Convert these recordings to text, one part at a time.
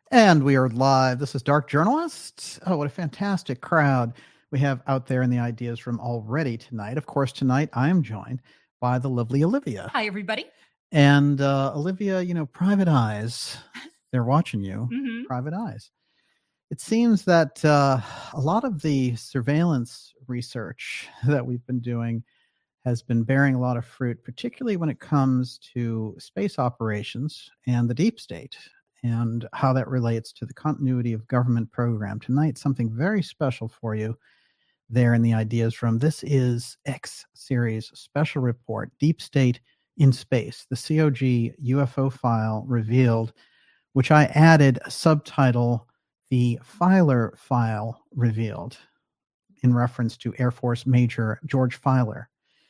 And we are live. This is Dark Journalists. Oh, what a fantastic crowd we have out there in the Ideas Room already tonight. Of course, tonight I am joined by the lovely Olivia. Hi, everybody. And Olivia, Private Eyes, they're watching you. Mm-hmm. Private Eyes. It seems that a lot of the surveillance research that we've been doing has been bearing a lot of fruit, particularly when it comes to space operations and the deep state and how that relates to the continuity of government program. Tonight, something very special for you there in the Ideas Room. This is X Series Special Report, Deep State in Space, the COG UFO file revealed, which I added a subtitle, The Filer File Revealed, in reference to Air Force Major George Filer,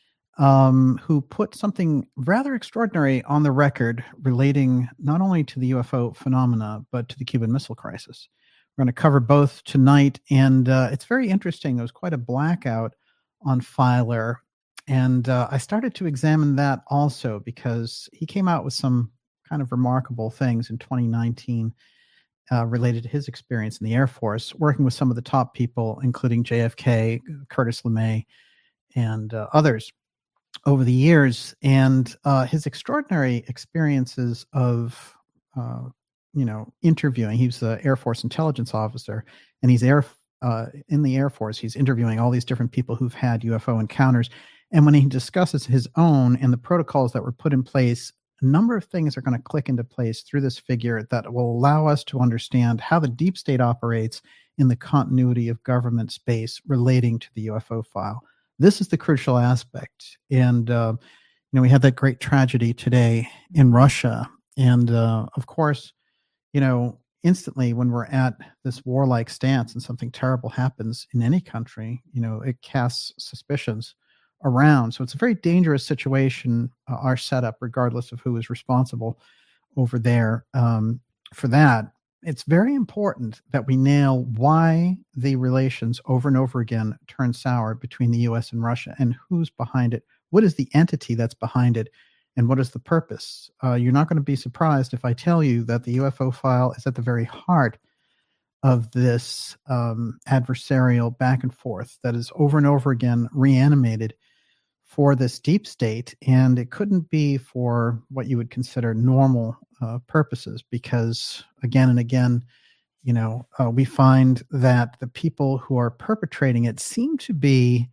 who put something rather extraordinary on the record relating not only to the UFO phenomena, but to the Cuban Missile Crisis. We're going to cover both tonight, and it's very interesting. There was quite a blackout on Filer, and I started to examine that also because he came out with some kind of remarkable things in 2019 related to his experience in the Air Force, working with some of the top people, including JFK, Curtis LeMay, and others over the years, and his extraordinary experiences of, interviewing. He was the Air Force intelligence officer, and he's in the Air Force. He's interviewing all these different people who've had UFO encounters. And when he discusses his own and the protocols that were put in place, a number of things are going to click into place through this figure that will allow us to understand how the deep state operates in the continuity of government space relating to the UFO file. This is the crucial aspect. And, we had that great tragedy today in Russia. And, of course, instantly when we're at this warlike stance and something terrible happens in any country, it casts suspicions around. So it's a very dangerous situation, our setup, regardless of who is responsible over there for that. It's very important that we nail why the relations over and over again turn sour between the U.S. and Russia, and who's behind it. What is the entity that's behind it, and what is the purpose? You're not going to be surprised if I tell you that the UFO file is at the very heart of this adversarial back and forth that is over and over again reanimated for this deep state, and it couldn't be for what you would consider normal purposes, because again and again, we find that the people who are perpetrating it seem to be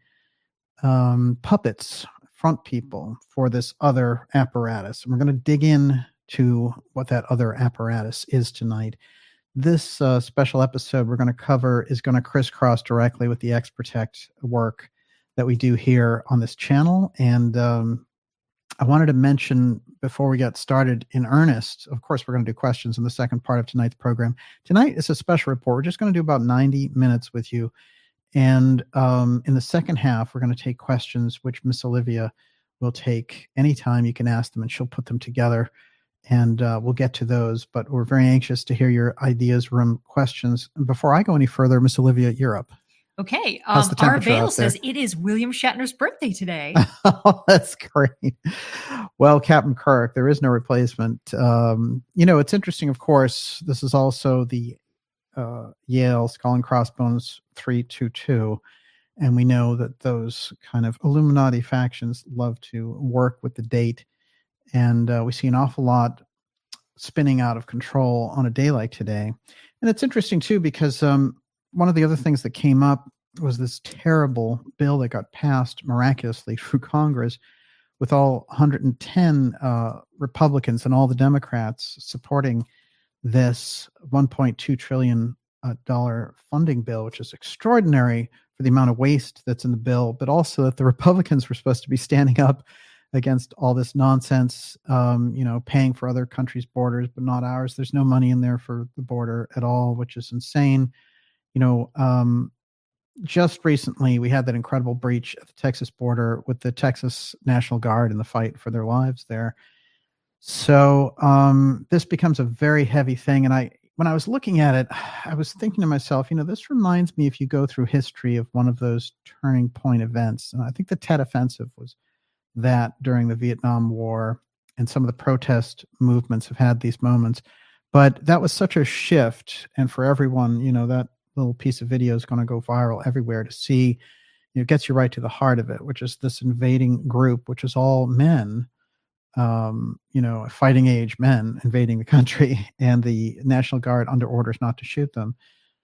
puppets, front people for this other apparatus. And we're going to dig in to what that other apparatus is tonight. This special episode we're going to cover is going to crisscross directly with the X-Protect work that we do here on this channel. And I wanted to mention before we get started in earnest, of course, we're going to do questions in the second part of tonight's program. Tonight is a special report. We're just going to do about 90 minutes with you. And in the second half, we're going to take questions, which Miss Olivia will take anytime you can ask them, and she'll put them together. And we'll get to those. But we're very anxious to hear your Ideas Room questions. And before I go any further, Miss Olivia, you're up. Okay. Our veil says it is William Shatner's birthday today. Oh, that's great. Well, Captain Kirk, there is no replacement. It's interesting, of course, this is also the Yale Skull and Crossbones 322. And we know that those kind of Illuminati factions love to work with the date. And we see an awful lot spinning out of control on a day like today. And it's interesting, too, because one of the other things that came up was this terrible bill that got passed miraculously through Congress with all 110 Republicans and all the Democrats supporting this $1.2 trillion funding bill, which is extraordinary for the amount of waste that's in the bill, but also that the Republicans were supposed to be standing up against all this nonsense, paying for other countries' borders, but not ours. There's no money in there for the border at all, which is insane. Just recently, we had that incredible breach at the Texas border with the Texas National Guard in the fight for their lives there. So this becomes a very heavy thing. And when I was looking at it, I was thinking to myself, this reminds me, if you go through history, of one of those turning point events. And I think the Tet Offensive was that during the Vietnam War, and some of the protest movements have had these moments. But that was such a shift. And for everyone, that little piece of video is going to go viral everywhere to see, it gets you right to the heart of it, which is this invading group, which is all men, fighting age men invading the country, and the National Guard under orders not to shoot them.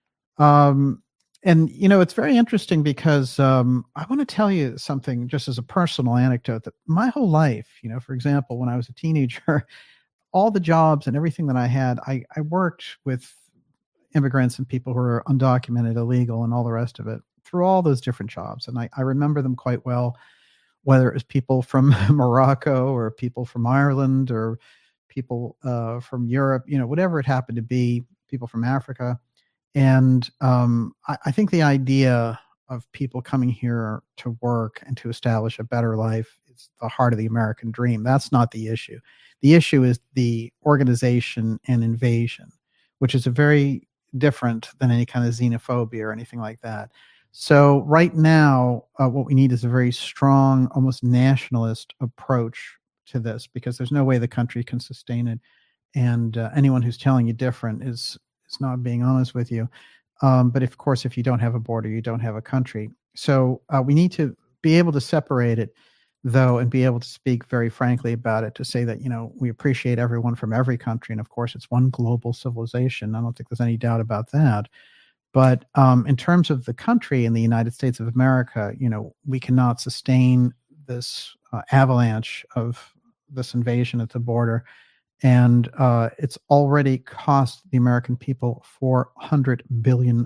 And it's very interesting because I want to tell you something just as a personal anecdote, that my whole life, for example, when I was a teenager, all the jobs and everything that I had, I worked with immigrants and people who are undocumented, illegal, and all the rest of it through all those different jobs. And I remember them quite well, whether it was people from Morocco or people from Ireland or people from Europe, whatever it happened to be, people from Africa. And I think the idea of people coming here to work and to establish a better life is the heart of the American dream. That's not the issue. The issue is the organization and invasion, which is a very different than any kind of xenophobia or anything like that. So right now, what we need is a very strong, almost nationalist approach to this, because there's no way the country can sustain it. And anyone who's telling you different is not being honest with you. But of course, if you don't have a border, you don't have a country. So we need to be able to separate it, though, and be able to speak very frankly about it, to say that, we appreciate everyone from every country. And of course, it's one global civilization. I don't think there's any doubt about that. But in terms of the country in the United States of America, we cannot sustain this avalanche of this invasion at the border. And it's already cost the American people $400 billion.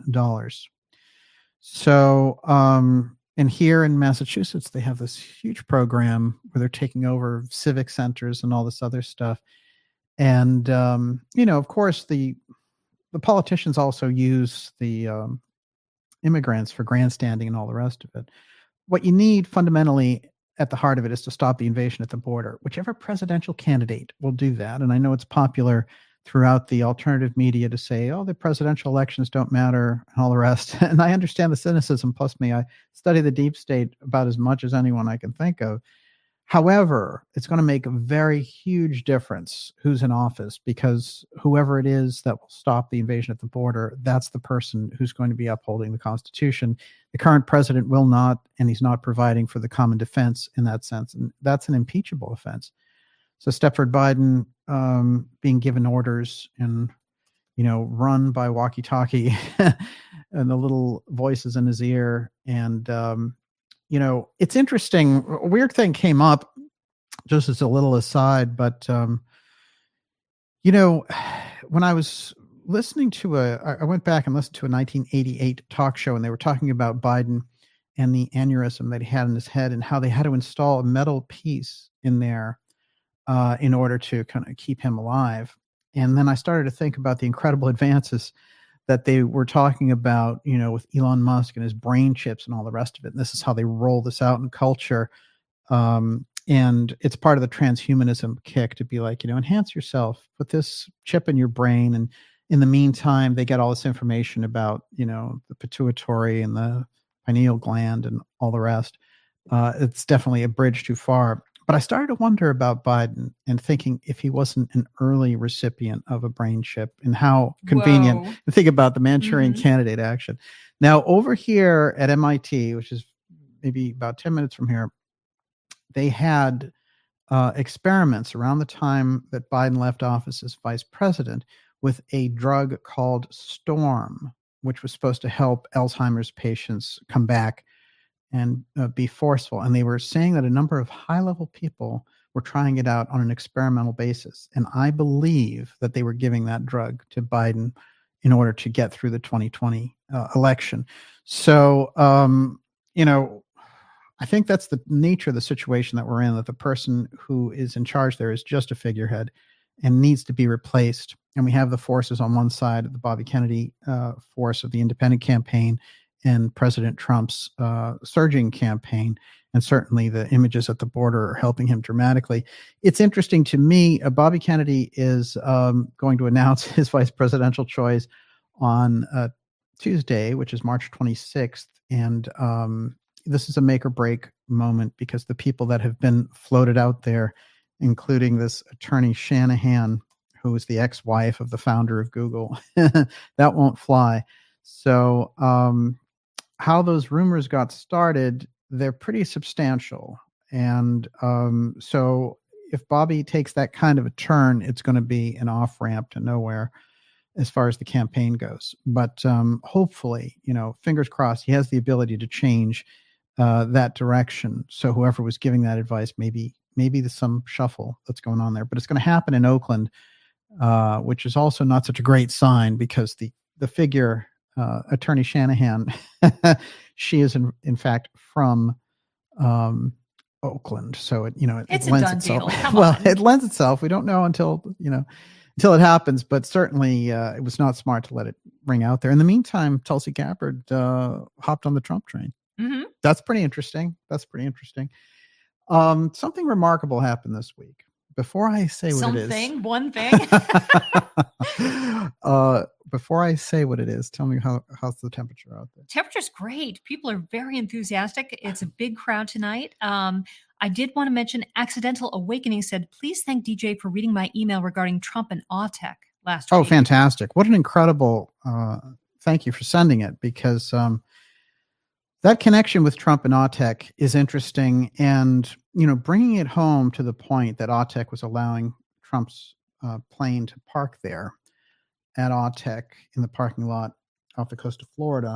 So, and here in Massachusetts, they have this huge program where they're taking over civic centers and all this other stuff. And, of course, the politicians also use the immigrants for grandstanding and all the rest of it. What you need fundamentally at the heart of it is to stop the invasion at the border. Whichever presidential candidate will do that. And I know it's popular throughout the alternative media to say, oh, the presidential elections don't matter and all the rest. And I understand the cynicism. Plus me, I study the deep state about as much as anyone I can think of. However, it's going to make a very huge difference who's in office, because whoever it is that will stop the invasion at the border, that's the person who's going to be upholding the Constitution. The current president will not, and he's not providing for the common defense in that sense. And that's an impeachable offense. So Stepford Biden being given orders and, run by walkie-talkie and the little voices in his ear. And, it's interesting. A weird thing came up, just as a little aside, but, when I was listening to I went back and listened to a 1988 talk show, and they were talking about Biden and the aneurysm that he had in his head and how they had to install a metal piece in there in order to kind of keep him alive. And then I started to think about the incredible advances that they were talking about, with Elon Musk and his brain chips and all the rest of it. And this is how they roll this out in culture. And it's part of the transhumanism kick to be like, enhance yourself, put this chip in your brain. And in the meantime, they get all this information about, the pituitary and the pineal gland and all the rest. It's definitely a bridge too far. But I started to wonder about Biden and thinking if he wasn't an early recipient of a brain chip, and how convenient. Whoa. To think about the Manchurian Candidate action. Now, over here at MIT, which is maybe about 10 minutes from here, they had experiments around the time that Biden left office as vice president with a drug called Storm, which was supposed to help Alzheimer's patients come back and be forceful. And they were saying that a number of high-level people were trying it out on an experimental basis. And I believe that they were giving that drug to Biden in order to get through the 2020 election. So, I think that's the nature of the situation that we're in, that the person who is in charge there is just a figurehead and needs to be replaced. And we have the forces on one side, the Bobby Kennedy force of the independent campaign, and President Trump's surging campaign. And certainly the images at the border are helping him dramatically. It's interesting to me, Bobby Kennedy is going to announce his vice presidential choice on Tuesday, which is March 26th. And this is a make or break moment, because the people that have been floated out there, including this attorney Shanahan, who is the ex-wife of the founder of Google. That won't fly. So how those rumors got started, they're pretty substantial. And so if Bobby takes that kind of a turn, it's going to be an off-ramp to nowhere as far as the campaign goes. But hopefully, fingers crossed, he has the ability to change that direction. So whoever was giving that advice, maybe there's some shuffle that's going on there. But it's going to happen in Oakland, which is also not such a great sign, because the figure, Attorney Shanahan, she is in fact from Oakland. So it's it lends a done itself. Deal. Come well, on. It lends itself. We don't know until it happens, but certainly it was not smart to let it ring out there. In the meantime, Tulsi Gabbard hopped on the Trump train. Mm-hmm. That's pretty interesting. Something remarkable happened this week. Before I say what it is. One thing. Before I say what it is, tell me how's the temperature out there? Temperature's great. People are very enthusiastic. It's a big crowd tonight. I did want to mention Accidental Awakening said, please thank DJ for reading my email regarding Trump and Autek last week. Oh, fantastic. What an incredible, thank you for sending it, because that connection with Trump and Autek is interesting. And, bringing it home to the point that Autek was allowing Trump's plane to park there at Autek in the parking lot off the coast of Florida,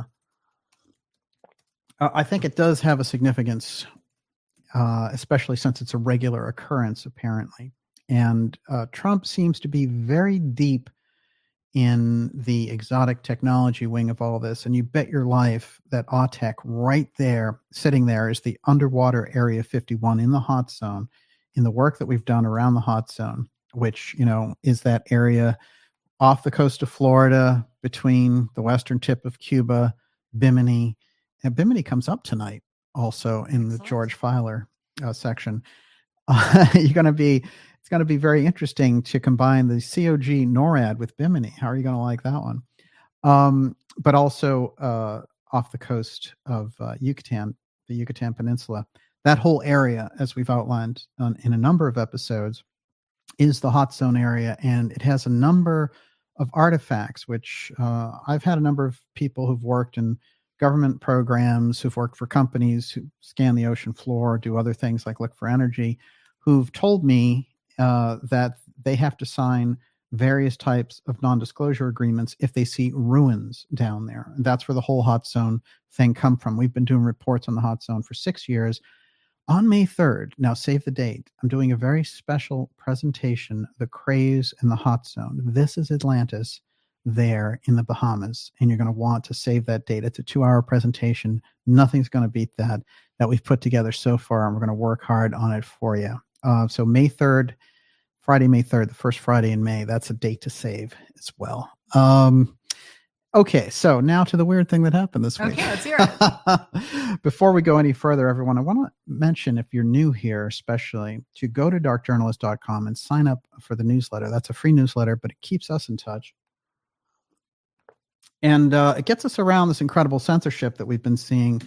I think it does have a significance, especially since it's a regular occurrence, apparently. And Trump seems to be very deep in the exotic technology wing of all this. And you bet your life that Autek right there, sitting there, is the underwater Area 51 in the hot zone, in the work that we've done around the hot zone, which, is that area off the coast of Florida between the western tip of Cuba, Bimini. And Bimini comes up tonight also in the George Filer section. It's going to be very interesting to combine the COG NORAD with Bimini. How are you going to like that one? But also off the coast of Yucatan, the Yucatan Peninsula, that whole area, as we've outlined in a number of episodes, is the hot zone area. And it has a number of artifacts, which I've had a number of people who've worked in government programs, who've worked for companies who scan the ocean floor, do other things like look for energy, who've told me that they have to sign various types of non-disclosure agreements if they see ruins down there. And that's where the whole hot zone thing come from. We've been doing reports on the hot zone for 6 years. On May 3rd, now save the date, I'm doing a very special presentation, The Craze in the Hot Zone. This is Atlantis there in the Bahamas, and you're going to want to save that date. It's a 2-hour presentation. Nothing's going to beat that we've put together so far, and we're going to work hard on it for you. So May 3rd, Friday, May 3rd, the first Friday in May, that's a date to save as well. Okay, so now to the weird thing that happened this week. Okay, let's hear it. Before we go any further, everyone, I want to mention, if you're new here especially, to go to darkjournalist.com and sign up for the newsletter. That's a free newsletter, but it keeps us in touch. And it gets us around this incredible censorship that we've been seeing.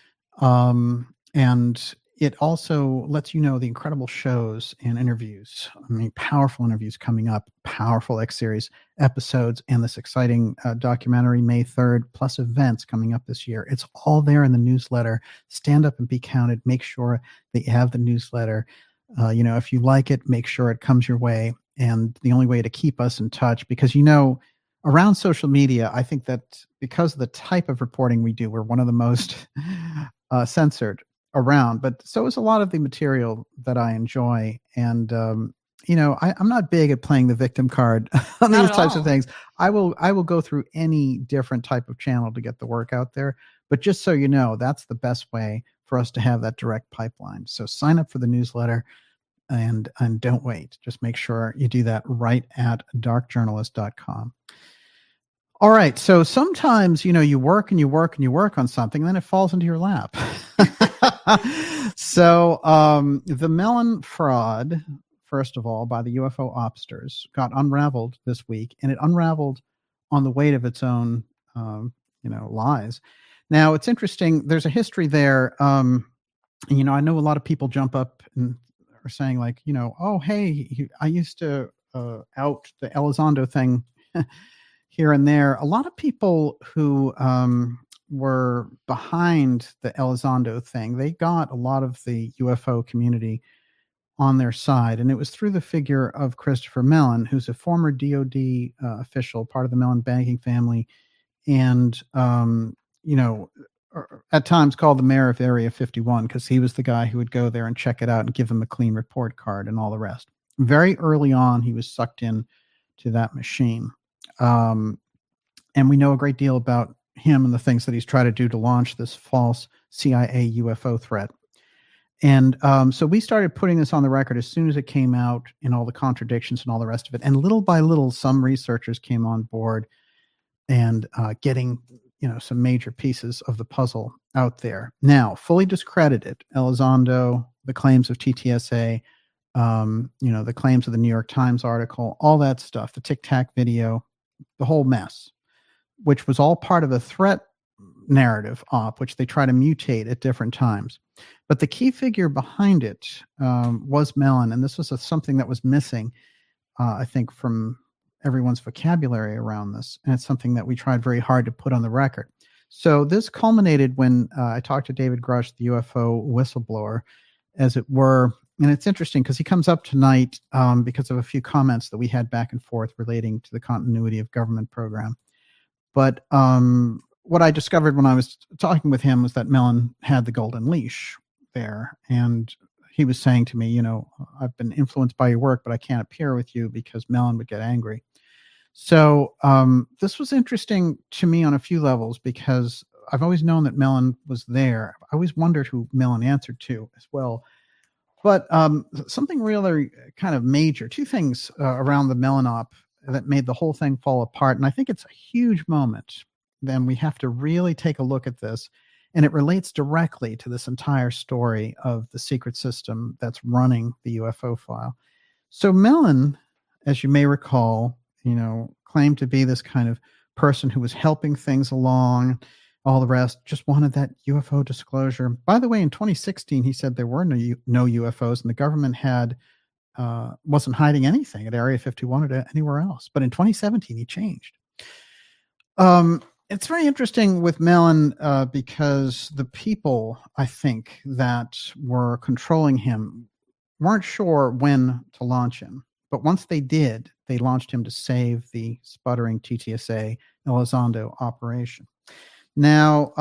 And it also lets you know the incredible shows and interviews. I mean, powerful interviews coming up, powerful X-Series episodes, and this exciting documentary May 3rd, plus events coming up this year. It's all there in the newsletter. Stand up and be counted. Make sure that you have the newsletter. If you like it, make sure it comes your way. And the only way to keep us in touch, because, around social media, I think that because of the type of reporting we do, we're one of the most censored around, but so is a lot of the material that I enjoy. And, I'm not big at playing the victim card on these types of things. I will go through any different type of channel to get the work out there. But just so you know, that's the best way for us to have that direct pipeline. So sign up for the newsletter and don't wait. Just make sure you do that right at darkjournalist.com. All right. So sometimes, you work and you work and you work on something, and then it falls into your lap. So the Mellon fraud, first of all, by the UFO obsters, got unraveled this week, and it unraveled on the weight of its own, lies. Now, it's interesting. There's a history there. I know a lot of people jump up and are saying, like, oh, hey, I used to out the Elizondo thing here and there, a lot of people who were behind the Elizondo thing, they got a lot of the UFO community on their side. And it was through the figure of Christopher Mellon, who's a former DOD official, part of the Mellon banking family, and, at times called the mayor of Area 51 because he was the guy who would go there and check it out and give him a clean report card and all the rest. Very early on, he was sucked in to that machine. And we know a great deal about him and the things that he's tried to do to launch this false CIA UFO threat. And so we started putting this on the record as soon as it came out, and all the contradictions and all the rest of it. And little by little, some researchers came on board and getting some major pieces of the puzzle out there. Now, fully discredited, Elizondo, the claims of TTSA, the claims of the New York Times article, all that stuff, the Tic Tac video, the whole mess, which was all part of a threat narrative op, which they try to mutate at different times. But the key figure behind it was Mellon, and this was something that was missing, I think, from everyone's vocabulary around this, and it's something that we tried very hard to put on the record. So this culminated when I talked to David Grush, the UFO whistleblower, as it were, and it's interesting because he comes up tonight because of a few comments that we had back and forth relating to the continuity of government program. But what I discovered when I was talking with him was that Mellon had the golden leash there, and he was saying to me, I've been influenced by your work, but I can't appear with you because Mellon would get angry. So this was interesting to me on a few levels because I've always known that Mellon was there. I always wondered who Mellon answered to as well. But something really kind of major, two things around the Mellon op that made the whole thing fall apart. And I think it's a huge moment. Then we have to really take a look at this. And it relates directly to this entire story of the secret system that's running the UFO file. So Mellon, as you may recall, claimed to be this kind of person who was helping things along, all the rest, just wanted that UFO disclosure. By the way, in 2016, he said there were no UFOs, and the government wasn't hiding anything at Area 51 or anywhere else. But in 2017, he changed. It's very interesting with Mellon because the people, I think, that were controlling him weren't sure when to launch him. But once they did, they launched him to save the sputtering TTSA Elizondo operation. Now,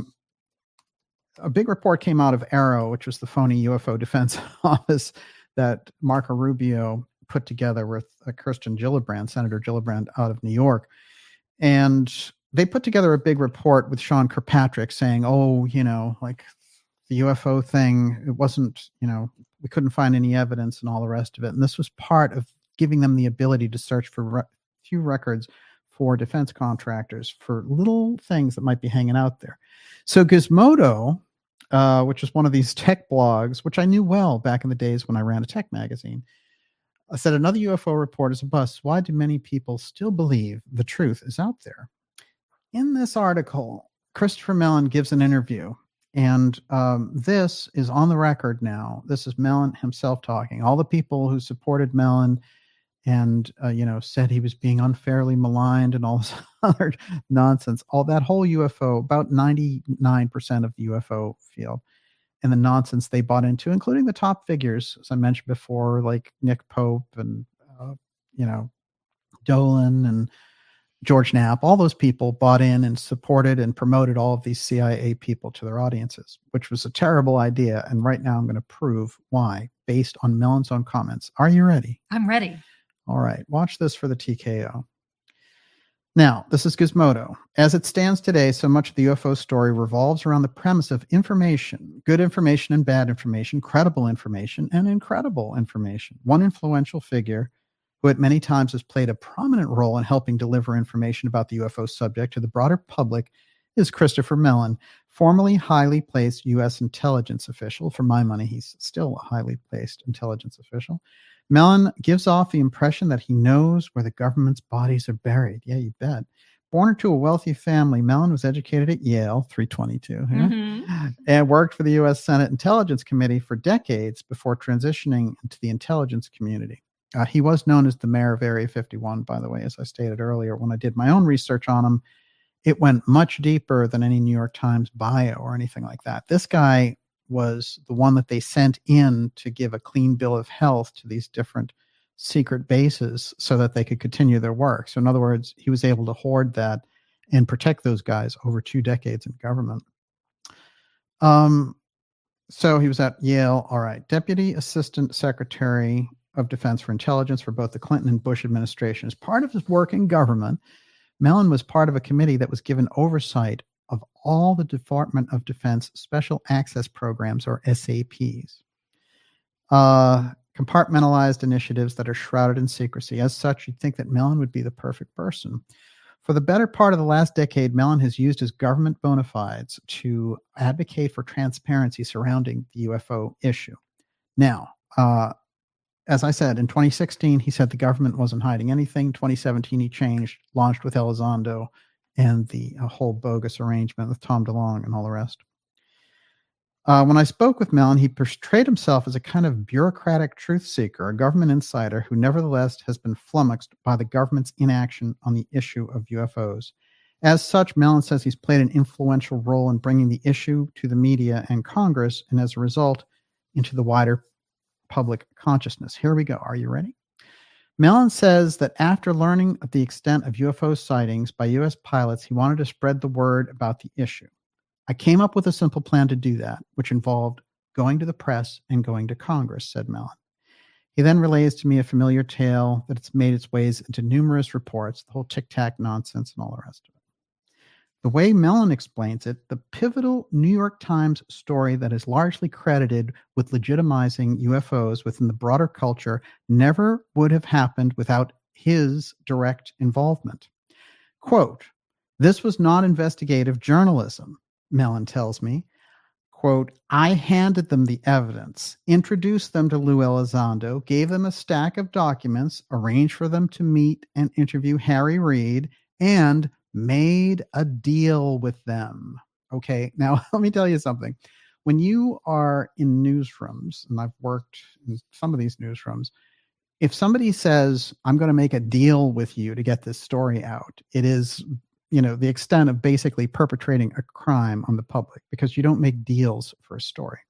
a big report came out of AARO, which was the phony UFO defense office that Marco Rubio put together with Kirsten Gillibrand, Senator Gillibrand out of New York. And they put together a big report with Sean Kirkpatrick saying, like the UFO thing, it wasn't, we couldn't find any evidence and all the rest of it. And this was part of giving them the ability to search for few records for defense contractors for little things that might be hanging out there. So Gizmodo, which is one of these tech blogs, which I knew well back in the days when I ran a tech magazine, said another UFO report is a bust. Why do many people still believe the truth is out there? In this article, Christopher Mellon gives an interview, and this is on the record now. This is Mellon himself talking. All the people who supported Mellon and, said he was being unfairly maligned and all this other nonsense, all that whole UFO, about 99% of the UFO field and the nonsense they bought into, including the top figures, as I mentioned before, like Nick Pope and, Dolan and George Knapp, all those people bought in and supported and promoted all of these CIA people to their audiences, which was a terrible idea. And right now I'm going to prove why, based on Mellon's own comments. Are you ready? I'm ready. All right. Watch this for the TKO. Now, this is Gizmodo. As it stands today, so much of the UFO story revolves around the premise of information, good information and bad information, credible information and incredible information. One influential figure who at many times has played a prominent role in helping deliver information about the UFO subject to the broader public is Christopher Mellon, formerly highly placed U.S. intelligence official. For my money, he's still a highly placed intelligence official. Mellon gives off the impression that he knows where the government's bodies are buried. Yeah, you bet. Born into a wealthy family, Mellon was educated at Yale, 322, and worked for the U.S. Senate Intelligence Committee for decades before transitioning into the intelligence community. He was known as the mayor of Area 51, by the way, as I stated earlier. When I did my own research on him, it went much deeper than any New York Times bio or anything like that. This guy was the one that they sent in to give a clean bill of health to these different secret bases so that they could continue their work. So in other words, he was able to hoard that and protect those guys over 2 decades in government. So he was at Yale. All right. Deputy Assistant Secretary of Defense for Intelligence for both the Clinton and Bush administration. As part of his work in government, Mellon was part of a committee that was given oversight of all the Department of Defense Special Access Programs, or SAPs. Compartmentalized initiatives that are shrouded in secrecy. As such, you'd think that Mellon would be the perfect person. For the better part of the last decade, Mellon has used his government bona fides to advocate for transparency surrounding the UFO issue. Now, as I said, in 2016, he said the government wasn't hiding anything. 2017, he changed, launched with Elizondo and the whole bogus arrangement with Tom DeLonge and all the rest. When I spoke with Mellon, he portrayed himself as a kind of bureaucratic truth seeker, a government insider who nevertheless has been flummoxed by the government's inaction on the issue of UFOs. As such, Mellon says he's played an influential role in bringing the issue to the media and Congress, and as a result, into the wider public consciousness. Here we go. Are you ready? Mellon says that after learning of the extent of UFO sightings by U.S. pilots, he wanted to spread the word about the issue. I came up with a simple plan to do that, which involved going to the press and going to Congress, said Mellon. He then relays to me a familiar tale that it's made its ways into numerous reports, the whole tic-tac nonsense and all the rest of it. The way Mellon explains it, the pivotal New York Times story that is largely credited with legitimizing UFOs within the broader culture never would have happened without his direct involvement. Quote, "This was not investigative journalism," Mellon tells me. Quote, "I handed them the evidence, introduced them to Lou Elizondo, gave them a stack of documents, arranged for them to meet and interview Harry Reid, and made a deal with them." Okay, now let me tell you something. When you are in newsrooms, and I've worked in some of these newsrooms, if somebody says, "I'm going to make a deal with you to get this story out," it is, the extent of basically perpetrating a crime on the public, because you don't make deals for a story.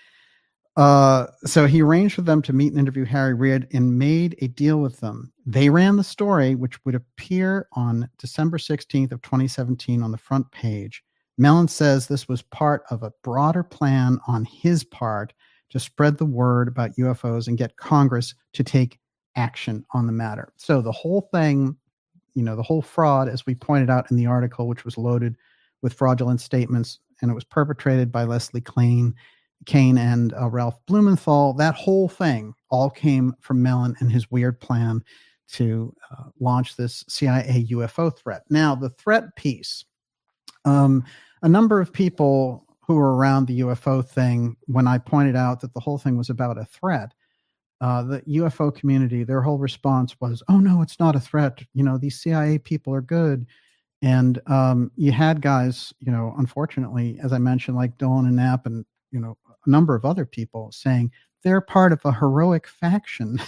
So he arranged for them to meet and interview Harry Reid and made a deal with them. They ran the story, which would appear on December 16th of 2017 on the front page. Mellon says this was part of a broader plan on his part to spread the word about UFOs and get Congress to take action on the matter. So the whole thing, the whole fraud, as we pointed out in the article, which was loaded with fraudulent statements, and it was perpetrated by Leslie Kane and Ralph Blumenthal, that whole thing all came from Mellon and his weird plan to launch this CIA UFO threat. Now, the threat piece, a number of people who were around the UFO thing, when I pointed out that the whole thing was about a threat, the UFO community, their whole response was, "Oh, no, it's not a threat. These CIA people are good." And you had guys, unfortunately, as I mentioned, like Dolan and Knapp and, a number of other people saying they're part of a heroic faction.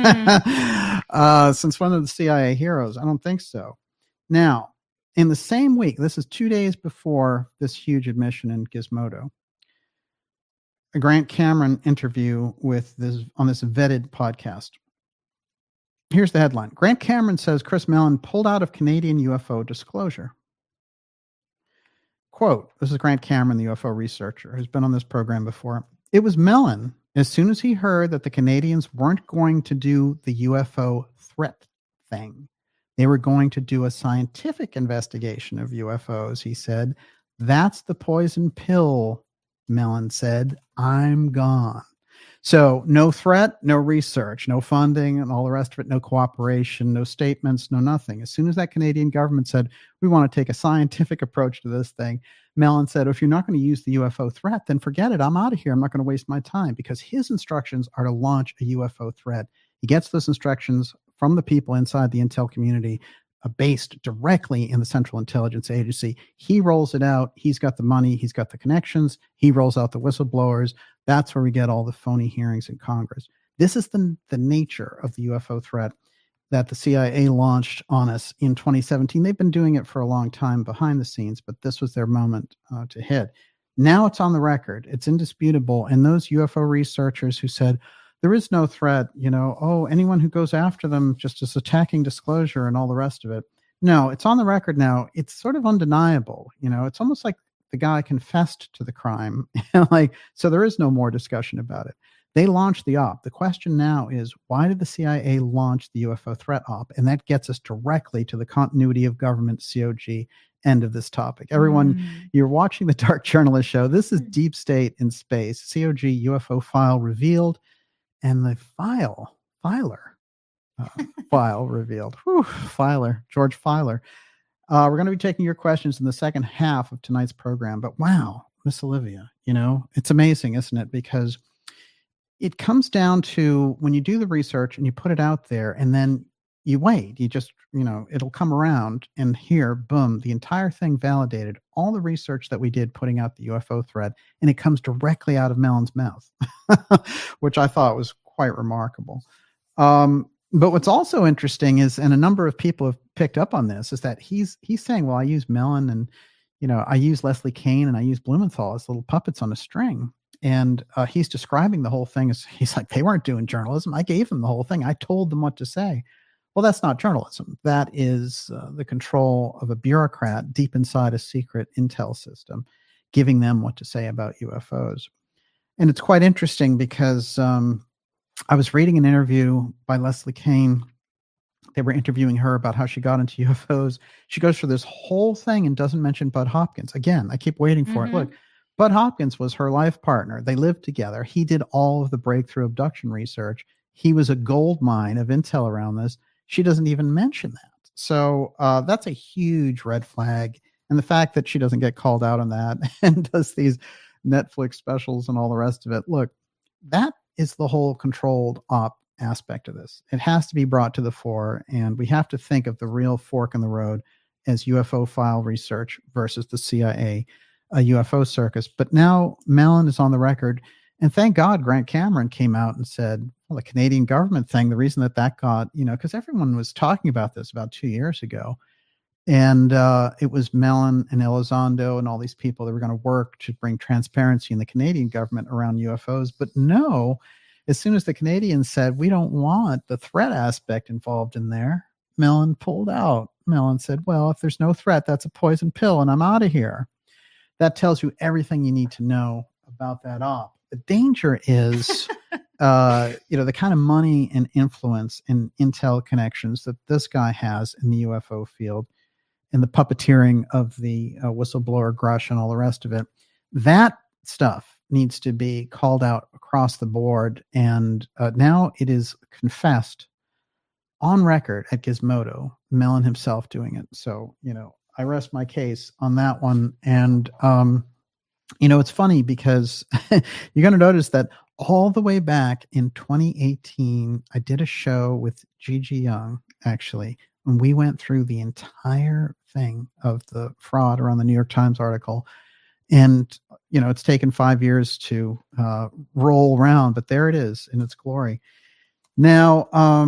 Since one of the CIA heroes? I don't think so. Now, in the same week, this is 2 days before this huge admission in Gizmodo, a Grant Cameron interview on this vetted podcast. Here's the headline. Grant Cameron says Chris Mellon pulled out of Canadian UFO disclosure. Quote, this is Grant Cameron, the UFO researcher, who's been on this program before. "It was Mellon, as soon as he heard that the Canadians weren't going to do the UFO threat thing. They were going to do a scientific investigation of UFOs," he said. "That's the poison pill," Mellon said. "I'm gone." So no threat, no research, no funding, and all the rest of it, no cooperation, no statements, no nothing. As soon as that Canadian government said, "We want to take a scientific approach to this thing," Mellon said, "If you're not going to use the UFO threat, then forget it. I'm out of here. I'm not going to waste my time," because his instructions are to launch a UFO threat. He gets those instructions from the people inside the intel community, based directly in the Central Intelligence Agency. He rolls it out. He's got the money. He's got the connections. He rolls out the whistleblowers. That's where we get all the phony hearings in Congress. This is the nature of the UFO threat that the CIA launched on us in 2017. They've been doing it for a long time behind the scenes, but this was their moment to hit. Now it's on the record. It's indisputable. And those UFO researchers who said, there is no threat, anyone who goes after them just is attacking disclosure and all the rest of it. No, it's on the record now. It's sort of undeniable. It's almost like the guy confessed to the crime. So there is no more discussion about it. They launched the op. The question now is, why did the CIA launch the UFO threat op? And that gets us directly to the continuity of government, COG, end of this topic. Everyone, you're watching the Dark Journalist Show. This is Deep State in Space, COG UFO file revealed, and the filer revealed. Filer, George Filer. We're going to be taking your questions in the second half of tonight's program. But wow, Miss Olivia, it's amazing, isn't it? Because it comes down to when you do the research and you put it out there and then you wait, you just, it'll come around and here, boom, the entire thing validated all the research that we did putting out the UFO thread, and it comes directly out of Mellon's mouth, which I thought was quite remarkable. But what's also interesting is, and a number of people have picked up on this, is that he's saying, well, I use Mellon and, I use Leslie Kean and I use Blumenthal as little puppets on a string. And he's describing the whole thing as, he's like, they weren't doing journalism. I gave them the whole thing. I told them what to say. Well, that's not journalism. That is the control of a bureaucrat deep inside a secret intel system, giving them what to say about UFOs. And it's quite interesting because I was reading an interview by Leslie Kean. They were interviewing her about how she got into UFOs. She goes through this whole thing and doesn't mention Bud Hopkins. Again, I keep waiting for it. Look, Bud Hopkins was her life partner. They lived together. He did all of the breakthrough abduction research. He was a gold mine of intel around this. She doesn't even mention that. So that's a huge red flag. And the fact that she doesn't get called out on that and does these Netflix specials and all the rest of it. Look, that is the whole controlled op aspect of this. It has to be brought to the fore, and we have to think of the real fork in the road as UFO file research versus the CIA, a UFO circus. But now Mellon is on the record, and thank God Grant Cameron came out and said, well, the Canadian government thing, the reason that got, because everyone was talking about this about 2 years ago, and it was Mellon and Elizondo and all these people that were going to work to bring transparency in the Canadian government around UFOs. But no, as soon as the Canadians said, we don't want the threat aspect involved in there, Mellon pulled out. Mellon said, well, if there's no threat, that's a poison pill and I'm out of here. That tells you everything you need to know about that op. The danger is, the kind of money and influence and intel connections that this guy has in the UFO field and the puppeteering of the whistleblower Grush and all the rest of it. That stuff needs to be called out across the board. And now it is confessed on record at Gizmodo, Mellon himself doing it. So, I rest my case on that one. And, it's funny because you're going to notice that all the way back in 2018, I did a show with Gigi Young, actually, when we went through the entire thing of the fraud around the New York Times article. And, it's taken 5 years to roll around, but there it is in its glory. Now,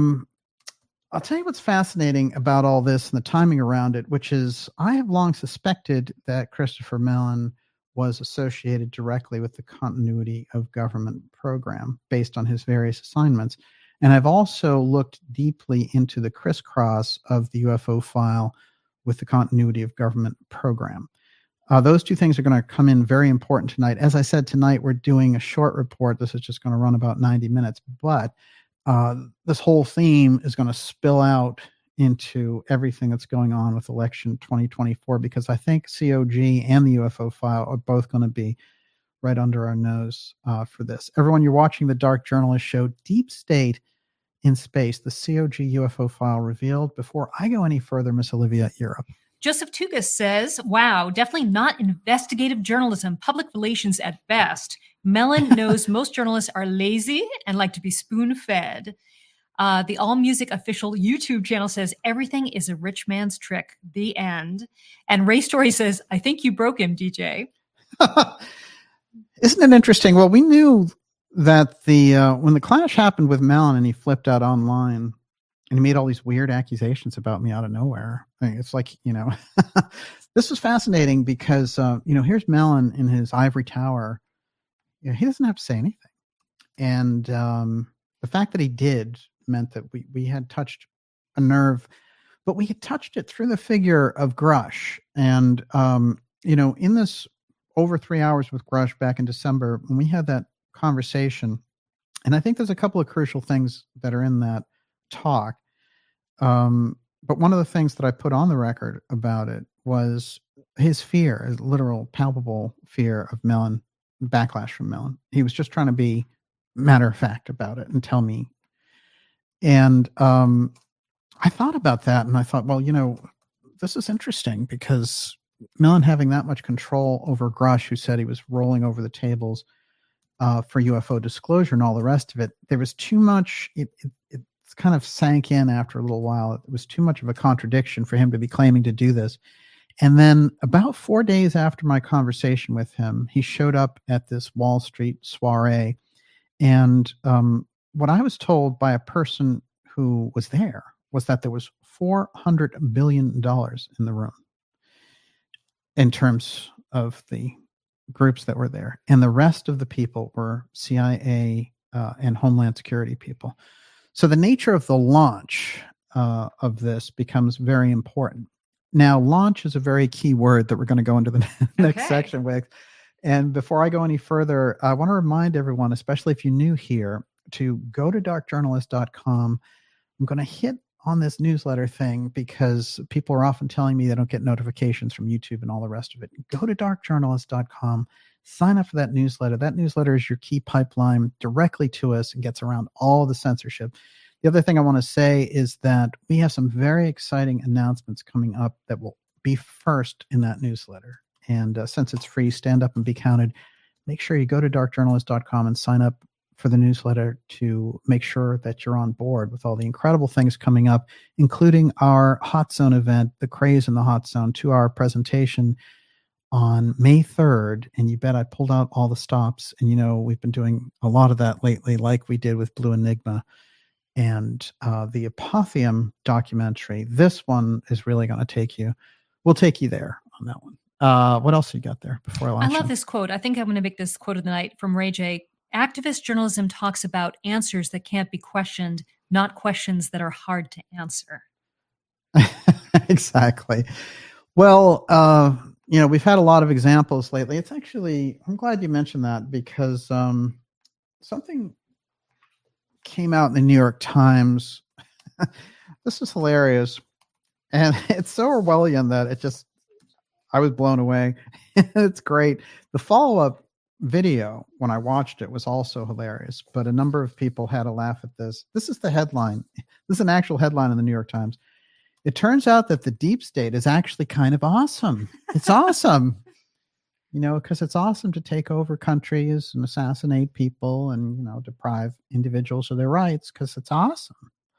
I'll tell you what's fascinating about all this and the timing around it, which is I have long suspected that Christopher Mellon was associated directly with the continuity of government program based on his various assignments. And I've also looked deeply into the crisscross of the UFO file with the continuity of government program. Those two things are going to come in very important tonight. As I said, tonight we're doing a short report. This is just going to run about 90 minutes, but this whole theme is going to spill out into everything that's going on with election 2024, because I think COG and the UFO file are both going to be right under our nose for this. Everyone, you're watching the Dark Journalist Show, Deep State in Space, the COG UFO file revealed. Before I go any further, Miss Olivia, you're up. Joseph Tugas says, wow, definitely not investigative journalism, public relations at best. Mellon knows most journalists are lazy and like to be spoon-fed. The AllMusic official YouTube channel says, everything is a rich man's trick. The end. And Ray Story says, I think you broke him, DJ. Isn't it interesting? Well, we knew that when the clash happened with Mellon and he flipped out online and he made all these weird accusations about me out of nowhere. I mean, it's like, this was fascinating because, here's Mellon in his ivory tower. He doesn't have to say anything. And the fact that he did meant that we had touched a nerve, but we had touched it through the figure of Grush. And, in this over 3 hours with Grush back in December, when we had that conversation, and I think there's a couple of crucial things that are in that talk. But one of the things that I put on the record about it was his fear, his literal, palpable fear of Mellon, backlash from Mellon. He was just trying to be matter of fact about it and tell me. And I thought about that and I thought, well, this is interesting because Mellon having that much control over Grush, who said he was rolling over the tables for UFO disclosure and all the rest of it, there was too much. It kind of sank in after a little while. It was too much of a contradiction for him to be claiming to do this. And then about 4 days after my conversation with him, he showed up at this Wall Street soiree. And what I was told by a person who was there was that there was $400 billion in the room in terms of the groups that were there. And the rest of the people were CIA and Homeland Security people. So the nature of the launch of this becomes very important. Now, launch is a very key word that we're going to go into the next section with. And before I go any further, I want to remind everyone, especially if you're new here, to go to darkjournalist.com. I'm going to hit on this newsletter thing because people are often telling me they don't get notifications from YouTube and all the rest of it. Go to darkjournalist.com, sign up for that newsletter. That newsletter is your key pipeline directly to us and gets around all the censorship. The other thing I want to say is that we have some very exciting announcements coming up that will be first in that newsletter. And since it's free, stand up and be counted. Make sure you go to darkjournalist.com and sign up for the newsletter to make sure that you're on board with all the incredible things coming up, including our Hot Zone event, The Craze in the Hot Zone, 2-hour presentation on May 3rd. And you bet I pulled out all the stops. And, we've been doing a lot of that lately, like we did with Blue Enigma and the Apotheum documentary. This one is really going to we'll take you there on that one. What else you got there before I launch? I love this quote. I think I'm going to make this quote of the night from Ray J. Activist journalism talks about answers that can't be questioned, not questions that are hard to answer. Exactly. Well, we've had a lot of examples lately. It's actually, I'm glad you mentioned that because something came out in the New York Times. This is hilarious. And it's so Orwellian that I was blown away. It's great. The follow-up video, when I watched it, was also hilarious, but a number of people had a laugh at this. This is the headline. This is an actual headline in the New York Times. It turns out that the deep state is actually kind of awesome. It's awesome, because it's awesome to take over countries and assassinate people and, deprive individuals of their rights because it's awesome.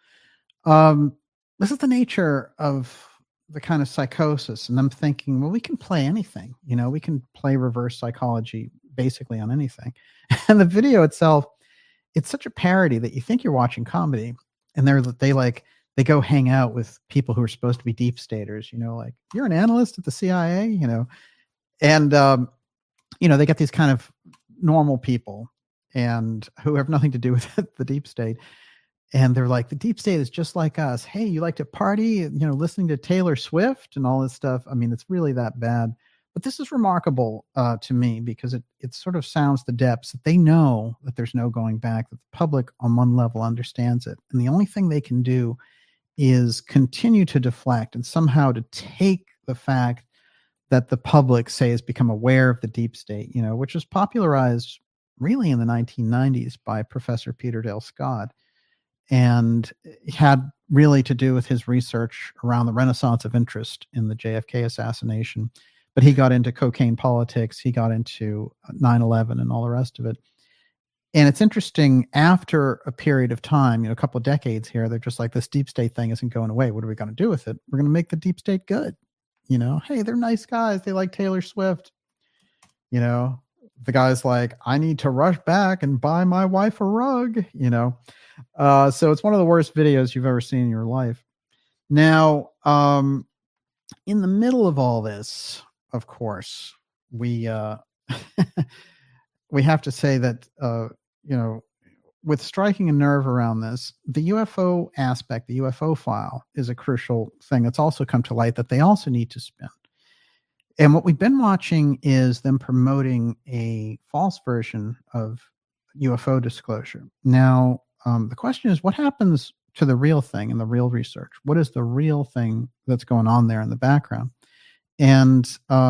This is the nature of the kind of psychosis. And I'm thinking, well, we can play anything, we can play reverse psychology basically on anything. And the video itself, it's such a parody that you think you're watching comedy, and they go hang out with people who are supposed to be deep staters, like you're an analyst at the CIA, and they get these kind of normal people and who have nothing to do with the deep state. And they're like, the deep state is just like us. Hey, you like to party, listening to Taylor Swift and all this stuff. I mean, it's really that bad. But this is remarkable to me because it sort of sounds the depths that they know that there's no going back, that the public on one level understands it. And the only thing they can do is continue to deflect and somehow to take the fact that the public, say, has become aware of the deep state, which was popularized really in the 1990s by Professor Peter Dale Scott, and had really to do with his research around the renaissance of interest in the JFK assassination. But he got into cocaine politics. He got into 9/11 and all the rest of it. And it's interesting, after a period of time, a couple of decades here, they're just like, this deep state thing isn't going away. What are we going to do with it? We're going to make the deep state good. Hey, they're nice guys. They like Taylor Swift. the guy's like, I need to rush back and buy my wife a rug, So it's one of the worst videos you've ever seen in your life. Now, in the middle of all this, of course, we we have to say that, with striking a nerve around this, the UFO aspect, the UFO file, is a crucial thing that's also come to light that they also need to spin. And what we've been watching is them promoting a false version of UFO disclosure. Now, the question is, what happens to the real thing and the real research? What is the real thing that's going on there in the background? And,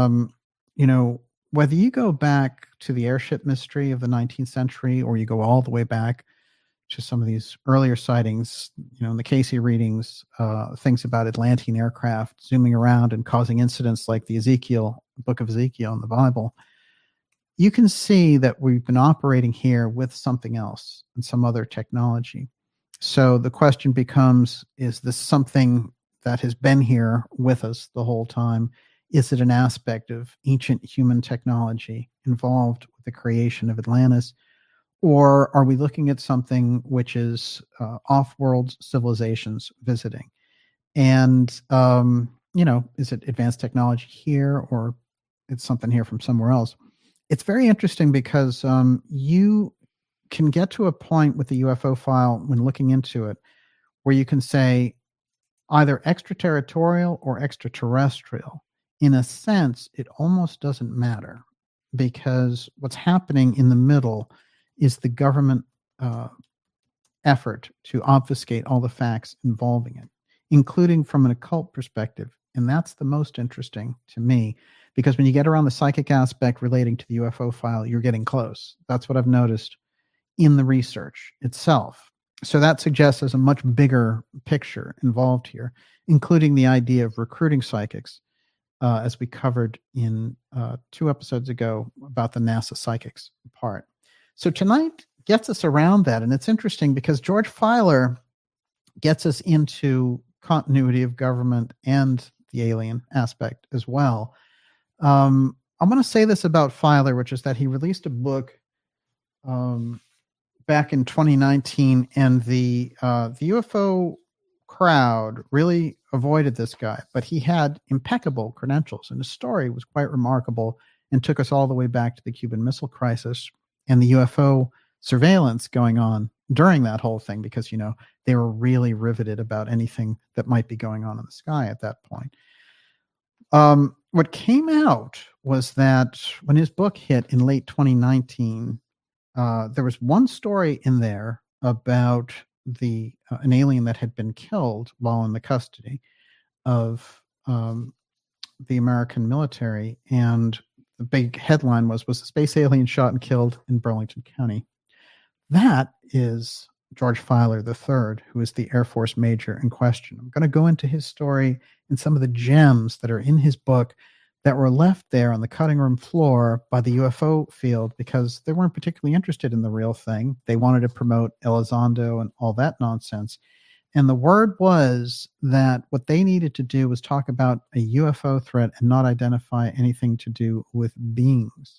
whether you go back to the airship mystery of the 19th century, or you go all the way back to some of these earlier sightings, in the Casey readings, things about Atlantean aircraft zooming around and causing incidents like the book of Ezekiel in the Bible, you can see that we've been operating here with something else and some other technology. So the question becomes, is this something that has been here with us the whole time? Is it an aspect of ancient human technology involved with the creation of Atlantis? Or are we looking at something which is off-world civilizations visiting? And, is it advanced technology here, or it's something here from somewhere else? It's very interesting because you can get to a point with the UFO file when looking into it where you can say either extraterritorial or extraterrestrial. In a sense, it almost doesn't matter, because what's happening in the middle is the government effort to obfuscate all the facts involving it, including from an occult perspective. And that's the most interesting to me, because when you get around the psychic aspect relating to the UFO file, you're getting close. That's what I've noticed in the research itself. So that suggests there's a much bigger picture involved here, including the idea of recruiting psychics, as we covered in 2 episodes ago about the NASA psychics part. So tonight gets us around that. And it's interesting because George Filer gets us into continuity of government and the alien aspect as well. I'm going to say this about Filer, which is that he released a book back in 2019, and the UFO crowd really avoided this guy, but he had impeccable credentials, and his story was quite remarkable and took us all the way back to the Cuban Missile Crisis and the UFO surveillance going on during that whole thing, because, they were really riveted about anything that might be going on in the sky at that point. What came out was that when his book hit in late 2019, there was one story in there about an alien that had been killed while in the custody of the American military, and the big headline was a space alien shot and killed in Burlington County. That is George Filer III, who is the Air Force major in question. I'm going to go into his story and some of the gems that are in his book that were left there on the cutting room floor by the UFO field because they weren't particularly interested in the real thing. They wanted to promote Elizondo and all that nonsense. And the word was that what they needed to do was talk about a UFO threat and not identify anything to do with beings.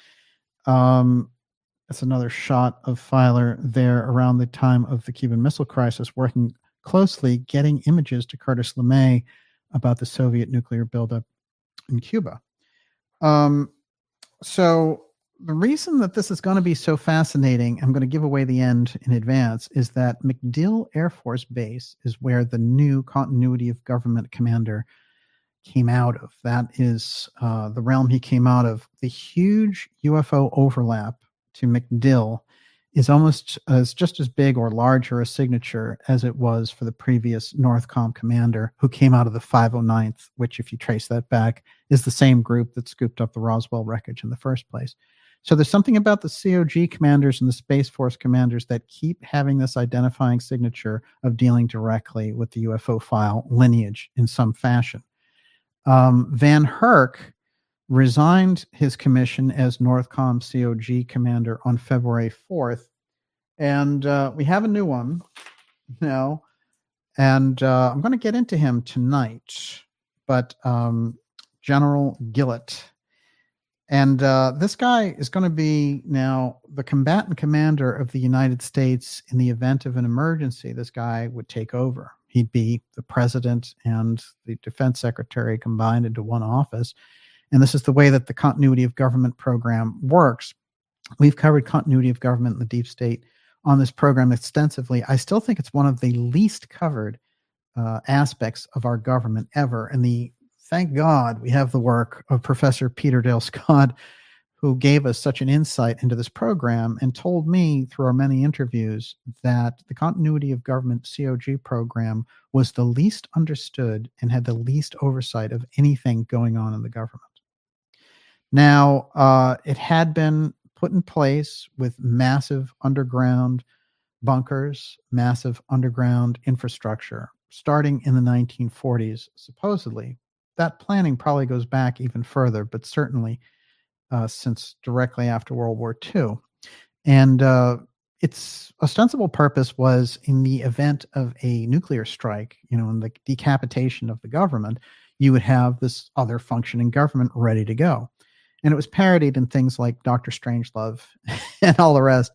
That's another shot of Filer there around the time of the Cuban Missile Crisis, working closely, getting images to Curtis LeMay about the Soviet nuclear buildup in Cuba. So the reason that this is going to be so fascinating, I'm going to give away the end in advance, is that MacDill Air Force Base is where the new continuity of government commander came out of. That is the realm he came out of. The huge UFO overlap to MacDill is almost just as big or larger a signature as it was for the previous Northcom commander, who came out of the 509th, which, if you trace that back, is the same group that scooped up the Roswell wreckage in the first place. So there's something about the COG commanders and the Space Force commanders that keep having this identifying signature of dealing directly with the UFO file lineage in some fashion. Van Herk resigned his commission as Northcom COG commander on February 4th. And we have a new one now. And I'm going to get into him tonight. But General Gillett And this guy is going to be now the combatant commander of the United States in the event of an emergency. This guy would take over. He'd be the president and the defense secretary combined into one office. And this is the way that the continuity of government program works. We've covered continuity of government in the deep state on this program extensively. I still think it's one of the least covered aspects of our government ever. And thank God we have the work of Professor Peter Dale Scott, who gave us such an insight into this program and told me through our many interviews that the continuity of government COG program was the least understood and had the least oversight of anything going on in the government. Now, it had been put in place with massive underground bunkers, massive underground infrastructure, starting in the 1940s, supposedly. That planning probably goes back even further, but certainly since directly after World War II. And its ostensible purpose was in the event of a nuclear strike, in the decapitation of the government, you would have this other functioning government ready to go. And it was parodied in things like Dr. Strangelove and all the rest,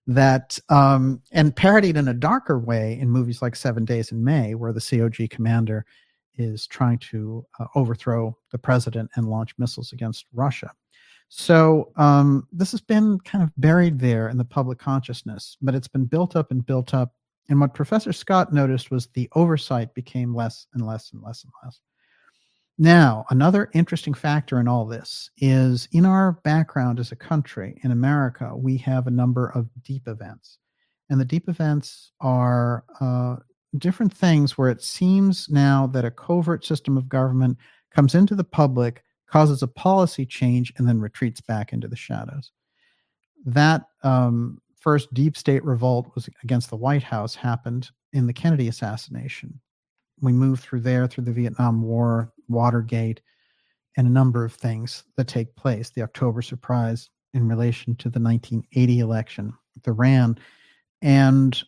and parodied in a darker way in movies like 7 Days in May, where the COG commander is trying to overthrow the president and launch missiles against Russia. So this has been kind of buried there in the public consciousness, but it's been built up and built up. And what Professor Scott noticed was the oversight became less and less and less and less. Now, another interesting factor in all this is in our background as a country, in America, we have a number of deep events. And the deep events are different things where it seems now that a covert system of government comes into the public, causes a policy change, and then retreats back into the shadows. That first deep state revolt was against the White House happened in the Kennedy assassination. We moved through the Vietnam War, Watergate, and a number of things that take place. The October surprise in relation to the 1980 election with Iran, and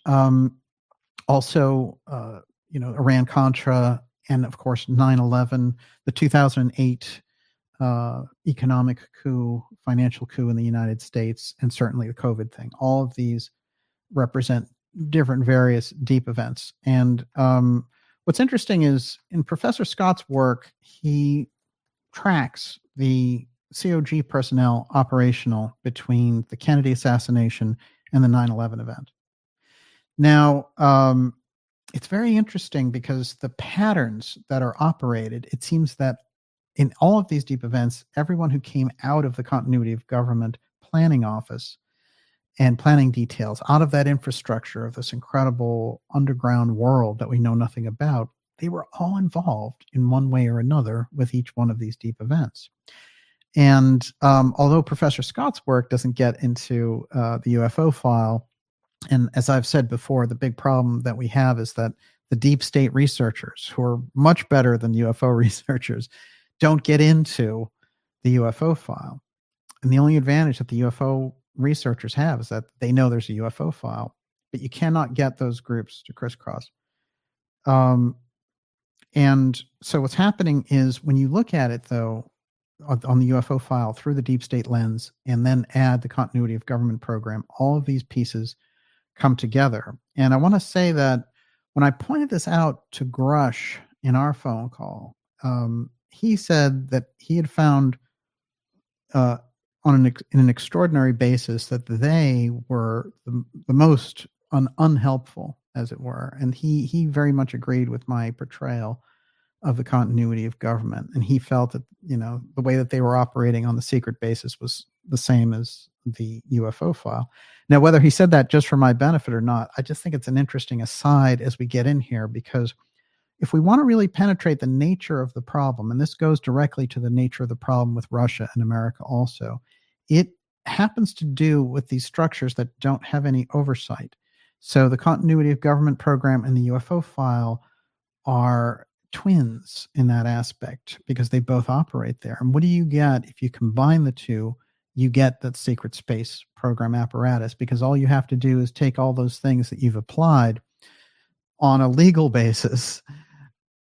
also, Iran-Contra, and of course, 9/11, the 2008 economic coup, financial coup in the United States, and certainly the COVID thing. All of these represent different various deep events. And what's interesting is in Professor Scott's work, he tracks the COG personnel operational between the Kennedy assassination and the 9/11 event. Now, it's very interesting because the patterns that are operated, it seems that in all of these deep events, everyone who came out of the continuity of government planning office and planning details, out of that infrastructure of this incredible underground world that we know nothing about, they were all involved in one way or another with each one of these deep events. And although Professor Scott's work doesn't get into the UFO file, and as I've said before, the big problem that we have is that the deep state researchers, who are much better than UFO researchers, don't get into the UFO file. And the only advantage that the UFO researchers have is that they know there's a UFO file, but you cannot get those groups to crisscross. And so what's happening is when you look at it, though, on the UFO file through the deep state lens, and then add the continuity of government program, all of these pieces come together. And I want to say that when I pointed this out to Grush in our phone call, he said that he had found in an extraordinary basis that they were the most unhelpful, as it were. And he very much agreed with my portrayal of the continuity of government. And he felt that, the way that they were operating on the secret basis was the same as the UFO file. Now, whether he said that just for my benefit or not, I just think it's an interesting aside as we get in here, because if we want to really penetrate the nature of the problem, and this goes directly to the nature of the problem with Russia and America also, it happens to do with these structures that don't have any oversight. So the continuity of government program and the UFO file are twins in that aspect because they both operate there. And what do you get if you combine the two? You get that secret space program apparatus, because all you have to do is take all those things that you've applied on a legal basis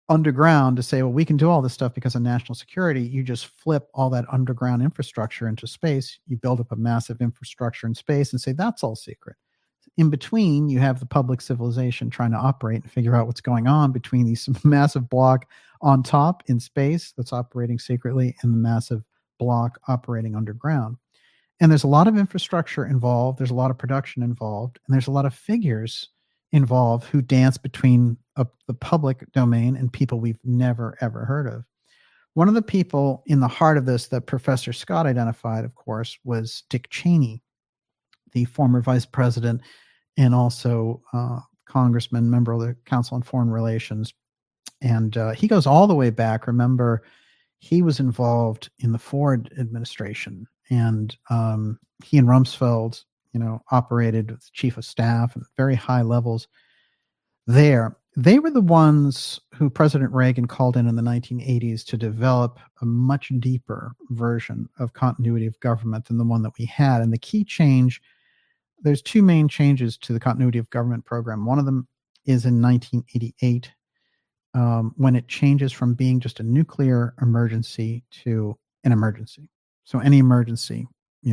underground to say, well, we can do all this stuff because of national security. You just flip all that underground infrastructure into space. You build up a massive infrastructure in space and say that's all secret. In between, you have the public civilization trying to operate and figure out what's going on between these massive block on top in space that's operating secretly and the massive block operating underground. And there's a lot of infrastructure involved. There's a lot of production involved. And there's a lot of figures involved who dance between the public domain and people we've never, ever heard of. One of the people in the heart of this that Professor Scott identified, of course, was Dick Cheney, the former vice president and also congressman, member of the Council on Foreign Relations. And he goes all the way back. Remember, he was involved in the Ford administration, and he and Rumsfeld, operated with chief of staff and very high levels there. They were the ones who President Reagan called in the 1980s to develop a much deeper version of continuity of government than the one that we had. And the key change, there's two main changes to the continuity of government program. One of them is in 1988, when it changes from being just a nuclear emergency to an emergency. So any emergency,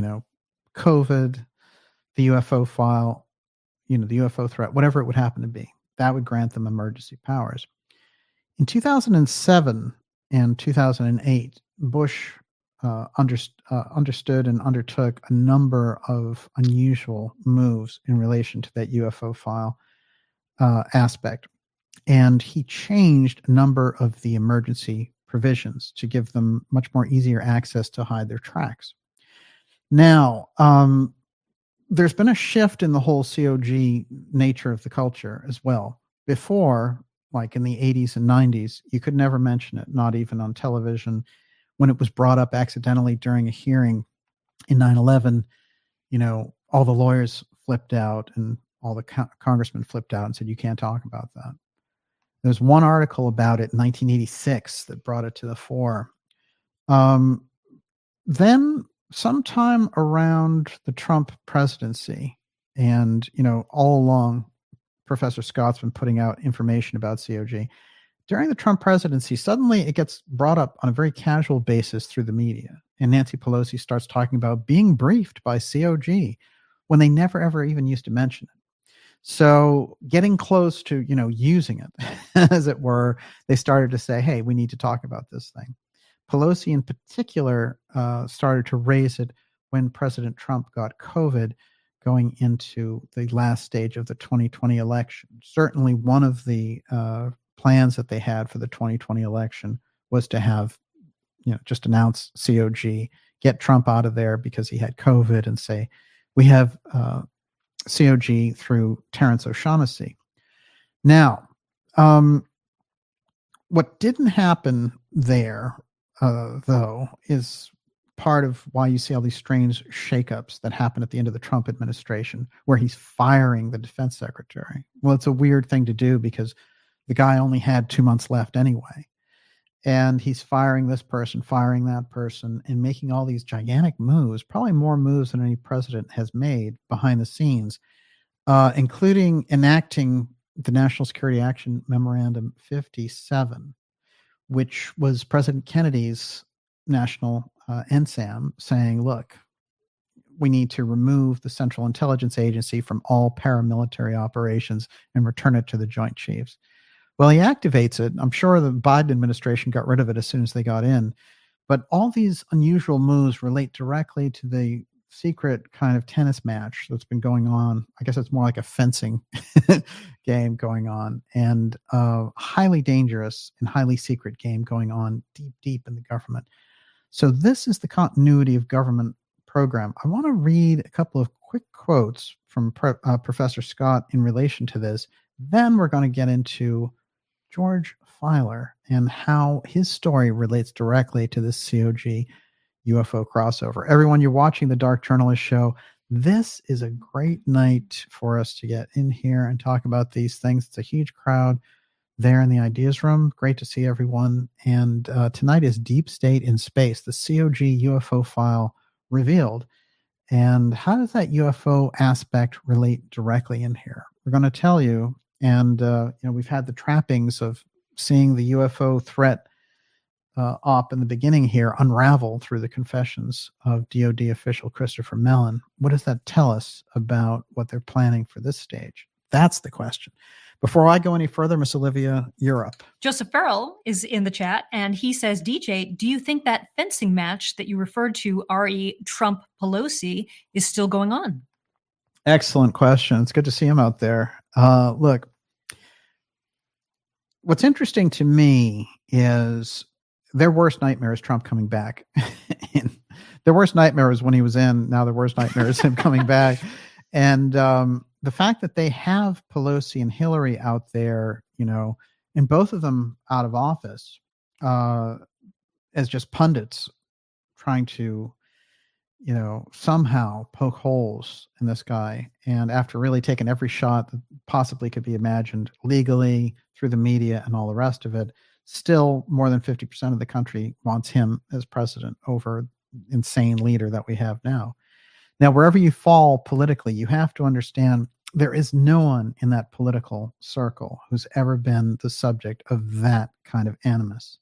COVID, the UFO file, the UFO threat, whatever it would happen to be, that would grant them emergency powers. In 2007 and 2008, Bush understood and undertook a number of unusual moves in relation to that UFO file aspect. And he changed a number of the emergency provisions to give them much more easier access to hide their tracks. Now, there's been a shift in the whole COG nature of the culture as well. Before, like in the 80s and 90s, you could never mention it, not even on television. When it was brought up accidentally during a hearing in 9/11, all the lawyers flipped out and all the congressmen flipped out and said, you can't talk about that. There's one article about it in 1986 that brought it to the fore. Then sometime around the Trump presidency, and, all along, Professor Scott's been putting out information about COG. During the Trump presidency, suddenly it gets brought up on a very casual basis through the media. And Nancy Pelosi starts talking about being briefed by COG when they never, ever even used to mention it. So getting close to, using it, as it were, they started to say, hey, we need to talk about this thing. Pelosi in particular started to raise it when President Trump got COVID going into the last stage of the 2020 election. Certainly one of the plans that they had for the 2020 election was to have, just announce COG, get Trump out of there because he had COVID, and say, we have COG through Terrence O'Shaughnessy. Now, what didn't happen there, though, is part of why you see all these strange shakeups that happen at the end of the Trump administration, where he's firing the defense secretary. Well, it's a weird thing to do because the guy only had 2 months left anyway. And he's firing this person, firing that person, and making all these gigantic moves, probably more moves than any president has made behind the scenes, including enacting the National Security Action Memorandum 57, which was President Kennedy's national NSAM, saying, look, we need to remove the Central Intelligence Agency from all paramilitary operations and return it to the Joint Chiefs. Well, he activates it. I'm sure the Biden administration got rid of it as soon as they got in. But all these unusual moves relate directly to the secret kind of tennis match that's been going on. I guess it's more like a fencing game going on, and a highly dangerous and highly secret game going on deep, deep in the government. So this is the continuity of government program. I want to read a couple of quick quotes from Professor Scott in relation to this. Then we're going to get into George Filer and how his story relates directly to this COG UFO crossover. Everyone, you're watching the Dark Journalist Show. This is a great night for us to get in here and talk about these things. It's a huge crowd there in the Ideas Room. Great to see everyone. And tonight is Deep State in Space, the COG UFO file revealed. And how does that UFO aspect relate directly in here? We're going to tell you. And we've had the trappings of seeing the UFO threat op in the beginning here unravel through the confessions of DoD official Christopher Mellon. What does that tell us about what they're planning for this stage? That's the question. Before I go any further, Miss Olivia, you're up. Joseph Farrell is in the chat, and he says, DJ, do you think that fencing match that you referred to, re Trump-Pelosi, is still going on? Excellent question. It's good to see him out there. Look, what's interesting to me is their worst nightmare is Trump coming back. And their worst nightmare is when he was in. Now their worst nightmare is him coming back. And the fact that they have Pelosi and Hillary out there, and both of them out of office as just pundits trying to, somehow poke holes in this guy. And after really taking every shot that possibly could be imagined legally through the media and all the rest of it, still more than 50% of the country wants him as president over insane leader that we have now. Now, wherever you fall politically, you have to understand there is no one in that political circle who's ever been the subject of that kind of animus.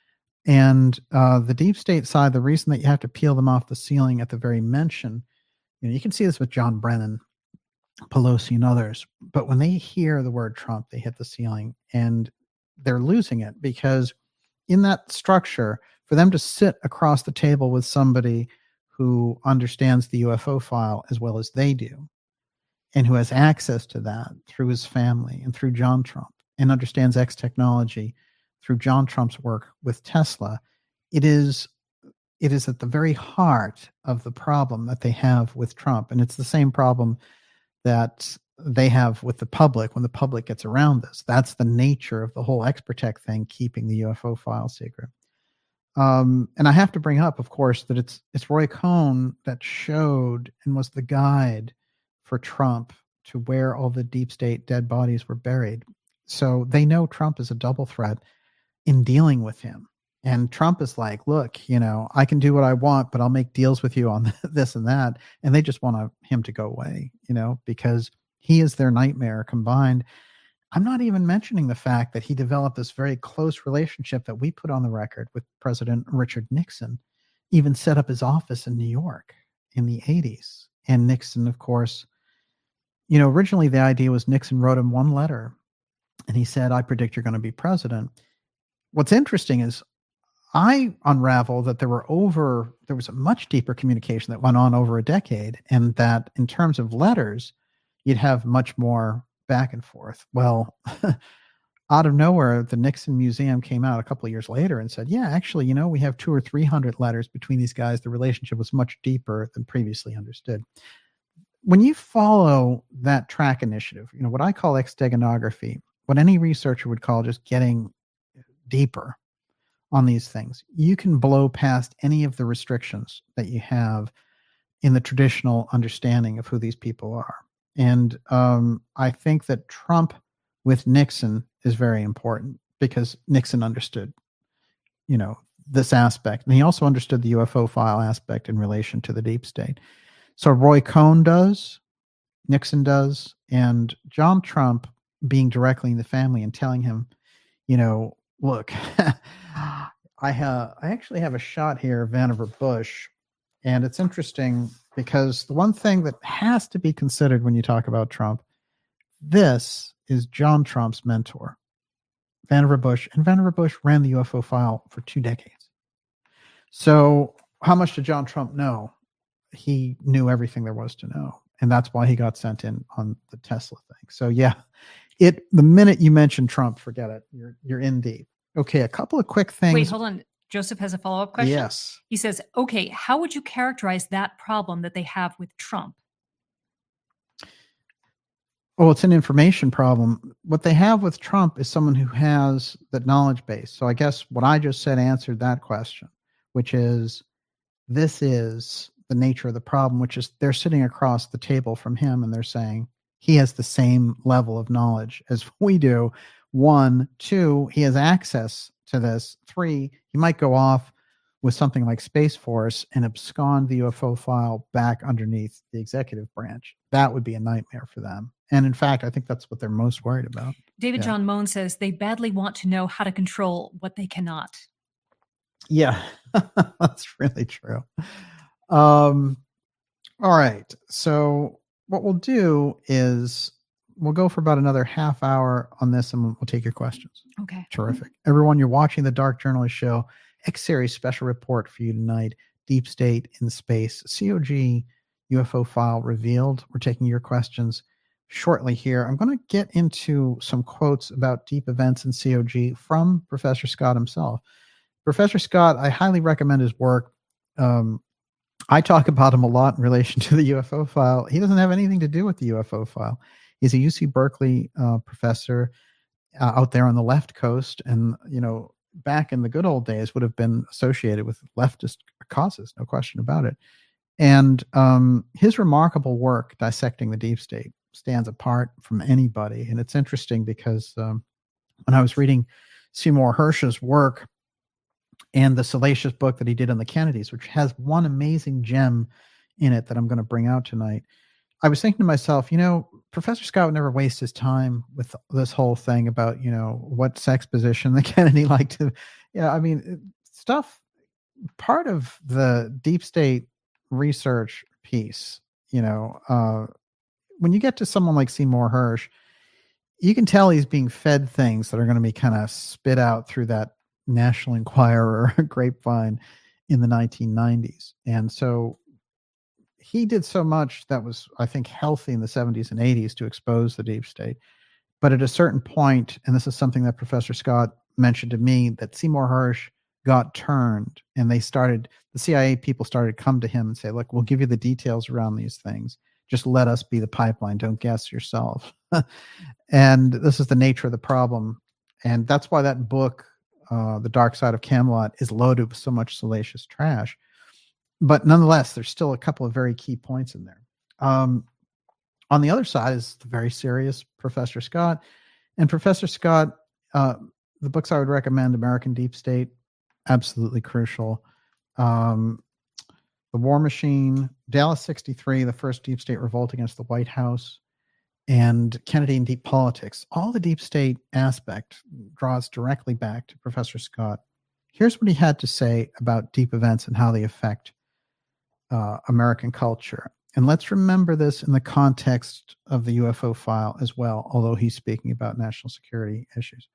And the deep state side, the reason that you have to peel them off the ceiling at the very mention, you can see this with John Brennan, Pelosi, and others. But when they hear the word Trump, they hit the ceiling, and they're losing it, because in that structure, for them to sit across the table with somebody who understands the UFO file as well as they do, and who has access to that through his family and through John Trump, and understands X technology through John Trump's work with Tesla, it is at the very heart of the problem that they have with Trump. And it's the same problem that they have with the public when the public gets around this. That's the nature of the whole Expertech thing, keeping the UFO file secret. And I have to bring up, of course, that it's Roy Cohn that showed and was the guide for Trump to where all the deep state dead bodies were buried. So they know Trump is a double threat in dealing with him. And Trump is like, look, I can do what I want, but I'll make deals with you on this and that. And they just want him to go away, because he is their nightmare combined. I'm not even mentioning the fact that he developed this very close relationship that we put on the record with President Richard Nixon, even set up his office in New York in the 80s. And Nixon, of course, originally the idea was Nixon wrote him one letter and he said, I predict you're going to be president. What's interesting is I unravel that there was a much deeper communication that went on over a decade, and that in terms of letters, you'd have much more back and forth. Well, out of nowhere, the Nixon Museum came out a couple of years later and said, yeah, actually, we have 200 or 300 letters between these guys. The relationship was much deeper than previously understood. When you follow that track initiative, what I call exteganography, what any researcher would call just getting deeper on these things, you can blow past any of the restrictions that you have in the traditional understanding of who these people are. And I think that Trump with Nixon is very important, because Nixon understood, this aspect. And he also understood the UFO file aspect in relation to the deep state. So Roy Cohn does, Nixon does, and John Trump being directly in the family and telling him, look, I actually have a shot here of Vannevar Bush, and it's interesting because the one thing that has to be considered when you talk about Trump, this is John Trump's mentor, Vannevar Bush, and Vannevar Bush ran the UFO file for 2 decades. So how much did John Trump know? He knew everything there was to know, and that's why he got sent in on the Tesla thing. So yeah, the minute you mention Trump, forget it. You're in deep. Okay, a couple of quick things. Wait, hold on. Joseph has a follow-up question. Yes. He says, okay, how would you characterize that problem that they have with Trump? Oh, it's an information problem. What they have with Trump is someone who has that knowledge base. So I guess what I just said answered that question, which is, this is the nature of the problem, which is they're sitting across the table from him and they're saying he has the same level of knowledge as we do. 1, 2, he has access to this. 3, he might go off with something like Space Force and abscond the UFO file back underneath the executive branch. That would be a nightmare for them. And in fact, I think that's what they're most worried about. David John Moen says they badly want to know how to control what they cannot. Yeah, that's really true. All right. So what we'll do is we'll go for about another half hour on this, and we'll take your questions. Okay. Terrific. Everyone, you're watching the Dark Journalist Show, X-Series special report for you tonight, Deep State in Space, COG UFO file revealed. We're taking your questions shortly here. I'm going to get into some quotes about deep events in COG from Professor Scott himself. Professor Scott, I highly recommend his work. I talk about him a lot in relation to the UFO file. He doesn't have anything to do with the UFO file. He's a UC Berkeley professor out there on the left coast, and back in the good old days would have been associated with leftist causes, no question about it. And his remarkable work dissecting the deep state stands apart from anybody. And it's interesting because when I was reading Seymour Hersh's work and the salacious book that he did on the Kennedys, which has one amazing gem in it that I'm going to bring out tonight, I was thinking to myself, Professor Scott would never waste his time with this whole thing about, what sex position the Kennedy liked to, stuff, part of the deep state research piece, when you get to someone like Seymour Hersh, you can tell he's being fed things that are going to be kind of spit out through that National Enquirer grapevine in the 1990s. And so he did so much that was, I think, healthy in the 70s and 80s to expose the deep state. But at a certain point, and this is something that Professor Scott mentioned to me, that Seymour Hersh got turned, and the CIA people started to come to him and say, look, we'll give you the details around these things. Just let us be the pipeline. Don't guess yourself. And this is the nature of the problem. And that's why that book, The Dark Side of Camelot, is loaded with so much salacious trash. But nonetheless, there's still a couple of very key points in there. On the other side is the very serious Professor Scott. And Professor Scott, the books I would recommend, American Deep State, absolutely crucial. The War Machine, Dallas 63, the first deep state revolt against the White House, and Kennedy and Deep Politics. All the deep state aspect draws directly back to Professor Scott. Here's what he had to say about deep events and how they affect American culture. And let's remember this in the context of the UFO file as well, although he's speaking about national security issues.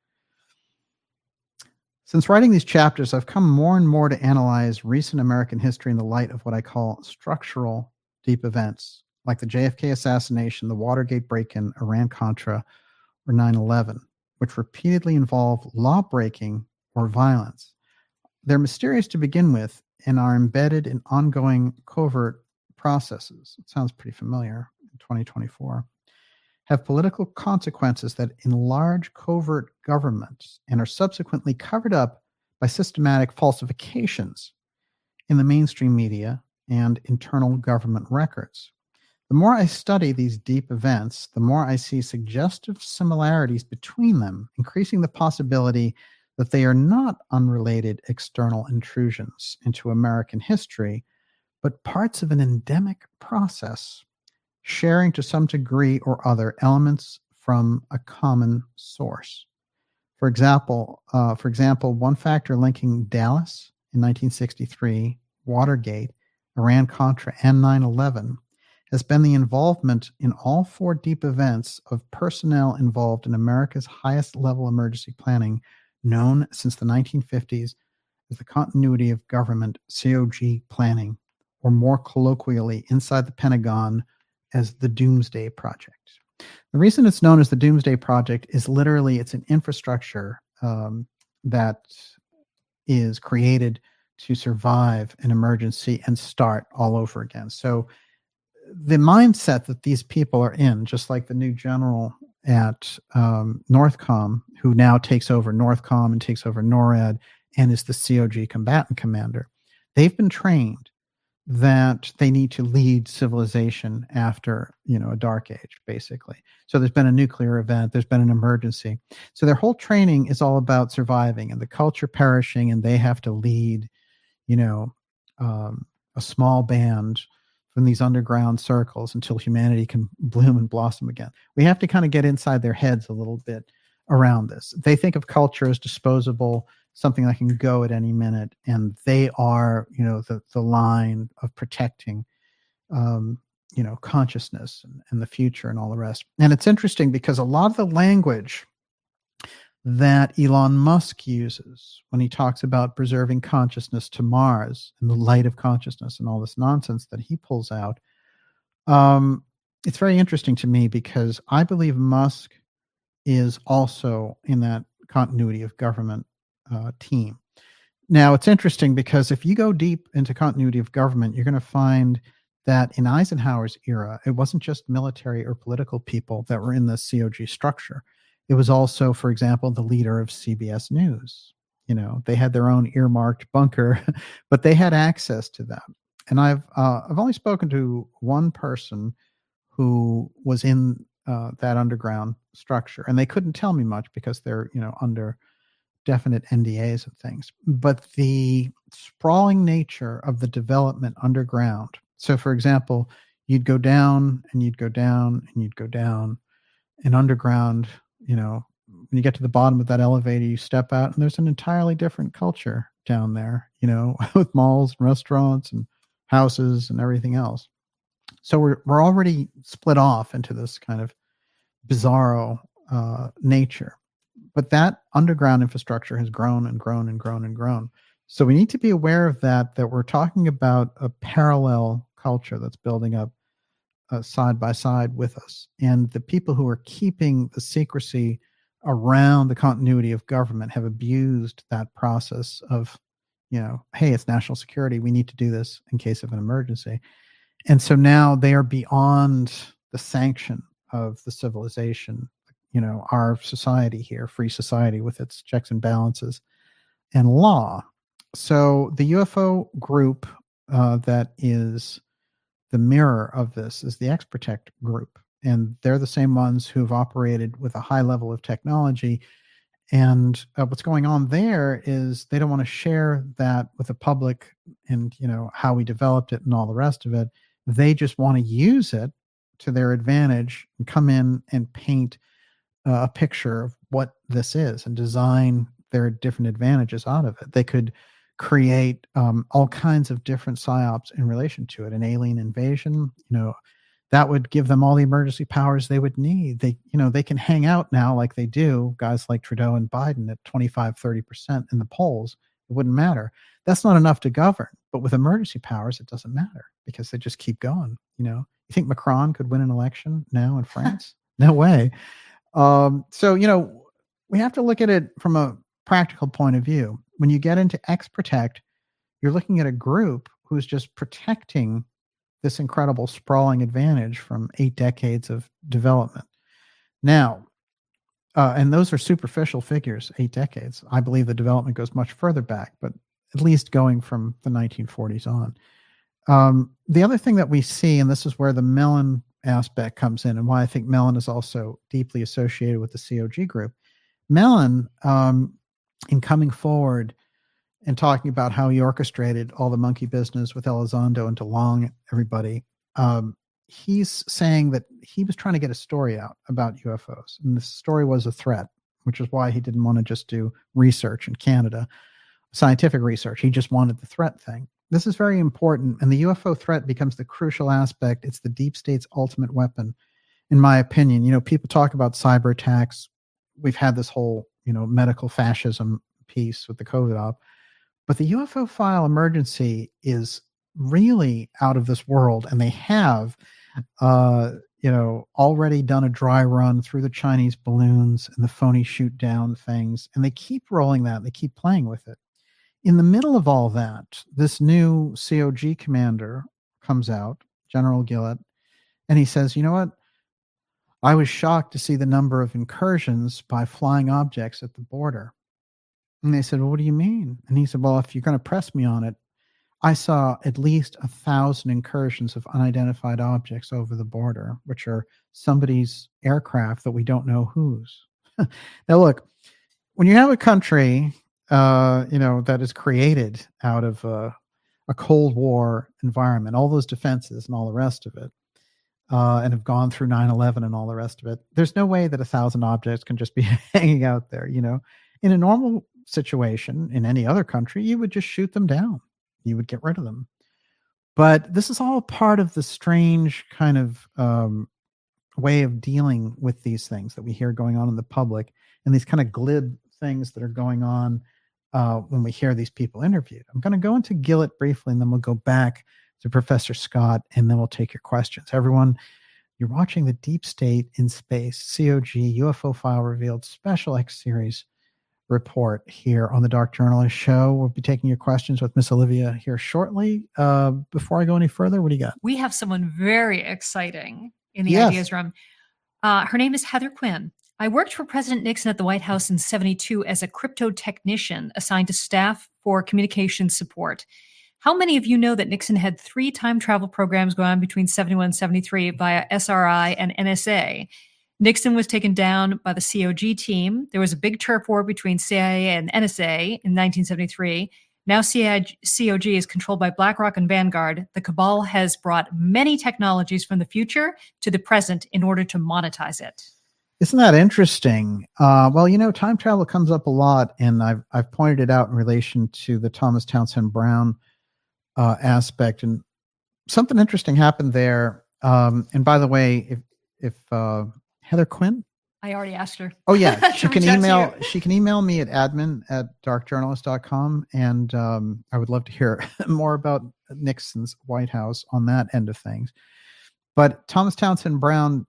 Since writing these chapters, I've come more and more to analyze recent American history in the light of what I call structural deep events, like the JFK assassination, the Watergate break-in, Iran-Contra, or 9/11, which repeatedly involve law-breaking or violence. They're mysterious to begin with and are embedded in ongoing covert processes. It sounds pretty familiar in 2024. Have political consequences that enlarge covert governments and are subsequently covered up by systematic falsifications in the mainstream media and internal government records. The more I study these deep events, the more I see suggestive similarities between them, increasing the possibility that they are not unrelated external intrusions into American history, but parts of an endemic process, sharing to some degree or other elements from a common source. For example, one factor linking Dallas in 1963, Watergate, Iran-Contra, and 9/11 has been the involvement in all four deep events of personnel involved in America's highest level emergency planning, known since the 1950s as the Continuity of Government, COG planning, or more colloquially inside the Pentagon as the Doomsday Project. The reason it's known as the Doomsday Project is literally it's an infrastructure that is created to survive an emergency and start all over again. So the mindset that these people are in, just like the new general at Northcom, who now takes over Northcom and takes over NORAD and is the COG combatant commander, they've been trained that they need to lead civilization after, a dark age, basically. So there's been a nuclear event, there's been an emergency. So their whole training is all about surviving and the culture perishing, and they have to lead, a small band from these underground circles until humanity can bloom and blossom again. We have to kind of get inside their heads a little bit around this. They think of culture as disposable, something that can go at any minute, and they are, the line of protecting, consciousness and the future and all the rest. And it's interesting because a lot of the language that Elon Musk uses when he talks about preserving consciousness to Mars and the light of consciousness and all this nonsense that he pulls out, it's very interesting to me because I believe Musk is also in that continuity of government team. Now, it's interesting because if you go deep into continuity of government, you're going to find that in Eisenhower's era, it wasn't just military or political people that were in the COG structure. It was also, for example, the leader of CBS News. They had their own earmarked bunker, but they had access to them. And I've only spoken to one person who was in that underground structure, and they couldn't tell me much because they're under definite NDAs and things. But the sprawling nature of the development underground. So, for example, you'd go down and you'd go down and you'd go down, and underground, when you get to the bottom of that elevator, you step out and there's an entirely different culture down there, with malls and restaurants and houses and everything else. So we're already split off into this kind of bizarro nature. But that underground infrastructure has grown and grown and grown and grown. So we need to be aware of that we're talking about a parallel culture that's building up side by side with us. And the people who are keeping the secrecy around the continuity of government have abused that process of, hey, it's national security. We need to do this in case of an emergency. And so now they are beyond the sanction of the civilization, our society here, free society with its checks and balances and law. So the UFO group that is the mirror of this is the X-Protect group. And they're the same ones who've operated with a high level of technology. And what's going on there is they don't want to share that with the public and, how we developed it and all the rest of it. They just want to use it to their advantage and come in and paint a picture of what this is and design their different advantages out of it. They could create all kinds of different psyops in relation to it. An alien invasion, that would give them all the emergency powers they would need. They can hang out now like they do, guys like Trudeau and Biden at 25, 30% in the polls. It wouldn't matter. That's not enough to govern. But with emergency powers, it doesn't matter because they just keep going. You think Macron could win an election now in France? No way. So, we have to look at it from a practical point of view. When you get into X-Protect, you're looking at a group who's just protecting this incredible sprawling advantage from 8 decades of development. Now, and those are superficial figures, 8 decades. I believe the development goes much further back, but at least going from the 1940s on. The other thing that we see, and this is where the Mellon aspect comes in and why I think Mellon is also deeply associated with the COG group. Mellon, in coming forward and talking about how he orchestrated all the monkey business with Elizondo and DeLong, everybody, he's saying that he was trying to get a story out about UFOs. And the story was a threat, which is why he didn't want to just do research in Canada, scientific research. He just wanted the threat thing. This is very important. And the UFO threat becomes the crucial aspect. It's the deep state's ultimate weapon, in my opinion. People talk about cyber attacks. We've had this whole, medical fascism piece with the COVID op. But the UFO file emergency is really out of this world. And they have, already done a dry run through the Chinese balloons and the phony shoot down things. And they keep rolling that. They keep playing with it. In the middle of all that, this new COG commander comes out, General Gillett, and he says, you know what? I was shocked to see the number of incursions by flying objects at the border. And they said, well, what do you mean? And he said, well, if you're going to press me on it, I saw at least 1,000 incursions of unidentified objects over the border, which are somebody's aircraft that we don't know whose. Now, look, when you have a country, that is created out of a Cold War environment, all those defenses and all the rest of it, and have gone through 9/11 and all the rest of it. There's no way that 1,000 objects can just be hanging out there. In a normal situation in any other country, you would just shoot them down. You would get rid of them. But this is all part of the strange kind of way of dealing with these things that we hear going on in the public, and these kind of glib things that are going on when we hear these people interviewed. I'm going to go into Gillett briefly, and then we'll go back to Professor Scott, and then we'll take your questions. Everyone, you're watching the Deep State in Space, COG, UFO File Revealed Special X Series report here on the Dark Journalist Show. We'll be taking your questions with Miss Olivia here shortly. Before I go any further, what do you got? We have someone very exciting in the ideas room. Her name is Heather Quinn. I worked for President Nixon at the White House in 1972 as a crypto technician assigned to staff for communication support. How many of you know that Nixon had 3 time travel programs going on between 71 and 73 via SRI and NSA? Nixon was taken down by the COG team. There was a big turf war between CIA and NSA in 1973. Now COG is controlled by BlackRock and Vanguard. The cabal has brought many technologies from the future to the present in order to monetize it. Isn't that interesting? Well, time travel comes up a lot, and I've pointed it out in relation to the Thomas Townsend Brown aspect, and something interesting happened there. And by the way, if Heather Quinn, I already asked her. Oh yeah, she can email me at admin@darkjournalist.com, and I would love to hear more about Nixon's White House on that end of things. But Thomas Townsend Brown,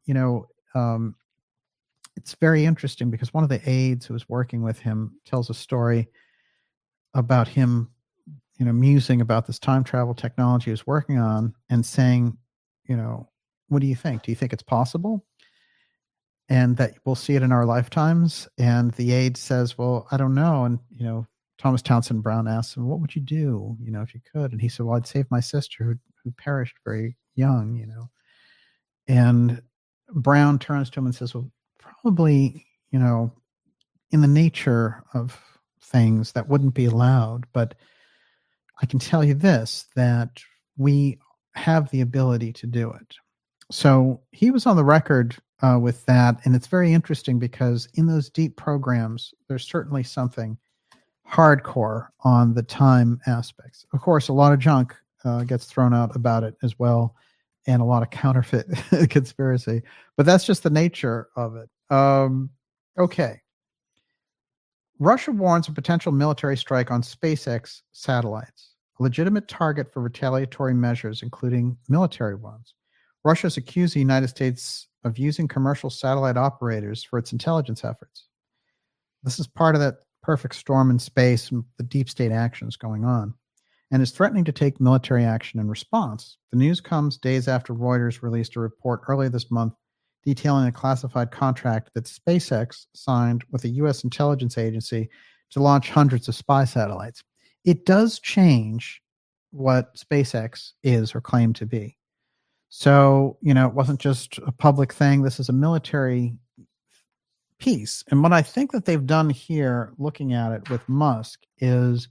it's very interesting because one of the aides who was working with him tells a story about him, musing about this time travel technology he was working on and saying, what do you think? Do you think it's possible? And that we'll see it in our lifetimes? And the aide says, well, I don't know. And, Thomas Townsend Brown asks him, what would you do, if you could? And he said, well, I'd save my sister who perished very young, And Brown turns to him and says, well, probably, in the nature of things that wouldn't be allowed. But I can tell you this, that we have the ability to do it. So he was on the record with that. And it's very interesting because in those deep programs, there's certainly something hardcore on the time aspects. Of course, a lot of junk gets thrown out about it as well, and a lot of counterfeit conspiracy. But that's just the nature of it. Okay. Russia warns a potential military strike on SpaceX satellites, a legitimate target for retaliatory measures, including military ones. Russia has accused the United States of using commercial satellite operators for its intelligence efforts. This is part of that perfect storm in space and the deep state actions going on, and is threatening to take military action in response. The news comes days after Reuters released a report earlier this month detailing a classified contract that SpaceX signed with a U.S. intelligence agency to launch hundreds of spy satellites. It does change what SpaceX is or claimed to be. So, it wasn't just a public thing. This is a military piece. And what I think that they've done here, looking at it with Musk is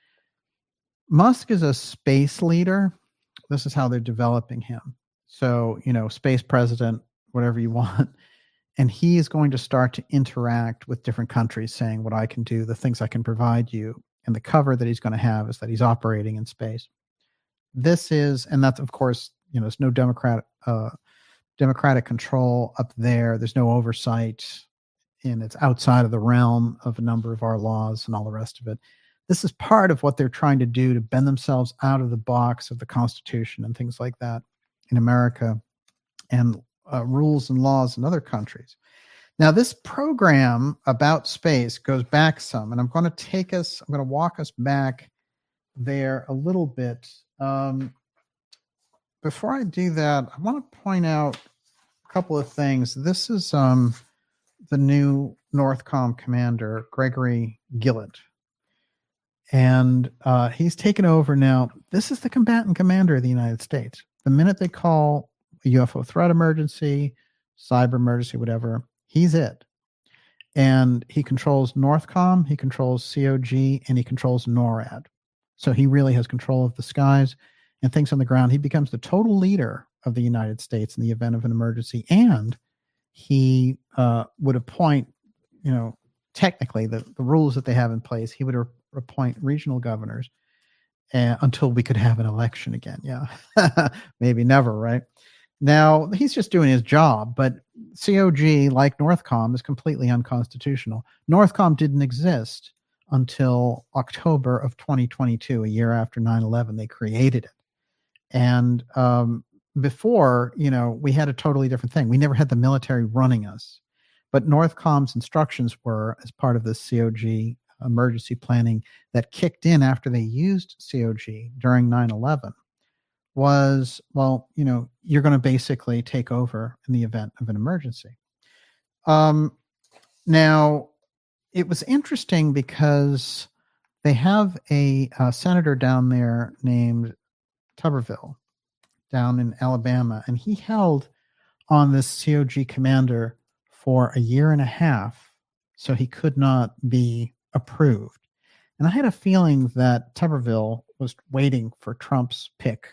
a space leader. This is how they're developing him. So, space president, whatever you want. And he is going to start to interact with different countries saying what I can do, the things I can provide you. And the cover that he's going to have is that he's operating in space. And that's, of course, there's no democratic control up there. There's no oversight, and it's outside of the realm of a number of our laws and all the rest of it. This is part of what they're trying to do to bend themselves out of the box of the Constitution and things like that in America, and rules and laws in other countries. Now, this program about space goes back some, and I'm going to walk us back there a little bit. Before I do that, I want to point out a couple of things. This is the new Northcom commander, Gregory Gillett. And he's taken over now. This is the combatant commander of the United States. The minute they call a UFO threat emergency, cyber emergency, whatever, he's it. And he controls Northcom, he controls COG, and he controls NORAD. So he really has control of the skies and things on the ground. He becomes the total leader of the United States in the event of an emergency. And he would appoint, technically the rules that they have in place, he would appoint regional governors until we could have an election again. Yeah, maybe never, right? Now, he's just doing his job, but COG, like Northcom, is completely unconstitutional. Northcom didn't exist until October of 2022, a year after 9/11. They created it. And before, we had a totally different thing. We never had the military running us. But Northcom's instructions were, as part of the COG emergency planning that kicked in after they used COG during 9/11, was, well, you're going to basically take over in the event of an emergency. Now, it was interesting because they have a senator down there named Tuberville down in Alabama, and he held on this COG commander for a year and a half, so he could not be approved. And I had a feeling that Tuberville was waiting for Trump's pick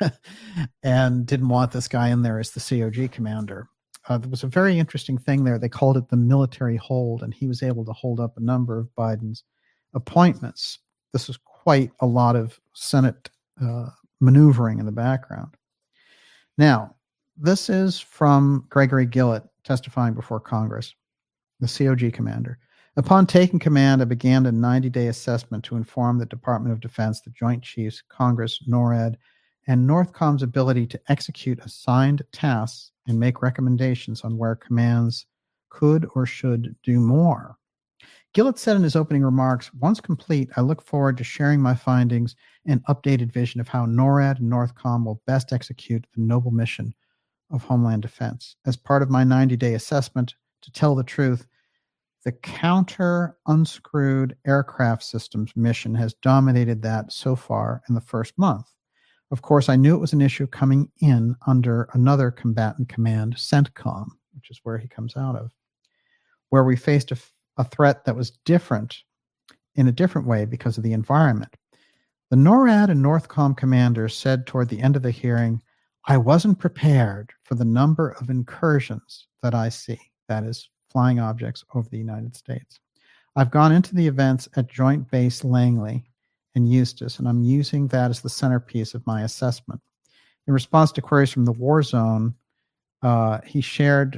and didn't want this guy in there as the COG commander. There was a very interesting thing there. They called it the military hold, and he was able to hold up a number of Biden's appointments. This was quite a lot of Senate maneuvering in the background. Now, this is from Gregory Gillett testifying before Congress, the COG commander. Upon taking command, I began a 90-day assessment to inform the Department of Defense, the Joint Chiefs, Congress, NORAD, and Northcom's ability to execute assigned tasks and make recommendations on where commands could or should do more. Gillett said in his opening remarks, once complete, I look forward to sharing my findings and updated vision of how NORAD and Northcom will best execute the noble mission of Homeland Defense. As part of my 90-day assessment, to tell the truth, the counter unscrewed aircraft systems mission has dominated that so far in the first month. Of course, I knew it was an issue coming in under another combatant command, CENTCOM, which is where he comes out of, where we faced a threat that was different in a different way because of the environment. The NORAD and Northcom commanders said toward the end of the hearing, I wasn't prepared for the number of incursions that I see, that is, flying objects over the United States. I've gone into the events at Joint Base Langley and Eustis, and I'm using that as the centerpiece of my assessment. In response to queries from the War Zone, the shared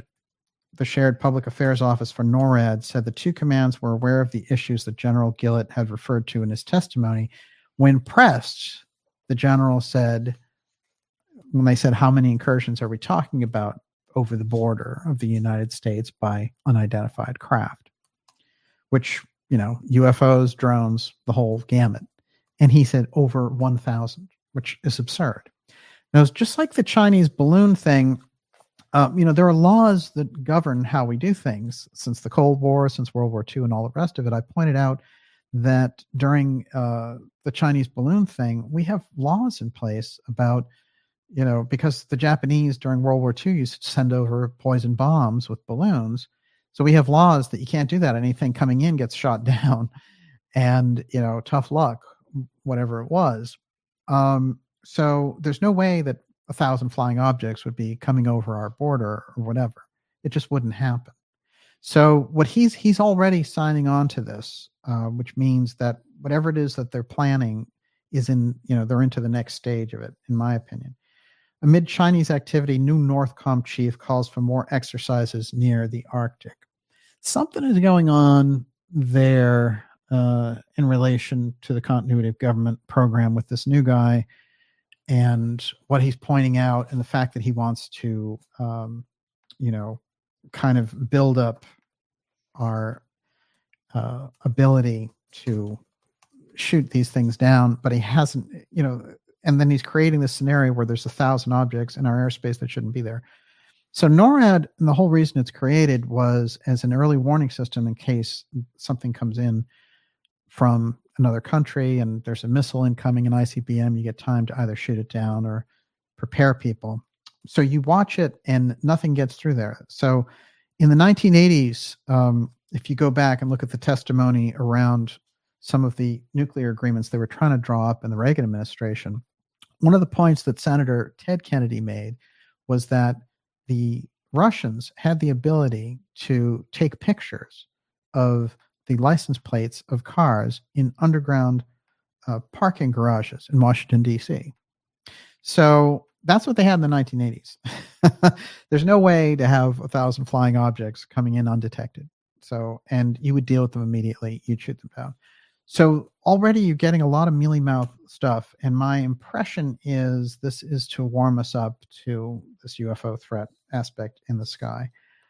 Public Affairs Office for NORAD said the two commands were aware of the issues that General Gillett had referred to in his testimony. When pressed, the general said, when they said, how many incursions are we talking about over the border of the United States by unidentified craft, which, UFOs, drones, the whole gamut. And he said over 1,000, which is absurd. Now, it's just like the Chinese balloon thing. There are laws that govern how we do things since the Cold War, since World War II, and all the rest of it. I pointed out that during the Chinese balloon thing, we have laws in place about, because the Japanese during World War II used to send over poison bombs with balloons. So we have laws that you can't do that. Anything coming in gets shot down and, tough luck, whatever it was. So there's no way that 1,000 flying objects would be coming over our border or whatever. It just wouldn't happen. So what he's already signing on to this, which means that whatever it is that they're planning is they're into the next stage of it, in my opinion. Amid Chinese activity, new Northcom chief calls for more exercises near the Arctic. Something is going on there in relation to the continuity of government program with this new guy and what he's pointing out, and the fact that he wants to, kind of build up our ability to shoot these things down, but he hasn't, and then he's creating this scenario where there's 1,000 objects in our airspace that shouldn't be there. So NORAD, and the whole reason it's created was as an early warning system in case something comes in from another country and there's a missile incoming in ICBM, you get time to either shoot it down or prepare people. So you watch it and nothing gets through there. So in the 1980s, if you go back and look at the testimony around some of the nuclear agreements they were trying to draw up in the Reagan administration, one of the points that Senator Ted Kennedy made was that the Russians had the ability to take pictures of the license plates of cars in underground parking garages in Washington, D.C. So that's what they had in the 1980s. There's no way to have 1,000 flying objects coming in undetected. So, and you would deal with them immediately. You'd shoot them down. So already you're getting a lot of mealy-mouthed stuff. And my impression is this is to warm us up to this UFO threat aspect in the sky.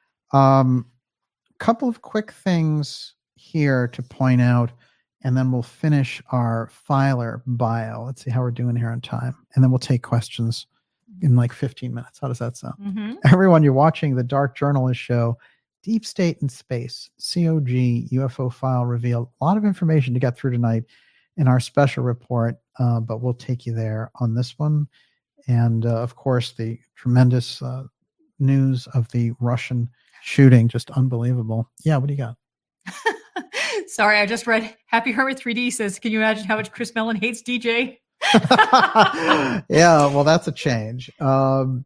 Couple of quick things here to point out, and then we'll finish our filer bio. Let's see how we're doing here on time. And then we'll take questions in like 15 minutes. How does that sound? Mm-hmm. Everyone, you're watching the Dark Journalist Show, Deep State in Space, COG, UFO file revealed. A lot of information to get through tonight in our special report, but we'll take you there on this one. And of course, the tremendous news of the Russian shooting, just unbelievable. Yeah, what do you got? Sorry, I just read Happy Hermit 3D says, can you imagine how much Chris Mellon hates DJ? Yeah, well, that's a change. I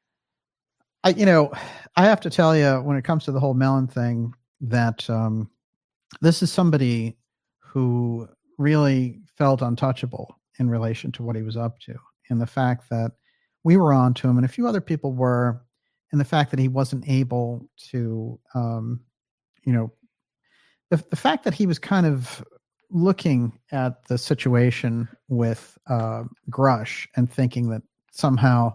have to tell you, when it comes to the whole Mellon thing, that this is somebody who really felt untouchable in relation to what he was up to. And the fact that we were on to him and a few other people were, and the fact that he wasn't able to, the fact that he was kind of looking at the situation with Grush and thinking that somehow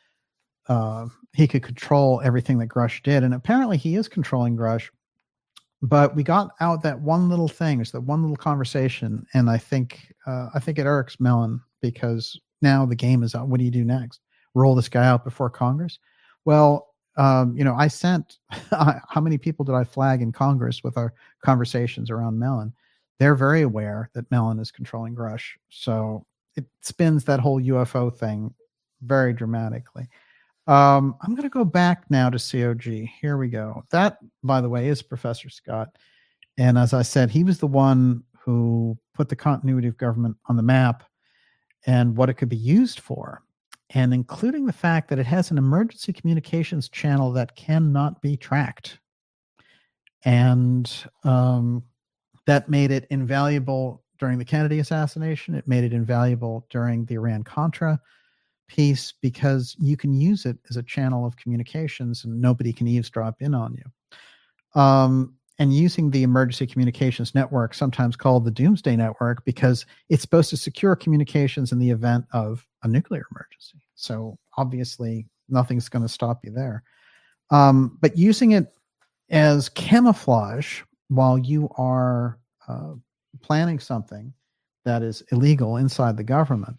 he could control everything that Grush did. And apparently he is controlling Grush. But we got out that one little thing, it's that one little conversation. And I think it irks Mellon, because now the game is out. What do you do next? Roll this guy out before Congress? Well, I sent, how many people did I flag in Congress with our conversations around Mellon? They're very aware that Mellon is controlling Grush. So it spins that whole UFO thing very dramatically. I'm going to go back now to COG. Here we go. That, by the way, is Professor Scott. And as I said, he was the one who put the continuity of government on the map and what it could be used for, and including the fact that it has an emergency communications channel that cannot be tracked. And that made it invaluable during the Kennedy assassination. It made it invaluable during the Iran-Contra piece, because you can use it as a channel of communications and nobody can eavesdrop in on you. And using the emergency communications network, sometimes called the Doomsday Network, because it's supposed to secure communications in the event of a nuclear emergency. So obviously nothing's going to stop you there. But using it as camouflage while you are planning something that is illegal inside the government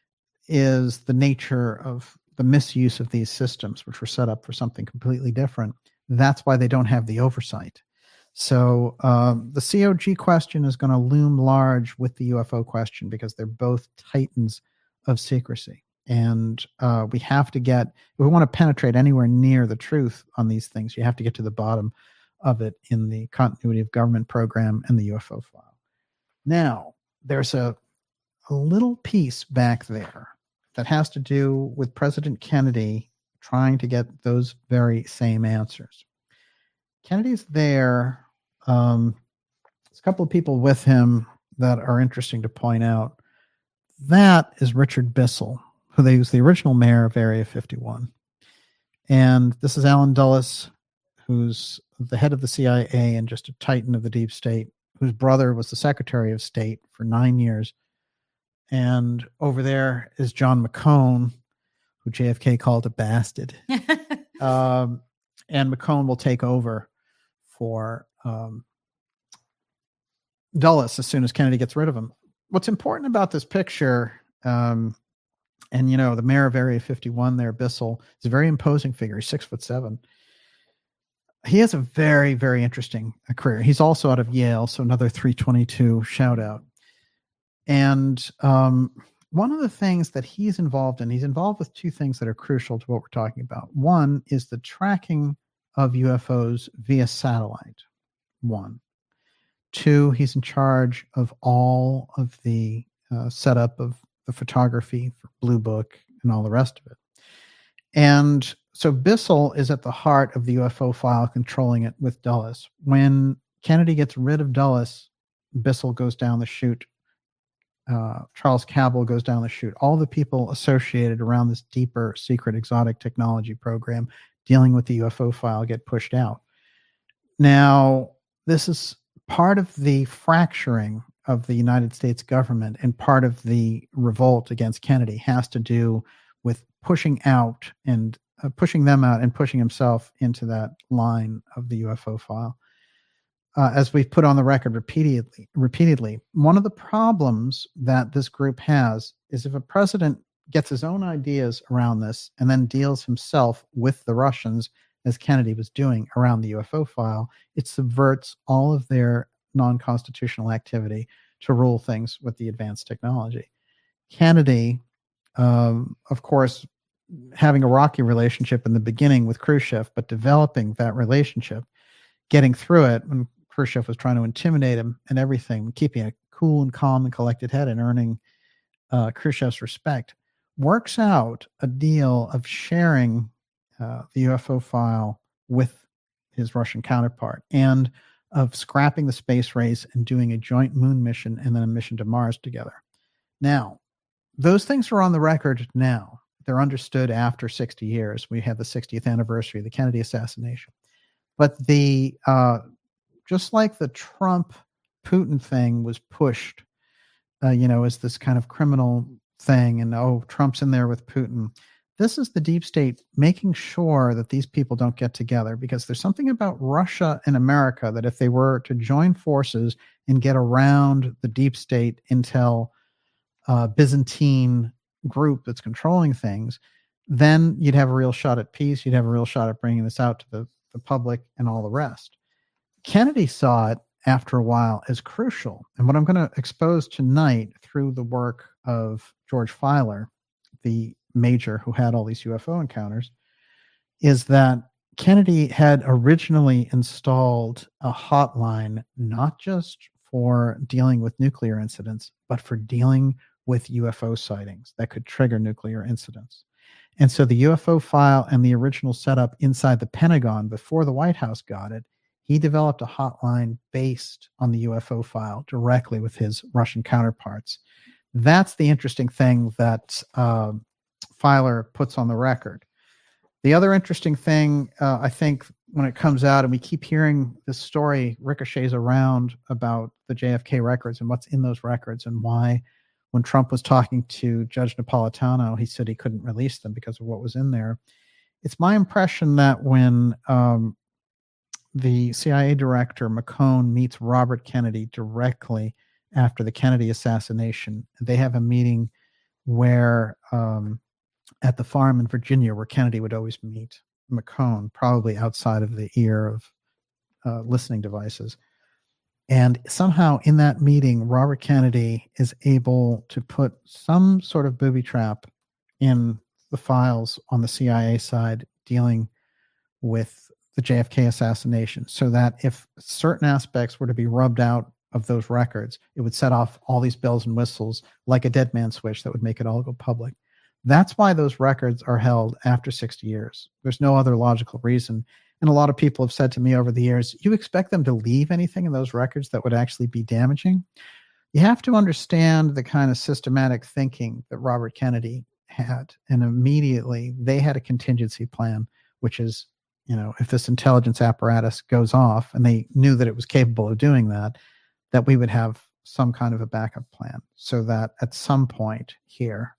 is the nature of the misuse of these systems, which were set up for something completely different. That's why they don't have the oversight. So the COG question is going to loom large with the UFO question, because they're both titans of secrecy. And we have to if we want to penetrate anywhere near the truth on these things, you have to get to the bottom of it in the continuity of government program and the UFO file. Now, there's a little piece back there that has to do with President Kennedy trying to get those very same answers. Kennedy's there. There's a couple of people with him that are interesting to point out. That is Richard Bissell, who they was the original mayor of Area 51. And this is Alan Dulles, who's the head of the CIA and just a titan of the deep state, whose brother was the Secretary of State for 9 years. And over there is John McCone, who JFK called a bastard. And McCone will take over for Dulles as soon as Kennedy gets rid of him. What's important about this picture, and the mayor of Area 51 there, Bissell, is a very imposing figure. He's 6'7". He has a very, very interesting career. He's also out of Yale, so another 322 shout out. And one of the things that he's involved with two things that are crucial to what we're talking about. One is the tracking of UFOs via satellite. One. 2, he's in charge of all of the setup of the photography for Blue Book and all the rest of it. And so Bissell is at the heart of the UFO file, controlling it with Dulles. When Kennedy gets rid of Dulles, Bissell goes down the chute. Charles Cabell goes down the chute. All the people associated around this deeper, secret, exotic technology program dealing with the UFO file get pushed out. Now, this is part of the fracturing of the United States government, and part of the revolt against Kennedy has to do with pushing out and pushing them out and pushing himself into that line of the UFO file. As we've put on the record repeatedly, one of the problems that this group has is if a president gets his own ideas around this and then deals himself with the Russians, as Kennedy was doing around the UFO file, it subverts all of their non-constitutional activity to rule things with the advanced technology. Kennedy, of course, having a rocky relationship in the beginning with Khrushchev, but developing that relationship, getting through it when Khrushchev was trying to intimidate him and everything, keeping a cool and calm and collected head and earning Khrushchev's respect, works out a deal of sharing the UFO file with his Russian counterpart, and of scrapping the space race and doing a joint moon mission and then a mission to Mars together. Now, those things are on the record now. They're understood after 60 years. We have the 60th anniversary of the Kennedy assassination. But the just like the Trump-Putin thing was pushed, as this kind of criminal thing, and Trump's in there with Putin. This is the deep state making sure that these people don't get together, because there's something about Russia and America that if they were to join forces and get around the deep state intel Byzantine group that's controlling things, then you'd have a real shot at peace. You'd have a real shot at bringing this out to the public and all the rest. Kennedy saw it after a while as crucial. And what I'm going to expose tonight through the work of George Filer, the major who had all these UFO encounters, is that Kennedy had originally installed a hotline, not just for dealing with nuclear incidents, but for dealing with UFO sightings that could trigger nuclear incidents. And so the UFO file and the original setup inside the Pentagon before the White House got it, he developed a hotline based on the UFO file directly with his Russian counterparts. That's the interesting thing that Filer puts on the record. The other interesting thing, I think, when it comes out, and we keep hearing this story ricochets around about the JFK records and what's in those records, and why when Trump was talking to Judge Napolitano, he said he couldn't release them because of what was in there. It's my impression that when the CIA director McCone meets Robert Kennedy directly after the Kennedy assassination, they have a meeting where at the farm in Virginia where Kennedy would always meet McCone, probably outside of the ear of listening devices. And somehow in that meeting, Robert Kennedy is able to put some sort of booby trap in the files on the CIA side dealing with the JFK assassination, so that if certain aspects were to be rubbed out of those records, it would set off all these bells and whistles like a dead man switch that would make it all go public. That's why those records are held after 60 years. There's no other logical reason. And a lot of people have said to me over the years, you expect them to leave anything in those records that would actually be damaging? You have to understand the kind of systematic thinking that Robert Kennedy had. And immediately they had a contingency plan, which is, if this intelligence apparatus goes off, and they knew that it was capable of doing that, that we would have some kind of a backup plan, so that at some point here,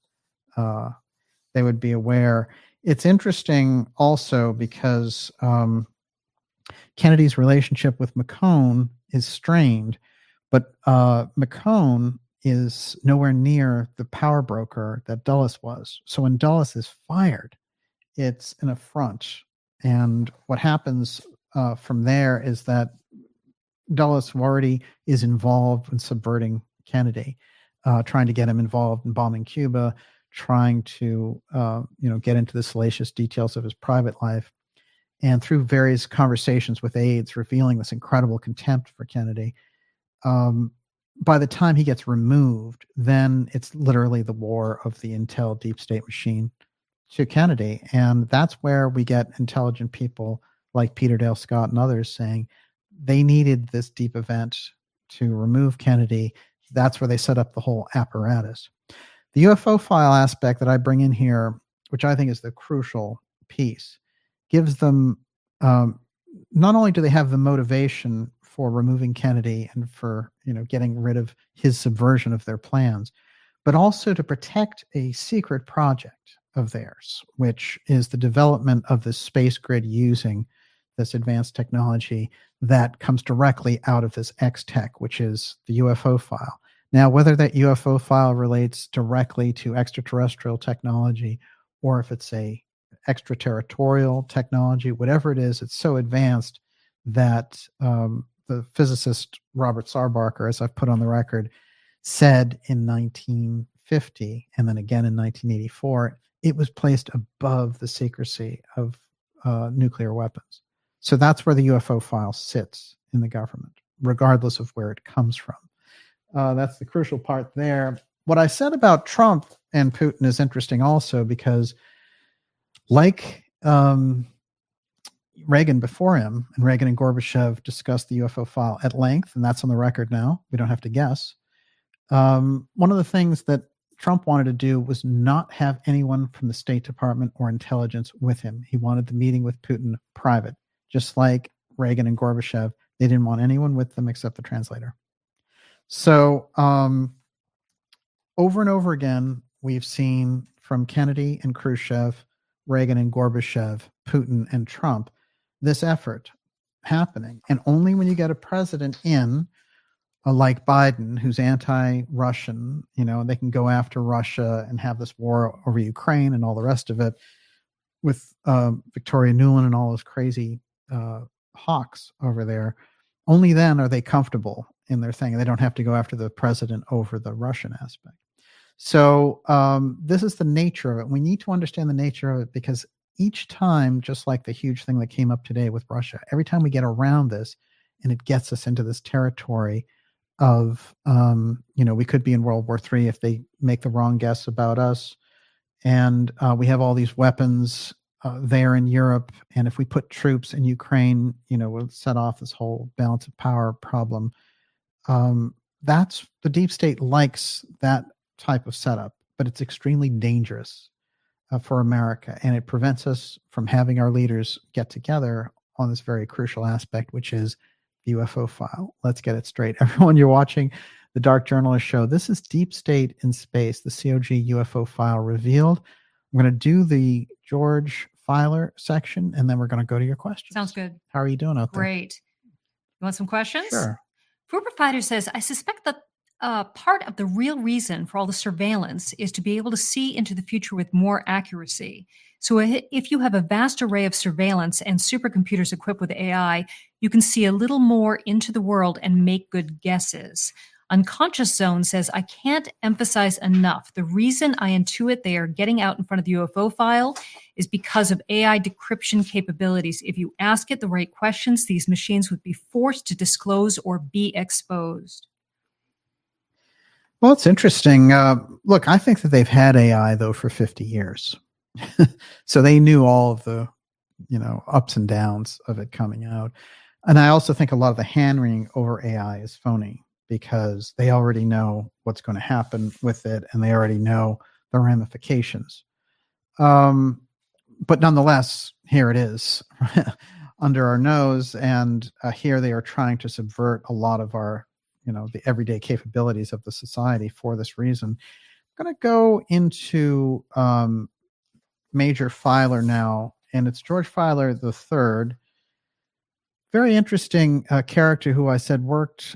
they would be aware. It's interesting also because Kennedy's relationship with McCone is strained, but McCone is nowhere near the power broker that Dulles was. So when Dulles is fired, it's an affront. And what happens from there is that Dulles already is involved in subverting Kennedy, trying to get him involved in bombing Cuba, trying to get into the salacious details of his private life, and through various conversations with aides revealing this incredible contempt for Kennedy, by the time he gets removed, then it's literally the war of the intel deep state machine to Kennedy. And that's where we get intelligent people like Peter Dale Scott and others saying they needed this deep event to remove Kennedy. That's where they set up the whole apparatus. The UFO file aspect that I bring in here, which I think is the crucial piece, gives them not only do they have the motivation for removing Kennedy and for getting rid of his subversion of their plans, but also to protect a secret project of theirs, which is the development of the space grid using this advanced technology that comes directly out of this X-Tech, which is the UFO file. Now, whether that UFO file relates directly to extraterrestrial technology or if it's a extraterritorial technology, whatever it is, it's so advanced that the physicist Robert Sarbarker, as I've put on the record, said in 1950 and then again in 1984, it was placed above the secrecy of nuclear weapons. So that's where the UFO file sits in the government, regardless of where it comes from. That's the crucial part there. What I said about Trump and Putin is interesting also because like Reagan before him, and Reagan and Gorbachev discussed the UFO file at length, and that's on the record now. We don't have to guess. One of the things that Trump wanted to do was not have anyone from the State Department or intelligence with him. He wanted the meeting with Putin private, just like Reagan and Gorbachev. They didn't want anyone with them except the translator. So over and over again, we've seen from Kennedy and Khrushchev, Reagan and Gorbachev, Putin and Trump, this effort happening. And only when you get a president in, like Biden, who's anti-Russian, they can go after Russia and have this war over Ukraine and all the rest of it with Victoria Nuland and all those crazy hawks over there. Only then are they comfortable in their thing. They don't have to go after the president over the Russian aspect. So this is the nature of it. We need to understand the nature of it because each time, just like the huge thing that came up today with Russia, every time we get around this and it gets us into this territory of, we could be in World War III if they make the wrong guess about us. And we have all these weapons there in Europe. And if we put troops in Ukraine, we'll set off this whole balance of power problem. That's the deep state likes that type of setup, but it's extremely dangerous for America. And it prevents us from having our leaders get together on this very crucial aspect, which is the UFO file. Let's get it straight. Everyone, you're watching the Dark Journalist Show. This is Deep State in Space, the COG UFO file revealed. I'm going to do the George Filer section, and then we're going to go to your questions. Sounds good. How are you doing out there? Great. You want some questions? Sure. Fuber Fighter says, I suspect that part of the real reason for all the surveillance is to be able to see into the future with more accuracy. So if you have a vast array of surveillance and supercomputers equipped with AI, you can see a little more into the world and make good guesses. Unconscious Zone says, I can't emphasize enough. The reason I intuit they are getting out in front of the UFO file is because of AI decryption capabilities. If you ask it the right questions, these machines would be forced to disclose or be exposed. Well, it's interesting. Look, I think that they've had AI, though, for 50 years. So they knew all of the, ups and downs of it coming out. And I also think a lot of the hand-wringing over AI is phony because they already know what's going to happen with it and they already know the ramifications. But nonetheless, here it is under our nose. And here they are trying to subvert a lot of our the everyday capabilities of the society for this reason. I'm going to go into Major Filer now, and it's George Filer III. Very interesting character who I said worked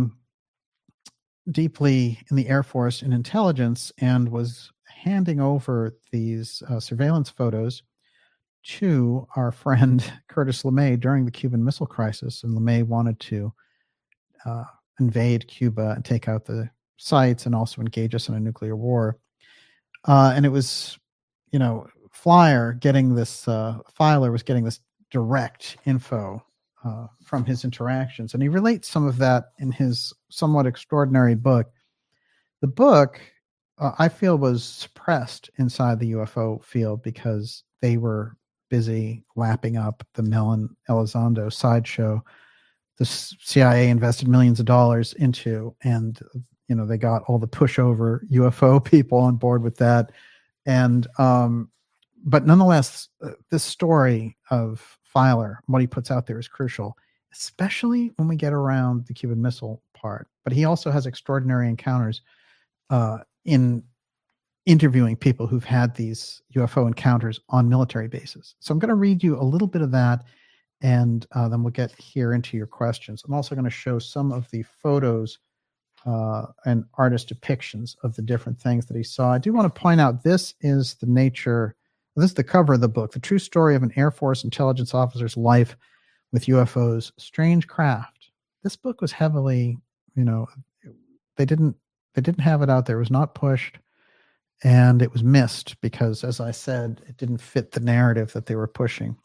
deeply in the Air Force in intelligence and was handing over these surveillance photos to our friend Curtis LeMay during the Cuban Missile Crisis. And LeMay wanted to invade Cuba and take out the sites and also engage us in a nuclear war. And it was, Filer was getting this direct info from his interactions. And he relates some of that in his somewhat extraordinary book. The book, I feel, was suppressed inside the UFO field because they were busy lapping up the Mellon Elizondo sideshow the CIA invested millions of dollars into, and they got all the pushover UFO people on board with that. And but nonetheless, this story of Filer, what he puts out there, is crucial, especially when we get around the Cuban Missile part. But he also has extraordinary encounters in interviewing people who've had these UFO encounters on military bases. So I'm going to read you a little bit of that, and then we'll get here into your questions. I'm also going to show some of the photos and artist depictions of the different things that he saw. I do want to point out, this is the cover of the book, The True Story of an Air Force Intelligence Officer's Life with UFOs, Strange Craft. This book was heavily, they didn't have it out there. It was not pushed, and it was missed because, as I said, it didn't fit the narrative that they were pushing.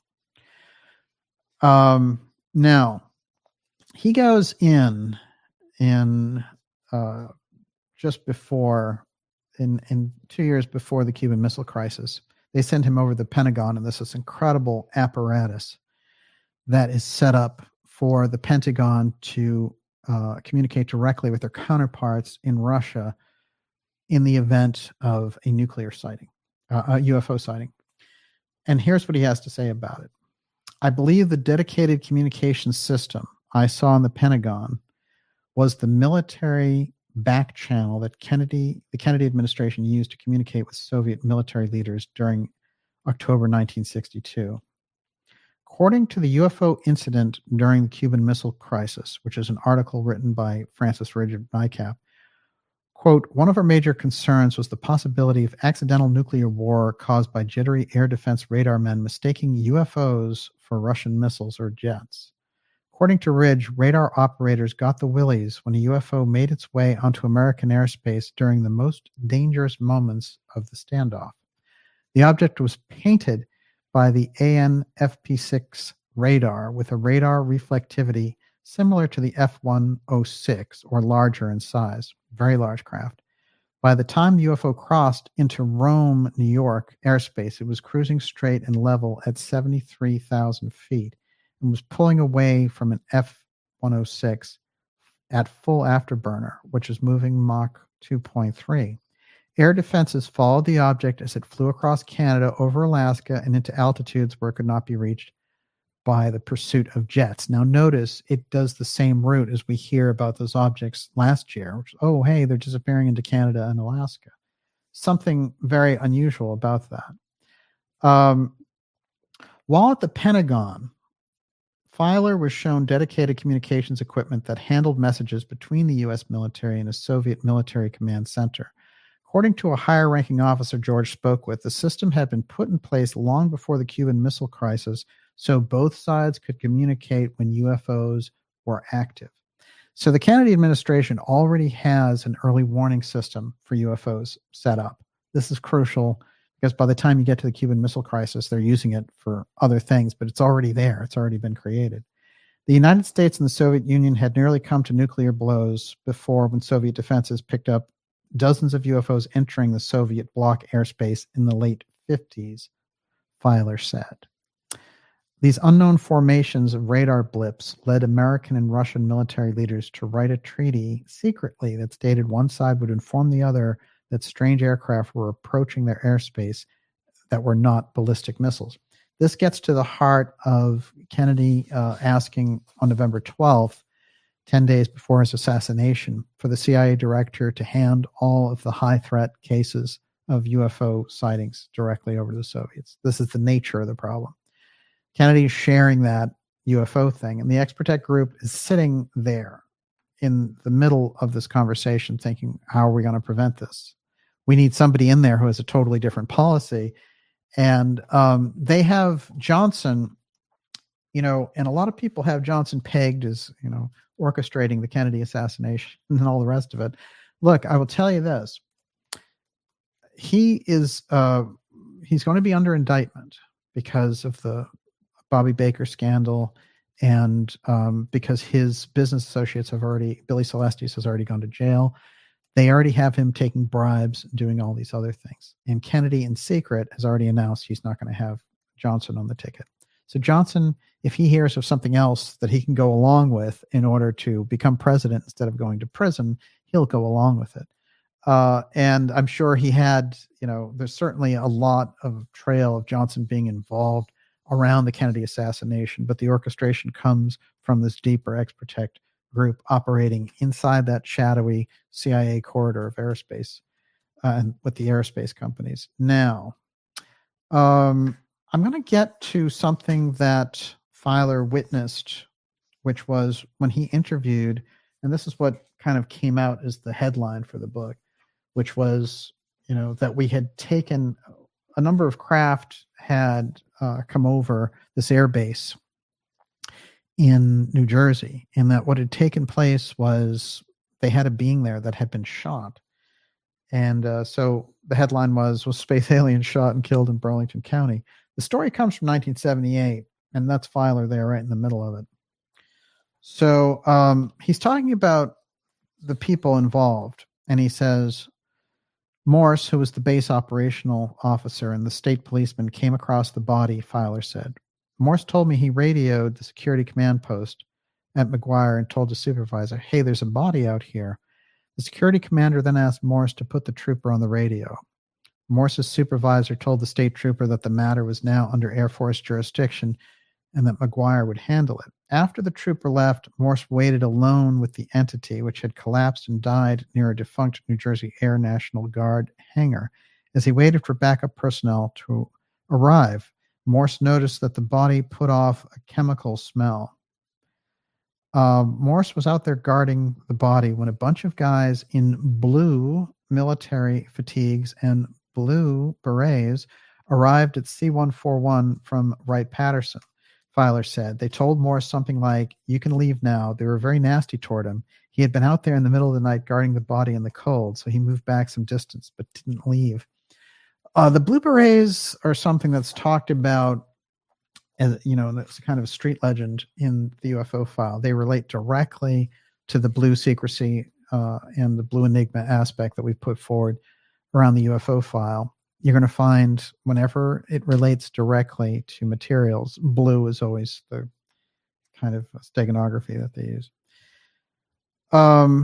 Now, he goes in just before, in 2 years before the Cuban Missile Crisis, they send him over to the Pentagon, and this incredible apparatus that is set up for the Pentagon to communicate directly with their counterparts in Russia in the event of a nuclear sighting, a UFO sighting. And here's what he has to say about it. I believe the dedicated communication system I saw in the Pentagon was the military back channel that the Kennedy administration used to communicate with Soviet military leaders during October 1962. According to the UFO incident during the Cuban Missile Crisis, which is an article written by Francis Richard Nightcap, quote, one of our major concerns was the possibility of accidental nuclear war caused by jittery air defense radar men mistaking UFOs for Russian missiles or jets. According to Ridge, radar operators got the willies when a UFO made its way onto American airspace during the most dangerous moments of the standoff. The object was painted by the AN/FP6 radar with a radar reflectivity similar to the F-106 or larger in size, very large craft. By the time the UFO crossed into Rome, New York airspace, it was cruising straight and level at 73,000 feet and was pulling away from an F-106 at full afterburner, which is moving Mach 2.3. Air defenses followed the object as it flew across Canada, over Alaska, and into altitudes where it could not be reached by the pursuit of jets. Now notice it does the same route as we hear about those objects last year, which, oh, hey, they're disappearing into Canada and Alaska. Something very unusual about that. While at the Pentagon, Filer was shown dedicated communications equipment that handled messages between the U.S. military and a Soviet military command center. According to a higher-ranking officer George spoke with, the system had been put in place long before the Cuban Missile Crisis, so both sides could communicate when UFOs were active. So the Kennedy administration already has an early warning system for UFOs set up. This is crucial because by the time you get to the Cuban Missile Crisis, they're using it for other things, but it's already there. It's already been created. The United States and the Soviet Union had nearly come to nuclear blows before, when Soviet defenses picked up dozens of UFOs entering the Soviet bloc airspace in the late 50s, Filer said. These unknown formations of radar blips led American and Russian military leaders to write a treaty secretly that stated one side would inform the other that strange aircraft were approaching their airspace that were not ballistic missiles. This gets to the heart of Kennedy asking on November 12th, 10 days before his assassination, for the CIA director to hand all of the high-threat cases of UFO sightings directly over to the Soviets. This is the nature of the problem. Kennedy is sharing that UFO thing, and the X-Protect group is sitting there in the middle of this conversation thinking, how are we going to prevent this? We need somebody in there who has a totally different policy. And they have Johnson, and a lot of people have Johnson pegged as, orchestrating the Kennedy assassination and all the rest of it. Look, I will tell you this. He's going to be under indictment because of the Bobby Baker scandal And because his business associates Billy Celestis has already gone to jail, they already have him taking bribes, doing all these other things. And Kennedy, in secret, has already announced he's not going to have Johnson on the ticket. So Johnson, if he hears of something else that he can go along with in order to become president instead of going to prison, he'll go along with it. And I'm sure he had, there's certainly a lot of trail of Johnson being involved around the Kennedy assassination, but the orchestration comes from this deeper X-Protect group operating inside that shadowy CIA corridor of aerospace and with the aerospace companies. Now, I'm going to get to something that Filer witnessed, which was when he interviewed, and this is what kind of came out as the headline for the book, which was, that we had taken a number of craft had come over this air base in New Jersey, and that what had taken place was they had a being there that had been shot. And so the headline was Space Alien Shot and Killed in Burlington County? The story comes from 1978, and that's Filer there right in the middle of it. So he's talking about the people involved, and he says, Morse, who was the base operational officer, and the state policeman came across the body, Filer said. Morse told me he radioed the security command post at McGuire and told the supervisor, hey, there's a body out here. The security commander then asked Morse to put the trooper on the radio. Morse's supervisor told the state trooper that the matter was now under Air Force jurisdiction and that McGuire would handle it. After the trooper left, Morse waited alone with the entity, which had collapsed and died near a defunct New Jersey Air National Guard hangar. As he waited for backup personnel to arrive, Morse noticed that the body put off a chemical smell. Morse was out there guarding the body when a bunch of guys in blue military fatigues and blue berets arrived at C-141 from Wright-Patterson. Filer said. They told Morse something like, you can leave now. They were very nasty toward him. He had been out there in the middle of the night guarding the body in the cold, so he moved back some distance but didn't leave. The Blue Berets are something that's talked about as, that's kind of a street legend in the UFO file. They relate directly to the blue secrecy and the blue enigma aspect that we've put forward around the UFO file. You're going to find whenever it relates directly to materials, blue is always the kind of steganography that they use. How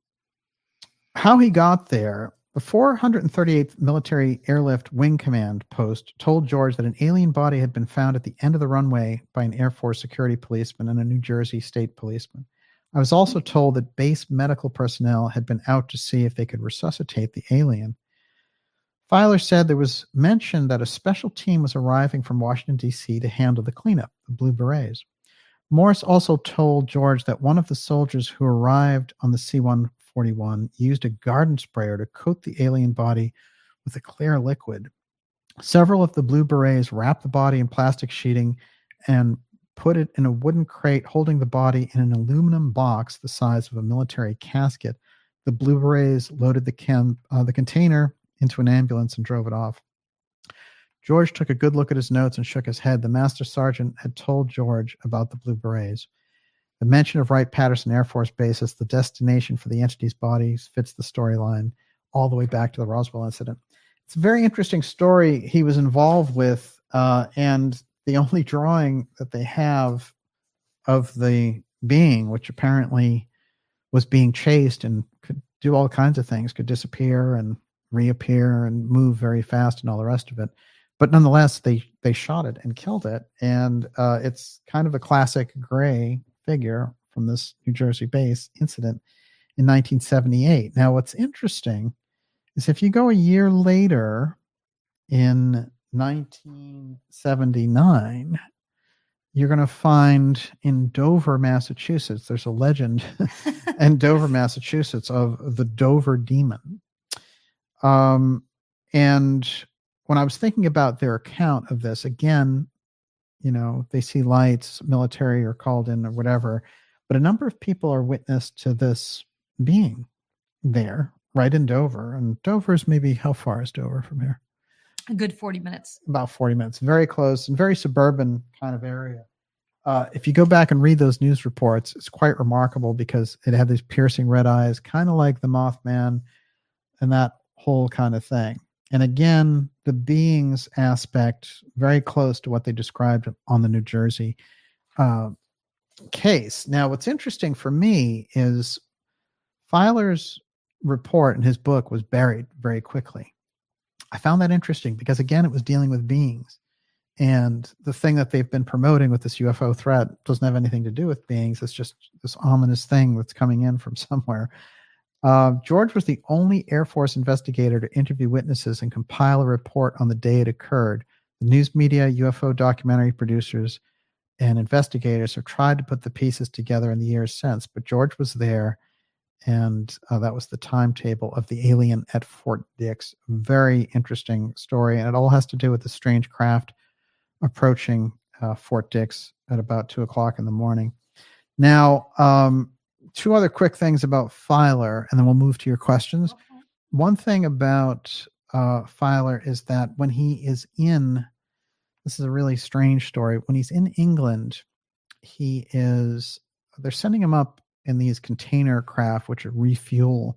he got there, the 438th Military Airlift Wing Command post told George that an alien body had been found at the end of the runway by an Air Force security policeman and a New Jersey state policeman. I was also told that base medical personnel had been out to see if they could resuscitate the alien. Filer said there was mention that a special team was arriving from Washington, D.C. to handle the cleanup, the Blue Berets. Morse also told George that one of the soldiers who arrived on the C-141 used a garden sprayer to coat the alien body with a clear liquid. Several of the Blue Berets wrapped the body in plastic sheeting and put it in a wooden crate holding the body in an aluminum box the size of a military casket. The Blue Berets loaded the container into an ambulance and drove it off. George took a good look at his notes and shook his head. The master sergeant had told George about the Blue Berets. The mention of Wright-Patterson Air Force Base as the destination for the entity's bodies fits the storyline all the way back to the Roswell incident. It's a very interesting story he was involved with, and the only drawing that they have of the being, which apparently was being chased and could do all kinds of things, could disappear and reappear and move very fast and all the rest of it. But nonetheless, they shot it and killed it. And it's kind of a classic gray figure from this New Jersey base incident in 1978. Now, what's interesting is if you go a year later in 1979, you're going to find in Dover, Massachusetts, there's a legend in Dover, Massachusetts of the Dover Demon. And when I was thinking about their account of this, again, they see lights, military are called in or whatever, but a number of people are witness to this being there right in Dover. And Dover is maybe, how far is Dover from here? A good 40 minutes. About 40 minutes. Very close and very suburban kind of area. if you go back and read those news reports, it's quite remarkable because it had these piercing red eyes, kind of like the Mothman and that whole kind of thing. And again, the beings aspect, very close to what they described on the New Jersey case. Now, what's interesting for me is Filer's report in his book was buried very quickly. I found that interesting because, again, it was dealing with beings. And the thing that they've been promoting with this UFO threat doesn't have anything to do with beings. It's just this ominous thing that's coming in from somewhere. George was the only Air Force investigator to interview witnesses and compile a report on the day it occurred. The news media, UFO documentary producers, and investigators have tried to put the pieces together in the years since, but George was there, and that was the timetable of the alien at Fort Dix. Very interesting story, and it all has to do with the strange craft approaching Fort Dix at about 2:00 in the morning. Now, two other quick things about Filer, and then we'll move to your questions. Okay. One thing about Filer is that when he is in, this is a really strange story, when he's in England, they're sending him up in these container craft, which refuel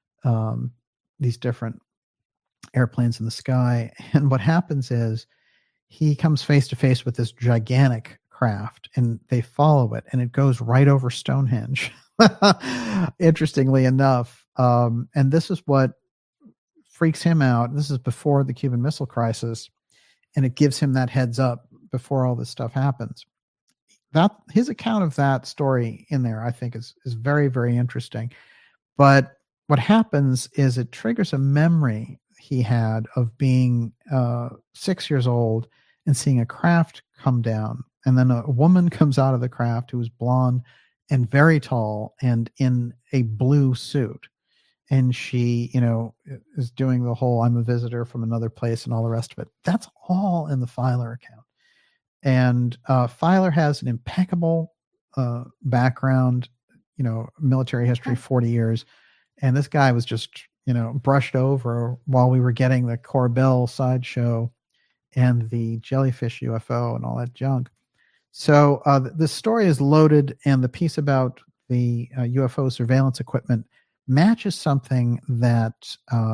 these different airplanes in the sky. And what happens is he comes face to face with this gigantic craft, and they follow it, and it goes right over Stonehenge. Interestingly enough. And this is what freaks him out. This is before the Cuban Missile Crisis, and it gives him that heads up before all this stuff happens. That his account of that story in there, I think, is very, very interesting. But what happens is it triggers a memory he had of being 6 years old and seeing a craft come down, and then a woman comes out of the craft who is blonde and very tall and in a blue suit. And she, is doing the whole I'm a visitor from another place and all the rest of it. That's all in the Filer account. And Filer has an impeccable background, military history, 40 years. And this guy was just, brushed over while we were getting the Corbell sideshow and the jellyfish UFO and all that junk. So the story is loaded, and the piece about the UFO surveillance equipment matches something that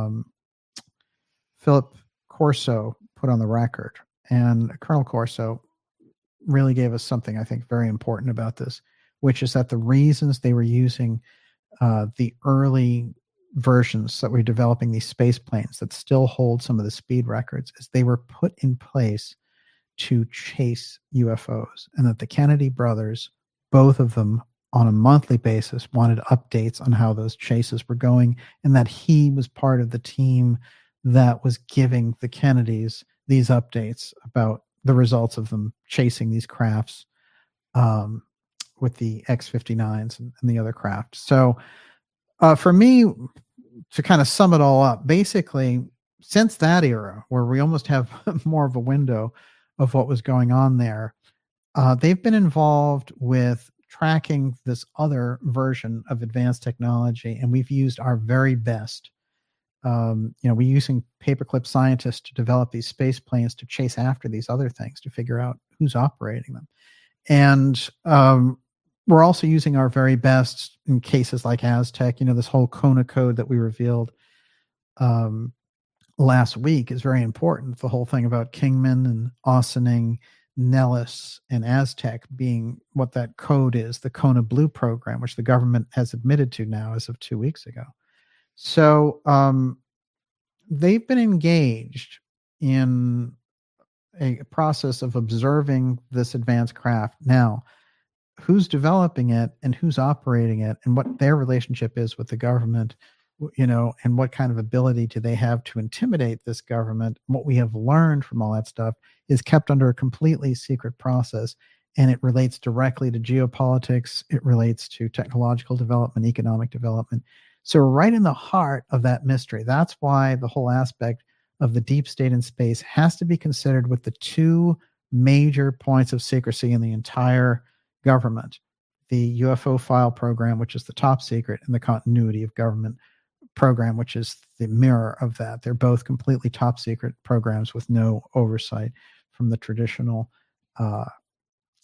Philip Corso put on the record. And Colonel Corso really gave us something, I think, very important about this, which is that the reasons they were using the early versions that were developing these space planes that still hold some of the speed records is they were put in place to chase UFOs, and that the Kennedy brothers, both of them on a monthly basis, wanted updates on how those chases were going, and that he was part of the team that was giving the Kennedys these updates about the results of them chasing these crafts with the X-59s and the other craft. So for me, to kind of sum it all up, basically, since that era, where we almost have more of a window of what was going on there, they've been involved with tracking this other version of advanced technology, and we've used our very best. We're using paperclip scientists to develop these space planes to chase after these other things, to figure out who's operating them. And we're also using our very best in cases like Aztec. This whole Kona code that we revealed last week is very important. The whole thing about Kingman and Ossining, Nellis, and Aztec being what that code is, the Kona Blue program, which the government has admitted to now as of 2 weeks ago. So they've been engaged in a process of observing this advanced craft. Now, who's developing it and who's operating it and what their relationship is with the government, and what kind of ability do they have to intimidate this government, what we have learned from all that stuff is kept under a completely secret process. And it relates directly to geopolitics. It relates to technological development, economic development. So we're right in the heart of that mystery. That's why the whole aspect of the deep state in space has to be considered with the two major points of secrecy in the entire government: the UFO file program, which is the top secret, and the continuity of government program, which is the mirror of that. They're both completely top secret programs with no oversight from the traditional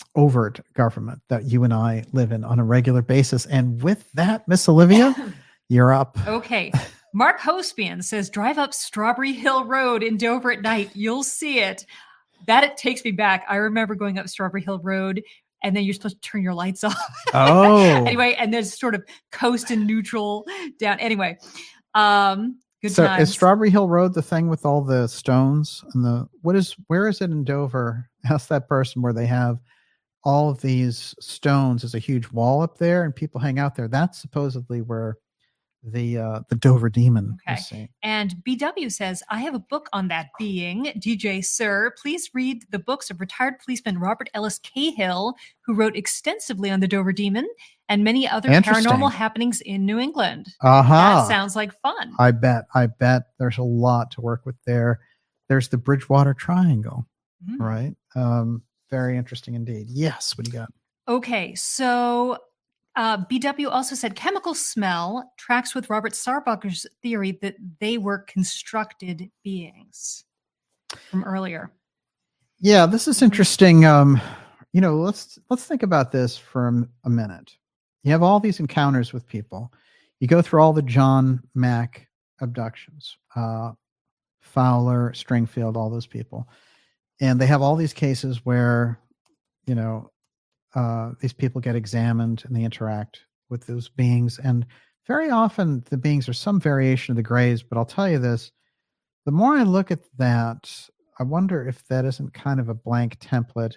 overt government that you and I live in on a regular basis. And with that, Miss Olivia, you're up. Okay. Mark Hospian says, drive up Strawberry Hill Road in Dover at night. You'll see it. That it takes me back. I remember going up Strawberry Hill Road, and then you're supposed to turn your lights off. Oh. Anyway, and there's sort of coast and neutral down. Anyway, good so times. Is Strawberry Hill Road the thing with all the stones and where is it in Dover? Ask that person where they have all of these stones. There's a huge wall up there, and people hang out there. That's supposedly where the Dover Demon. Okay. And BW says, I have a book on that being. DJ Sir, please read the books of retired policeman Robert Ellis Cahill, who wrote extensively on the Dover Demon and many other paranormal happenings in New England. That sounds like fun. I bet there's a lot to work with there. There's the Bridgewater Triangle, right? Very interesting indeed. Yes, what do you got? Okay, so BW also said chemical smell tracks with Robert Sarbacher's theory that they were constructed beings from earlier. Yeah, this is interesting. Let's think about this for a minute. You have all these encounters with people. You go through all the John Mack abductions, Fowler, Stringfield, all those people. And they have all these cases where, these people get examined and they interact with those beings. And very often the beings are some variation of the Greys. But I'll tell you this, the more I look at that, I wonder if that isn't kind of a blank template,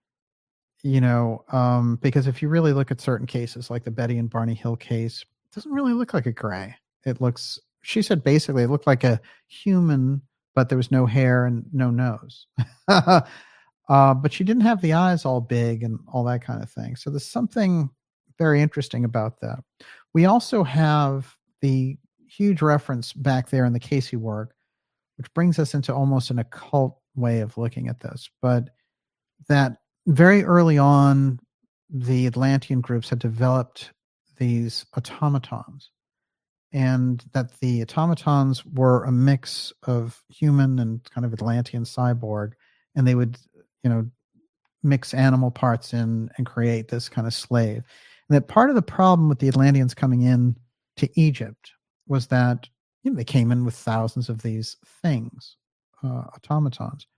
because if you really look at certain cases like the Betty and Barney Hill case, it doesn't really look like a Grey. She said basically it looked like a human, but there was no hair and no nose. But she didn't have the eyes all big and all that kind of thing. So there's something very interesting about that. We also have the huge reference back there in the Casey work, which brings us into almost an occult way of looking at this. But that very early on, the Atlantean groups had developed these automatons, and that the automatons were a mix of human and kind of Atlantean cyborg, and they would mix animal parts in and create this kind of slave. And that part of the problem with the Atlanteans coming in to Egypt was that they came in with thousands of these things, automatons.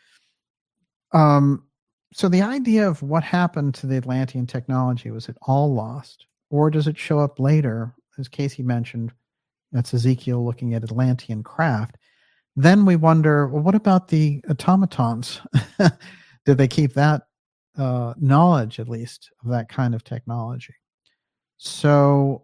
So the idea of what happened to the Atlantean technology, was it all lost? Or does it show up later, as Casey mentioned, that's Ezekiel looking at Atlantean craft. Then we wonder, well, what about the automatons? Did they keep that knowledge, at least, of that kind of technology? So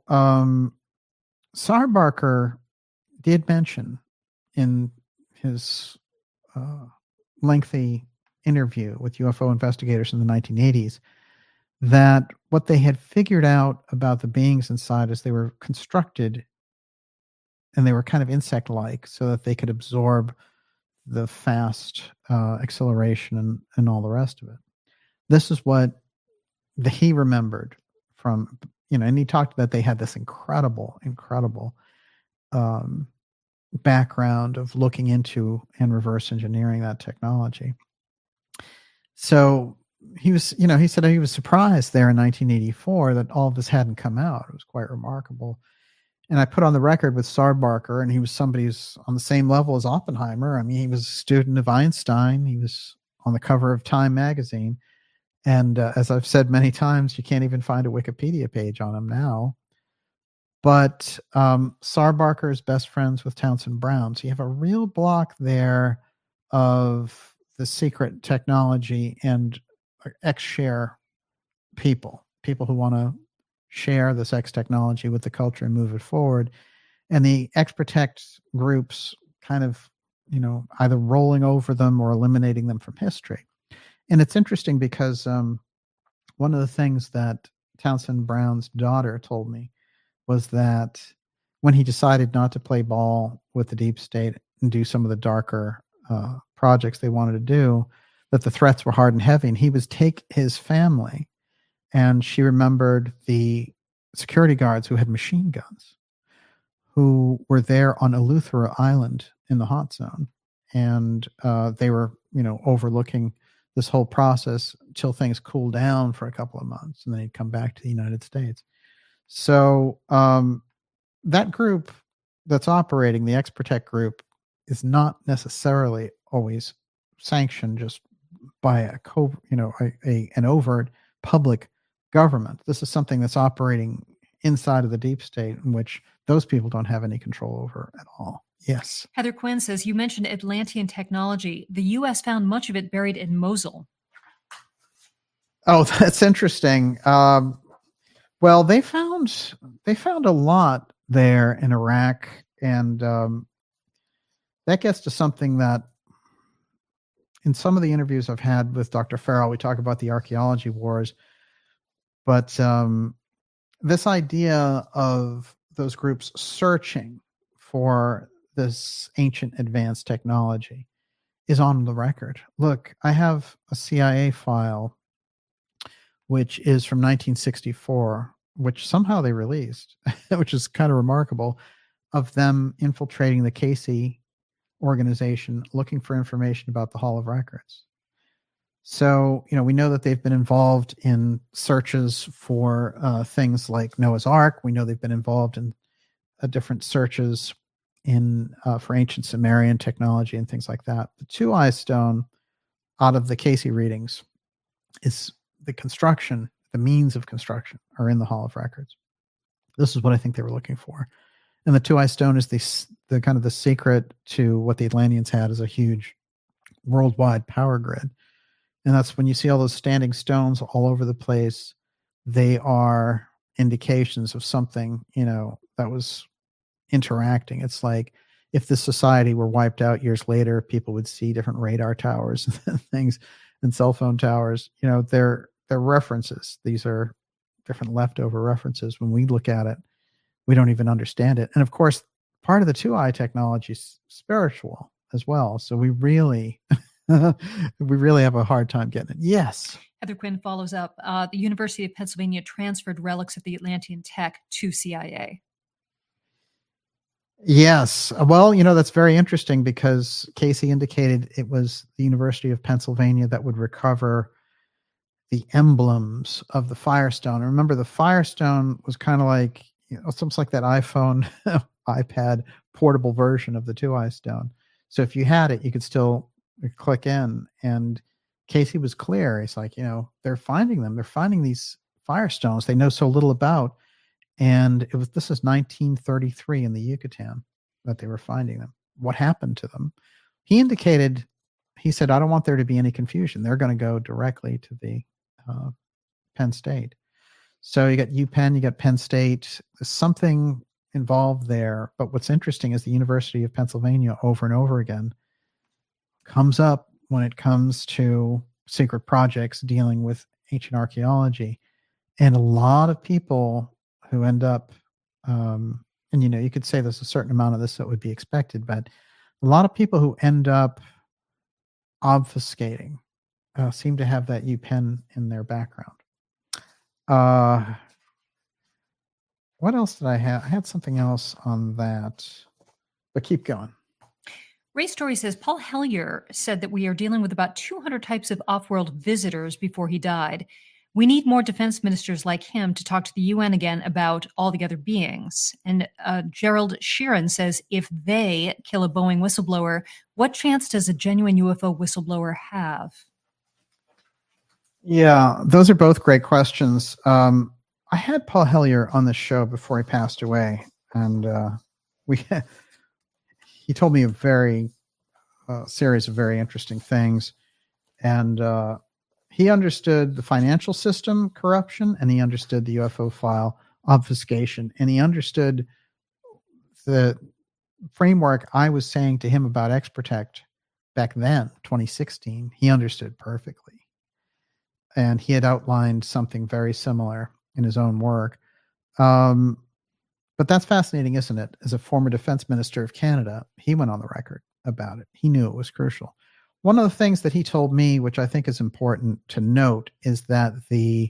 Sarbacher did mention in his lengthy interview with UFO investigators in the 1980s that what they had figured out about the beings inside is they were constructed and they were kind of insect-like so that they could absorb the fast acceleration and all the rest of it. This is what he remembered from, and he talked that they had this incredible background of looking into and reverse engineering that technology. So he said he was surprised there in 1984 that all of this hadn't come out. It was quite remarkable. And I put on the record with Sarbacher, and he was somebody who's on the same level as Oppenheimer. I mean, he was a student of Einstein. He was on the cover of Time magazine. And as I've said many times, you can't even find a Wikipedia page on him now. But Sarbacher is best friends with Townsend Brown. So you have a real block there of the secret technology and X-share people who want to share this X technology with the culture and move it forward. And the X-Protect groups kind of, either rolling over them or eliminating them from history. And it's interesting because one of the things that Townsend Brown's daughter told me was that when he decided not to play ball with the deep state and do some of the darker projects they wanted to do, that the threats were hard and heavy, and he was take his family. And she remembered the security guards who had machine guns, who were there on Eleuthera Island in the hot zone. And they were, overlooking this whole process till things cool down for a couple of months, and then he'd come back to the United States. So that group that's operating, the X-Protect group, is not necessarily always sanctioned just by an overt public government. This is something that's operating inside of the deep state, in which those people don't have any control over at all. Yes. Heather Quinn says, you mentioned Atlantean technology. The U.S. found much of it buried in Mosul. Oh, that's interesting. Well, they found a lot there in Iraq, and that gets to something that in some of the interviews I've had with Dr. Farrell, we talk about the archaeology wars, but this idea of those groups searching for this ancient advanced technology is on the record. Look, I have a CIA file, which is from 1964, which somehow they released, which is kind of remarkable, of them infiltrating the Casey organization, looking for information about the Hall of Records. So, we know that they've been involved in searches for things like Noah's Ark. We know they've been involved in different searches for ancient Sumerian technology and things like that. The Two-Eye Stone, out of the Casey readings, is the construction, the means of construction are in the Hall of Records. This is what I think they were looking for. And the Two-Eye Stone is the kind of the secret to what the Atlanteans had as a huge worldwide power grid. And that's when you see all those standing stones all over the place, they are indications of something, that was interacting. It's like if the society were wiped out years later, people would see different radar towers and things and cell phone towers. They're references. These are different leftover references. When we look at it, we don't even understand it. And of course, part of the Two-Eye technology is spiritual as well. So we really have a hard time getting it. Yes. Heather Quinn follows up. The University of Pennsylvania transferred relics of the Atlantean tech to CIA. Yes. Well, that's very interesting because Casey indicated it was the University of Pennsylvania that would recover the emblems of the Firestone. And remember, the Firestone was kind of like, it's almost like that iPhone, iPad portable version of the Two-Eye Stone. So if you had it, you could still click in. And Casey was clear. He's like, they're finding them. They're finding these Firestones they know so little about. And this is 1933 in the Yucatan that they were finding them. What happened to them? He said, I don't want there to be any confusion. They're going to go directly to the Penn State. So you got UPenn, you got Penn State. There's something involved there. But what's interesting is the University of Pennsylvania over and over again comes up when it comes to secret projects dealing with ancient archaeology. And a lot of people who end up, and you could say there's a certain amount of this that would be expected, but a lot of people who end up obfuscating seem to have that UPenn in their background. What else did I have? I had something else on that, but keep going. Ray Story says, Paul Hellyer said that we are dealing with about 200 types of off-world visitors before he died. We need more defense ministers like him to talk to the UN again about all the other beings. And Gerald Sheeran says, if they kill a Boeing whistleblower, what chance does a genuine UFO whistleblower have? Yeah, those are both great questions. I had Paul Hellyer on the show before he passed away, and he told me a very series of very interesting things, and he understood the financial system corruption, and he understood the UFO file obfuscation, and he understood the framework I was saying to him about X-Protect back then, 2016. He understood perfectly. And he had outlined something very similar in his own work. But that's fascinating, isn't it? As a former defense minister of Canada, he went on the record about it. He knew it was crucial. One of the things that he told me, which I think is important to note, is that the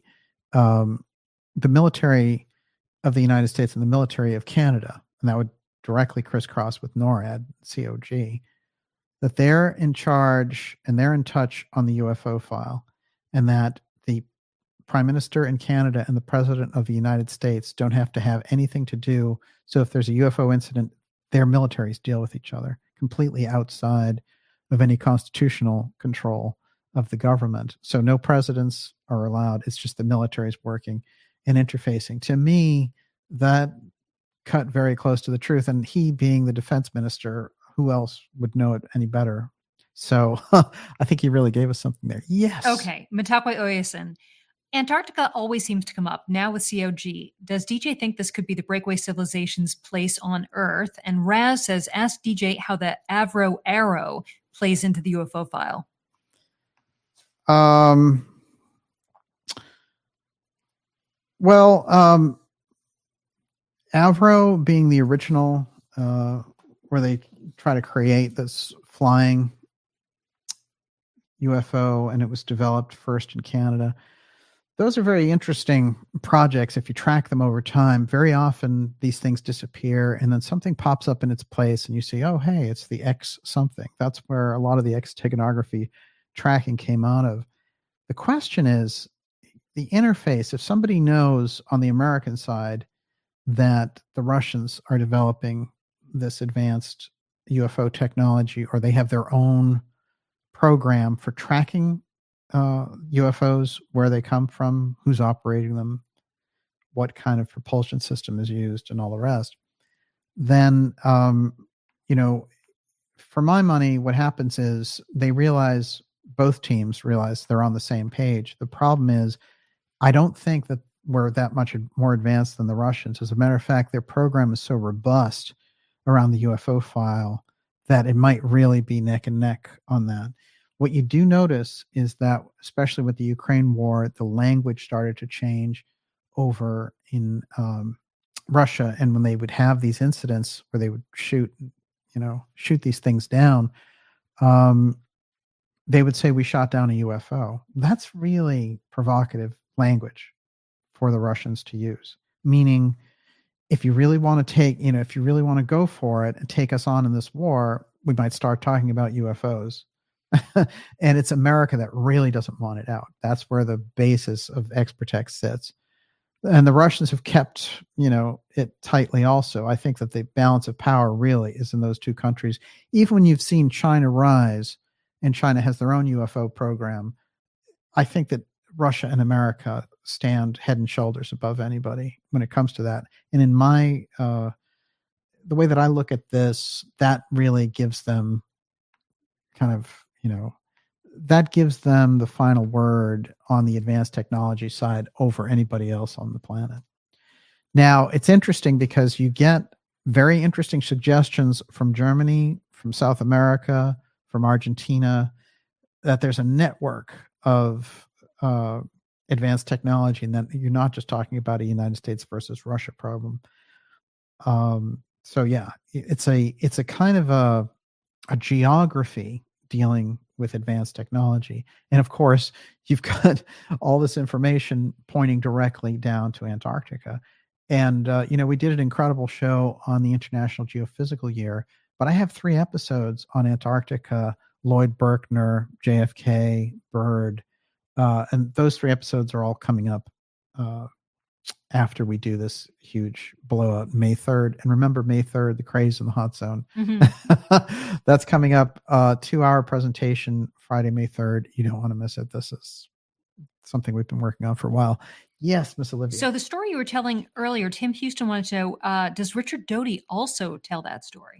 military of the United States and the military of Canada, and that would directly crisscross with NORAD, COG, that they're in charge and they're in touch on the UFO file, and that the Prime Minister in Canada and the President of the United States don't have to have anything to do. So if there's a UFO incident, their militaries deal with each other, completely outside of any constitutional control of the government. So no presidents are allowed. It's just the militaries working and interfacing. To me, that cut very close to the truth. And he, being the defense minister, who else would know it any better? So I think he really gave us something there. Yes. Okay. Matakwe Oyasin. Antarctica always seems to come up, now with COG. Does DJ think this could be the breakaway civilization's place on Earth? And Raz says, ask DJ how the Avro arrow plays into the UFO file. Well, Avro being the original, where they try to create this flying UFO, and it was developed first in Canada. Those are very interesting projects. If you track them over time, very often these things disappear and then something pops up in its place and you see, oh, hey, it's the X something. That's where a lot of the X-teganography tracking came out of. The question is the interface. If somebody knows on the American side that the Russians are developing this advanced UFO technology, or they have their own program for tracking UFOs, where they come from, who's operating them, what kind of propulsion system is used, and all the rest, then, for my money, what happens is both teams realize they're on the same page. The problem is, I don't think that we're that much more advanced than the Russians. As a matter of fact, their program is so robust around the UFO file that it might really be neck and neck on that. What you do notice is that, especially with the Ukraine war, the language started to change over in Russia. And when they would have these incidents where they would shoot these things down, they would say, we shot down a UFO. That's really provocative language for the Russians to use. Meaning, if you really want to go for it and take us on in this war, we might start talking about UFOs. And it's America that really doesn't want it out. That's where the basis of X-Protect sits. And the Russians have kept, it tightly also. I think that the balance of power really is in those two countries. Even when you've seen China rise, and China has their own UFO program, I think that Russia and America stand head and shoulders above anybody when it comes to that. And in my, the way that I look at this, that really gives them kind of, that gives them the final word on the advanced technology side over anybody else on the planet. Now, it's interesting because you get very interesting suggestions from Germany, from South America, from Argentina, that there's a network of advanced technology, and that you're not just talking about a United States versus Russia problem. So yeah, it's a kind of a geography dealing with advanced technology. And of course, you've got all this information pointing directly down to Antarctica. And, we did an incredible show on the International Geophysical Year, but I have 3 episodes on Antarctica, Lloyd Berkner, JFK, Byrd, and those 3 episodes are all coming up after we do this huge blowout May 3rd. And remember, May 3rd, the craze in the hot zone. Mm-hmm. That's coming up, 2-hour presentation, Friday, May 3rd. You don't want to miss it. This is something we've been working on for a while. Yes, Miss Olivia. So the story you were telling earlier, Tim Houston wanted to know, does Richard Doty also tell that story?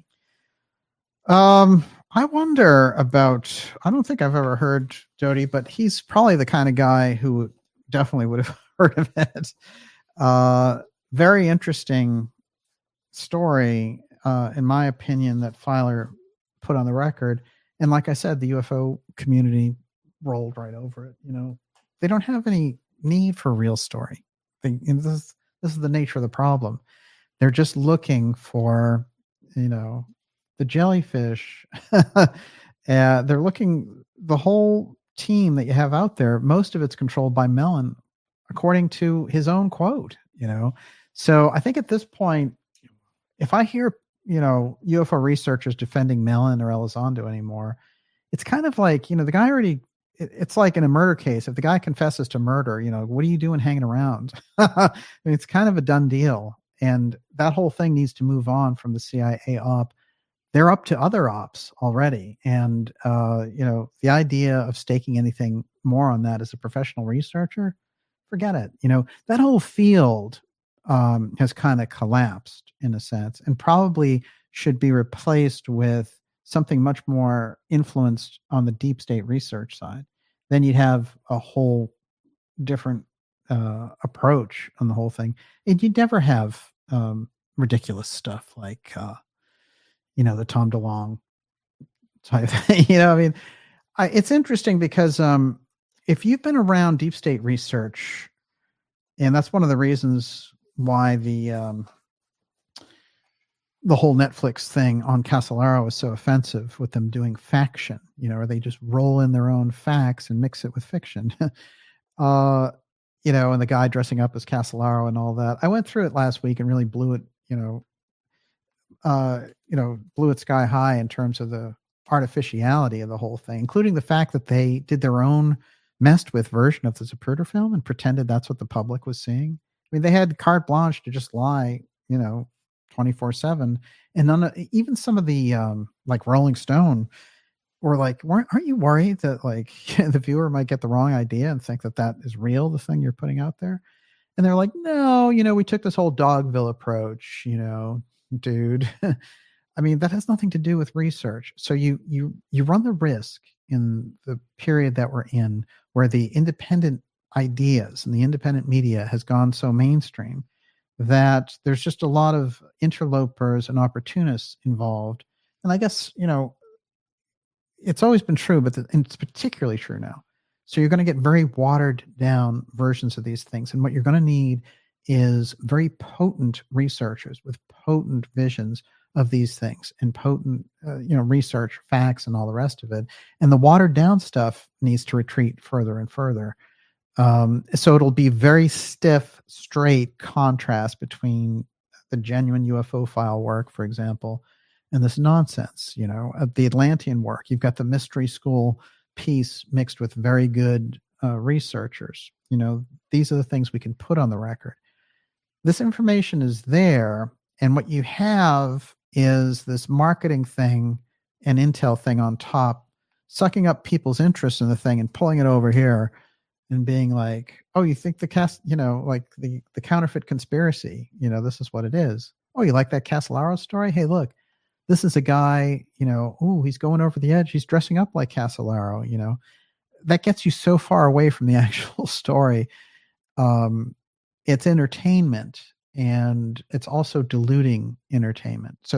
I wonder about, I don't think I've ever heard Doty, but he's probably the kind of guy who definitely would have heard of it. Very interesting story, in my opinion, that Filer put on the record. And like I said, the UFO community rolled right over it. They don't have any need for a real story. This is the nature of the problem. They're just looking for, the jellyfish. They're looking, the whole team that you have out there, most of it's controlled by Mellon, according to his own quote, So I think at this point, if I hear UFO researchers defending Mellon or Elizondo anymore. It's kind of like, the guy already, it's like in a murder case. If the guy confesses to murder, what are you doing hanging around? I mean, it's kind of a done deal. And that whole thing needs to move on from the CIA op. They're up to other ops already. And, the idea of staking anything more on that as a professional researcher, forget it. That whole field has kind of collapsed in a sense and probably should be replaced with something much more influenced on the deep state research side. Then you'd have a whole different approach on the whole thing. And you'd never have ridiculous stuff like, the Tom DeLonge type thing. It's interesting because if you've been around deep state research, and that's one of the reasons why the whole Netflix thing on Casolaro was so offensive with them doing faction, where they just roll in their own facts and mix it with fiction. And the guy dressing up as Casolaro and all that. I went through it last week and really blew it, blew it sky high in terms of the artificiality of the whole thing, including the fact that they did their own messed with version of the Zapruder film and pretended that's what the public was seeing. I mean, they had carte blanche to just lie, 24/7. And even some of the, like Rolling Stone were like, aren't you worried that like the viewer might get the wrong idea and think that is real, the thing you're putting out there? And they're like, no, we took this whole Dogville approach, dude. I mean, that has nothing to do with research. So you run the risk in the period that we're in where the independent ideas and the independent media has gone so mainstream that there's just a lot of interlopers and opportunists involved. And I guess, it's always been true, but it's particularly true now. So you're going to get very watered down versions of these things. And what you're going to need is very potent researchers with potent visions of these things and potent, research facts and all the rest of it. And the watered down stuff needs to retreat further and further. So it'll be very stiff, straight contrast between the genuine UFO file work, for example, and this nonsense, the Atlantean work. You've got the mystery school piece mixed with very good researchers. These are the things we can put on the record. This information is there. And what you have is this marketing thing and intel thing on top, sucking up people's interest in the thing and pulling it over here and being like, oh, you think the the counterfeit conspiracy, this is what it is. Oh, you like that Casolaro story? Hey, look, this is a guy, he's going over the edge. He's dressing up like Casolaro, that gets you so far away from the actual story. It's entertainment. And it's also diluting entertainment. So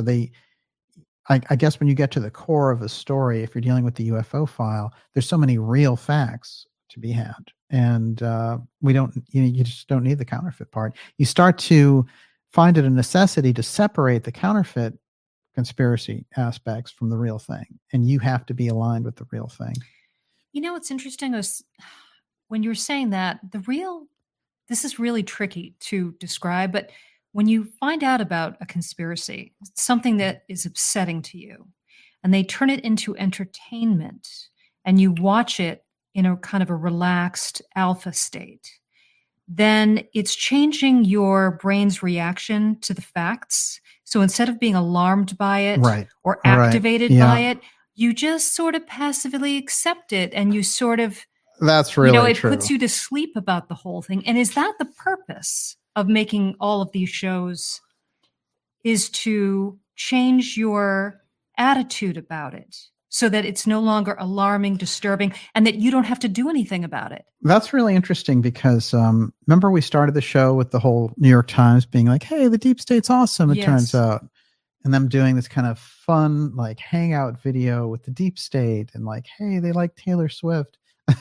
I guess when you get to the core of a story, if you're dealing with the UFO file, there's so many real facts to be had. And you just don't need the counterfeit part. You start to find it a necessity to separate the counterfeit conspiracy aspects from the real thing. And you have to be aligned with the real thing. What's interesting is when you're saying that this is really tricky to describe, but when you find out about a conspiracy, something that is upsetting to you, and they turn it into entertainment, and you watch it in a kind of a relaxed alpha state, then it's changing your brain's reaction to the facts. So instead of being alarmed by it or activated by it, you just sort of passively accept it, and you sort of, that's really it puts you to sleep about the whole thing. And is that the purpose of making all of these shows, is to change your attitude about it so that it's no longer alarming, disturbing, and that you don't have to do anything about it? That's really interesting because remember we started the show with the whole New York Times being like, hey, the deep state's awesome, it turns out. And them doing this kind of fun, like hangout video with the deep state and like, hey, they like Taylor Swift.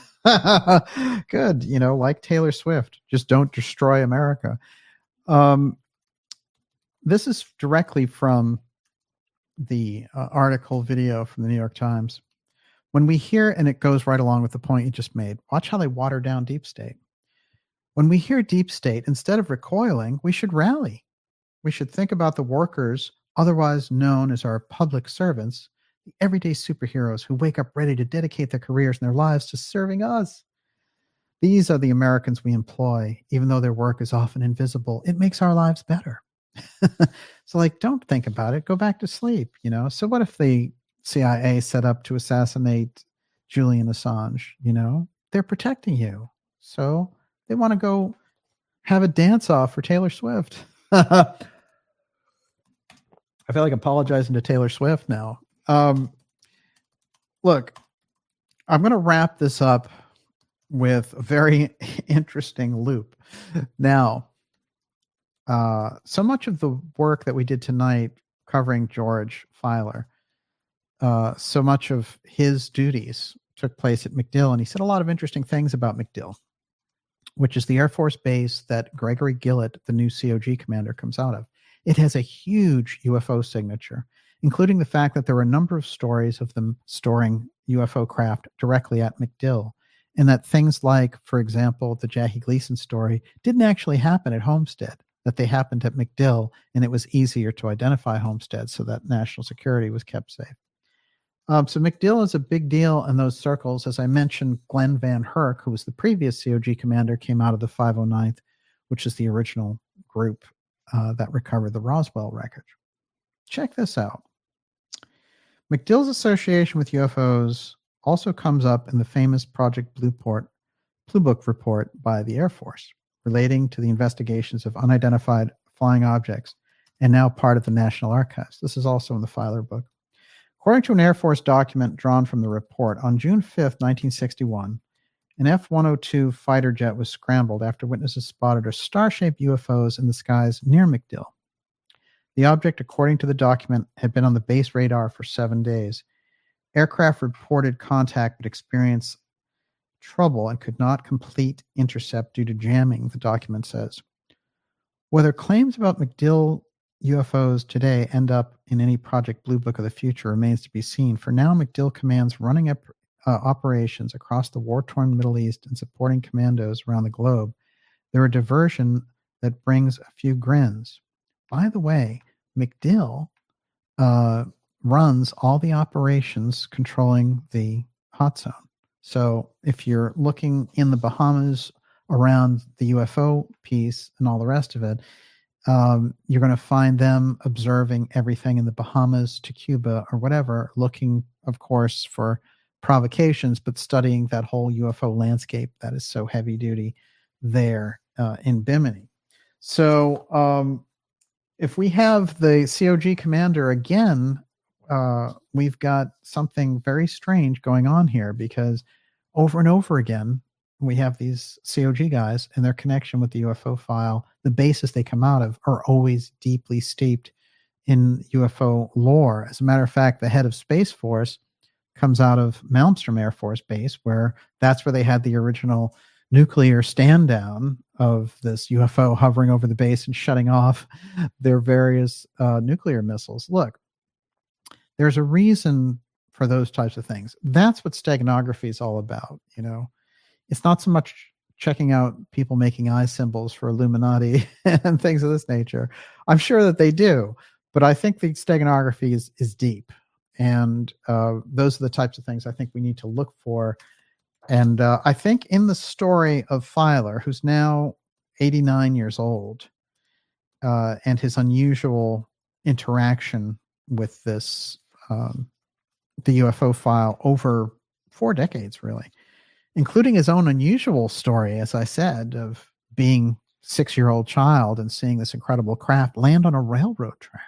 Good, like Taylor Swift, just don't destroy America. This is directly from the article video from the New York Times. When we hear, and it goes right along with the point you just made, watch how they water down deep state. When we hear deep state, instead of recoiling, we should rally. We should think about the workers otherwise known as our public servants, the everyday superheroes who wake up ready to dedicate their careers and their lives to serving us. These are the Americans we employ, even though their work is often invisible. It makes our lives better. So, like, don't think about it. Go back to sleep, you know? So what if the CIA set up to assassinate Julian Assange, you know? They're protecting you. So they want to go have a dance-off for Taylor Swift. I feel like apologizing to Taylor Swift now. Look, I'm going to wrap this up with a very interesting loop. Now, so much of the work that we did tonight covering George Filer, so much of his duties took place at MacDill, and he said a lot of interesting things about MacDill, which is the Air Force base that Gregory Gillett, the new COG commander, comes out of. It has a huge UFO signature, including the fact that there were a number of stories of them storing UFO craft directly at MacDill, and that things like, for example, the Jackie Gleason story didn't actually happen at Homestead, that they happened at MacDill, and it was easier to identify Homestead so that national security was kept safe. So MacDill is a big deal in those circles. As I mentioned, Glenn Van Herk, who was the previous COG commander, came out of the 509th, which is the original group that recovered the Roswell wreckage. Check this out. MacDill's association with UFOs also comes up in the famous Project Blue Book report by the Air Force, relating to the investigations of unidentified flying objects, and now part of the National Archives. This is also in the Filer book. According to an Air Force document drawn from the report, on June 5th, 1961, an F-102 fighter jet was scrambled after witnesses spotted a star-shaped UFOs in the skies near MacDill. The object, according to the document, had been on the base radar for 7 days. Aircraft reported contact but experienced trouble and could not complete intercept due to jamming, the document says. Whether claims about MacDill UFOs today end up in any Project Blue Book of the future remains to be seen. For now, MacDill commands running operations across the war-torn Middle East and supporting commandos around the globe. They're a diversion that brings a few grins. By the way, MacDill runs all the operations controlling the hot zone. So if you're looking in the Bahamas around the UFO piece and all the rest of it, you're going to find them observing everything in the Bahamas to Cuba or whatever, looking, of course, for provocations, but studying that whole UFO landscape that is so heavy duty there in Bimini. So if we have the COG commander again, we've got something very strange going on here, because over and over again, we have these COG guys and their connection with the UFO file, the bases they come out of, are always deeply steeped in UFO lore. As a matter of fact, the head of Space Force comes out of Malmstrom Air Force Base, where that's where they had the original nuclear stand down of this UFO hovering over the base and shutting off their various nuclear missiles. Look, there's a reason for those types of things. That's what steganography is all about. You know, it's not so much checking out people making eye symbols for Illuminati and things of this nature. I'm sure that they do, but I think the steganography is deep. And those are the types of things I think we need to look for. And I think in the story of Filer, who's now 89 years old, and his unusual interaction with this, the UFO file over 4 decades, really, including his own unusual story, as I said, of being a 6-year-old child and seeing this incredible craft land on a railroad track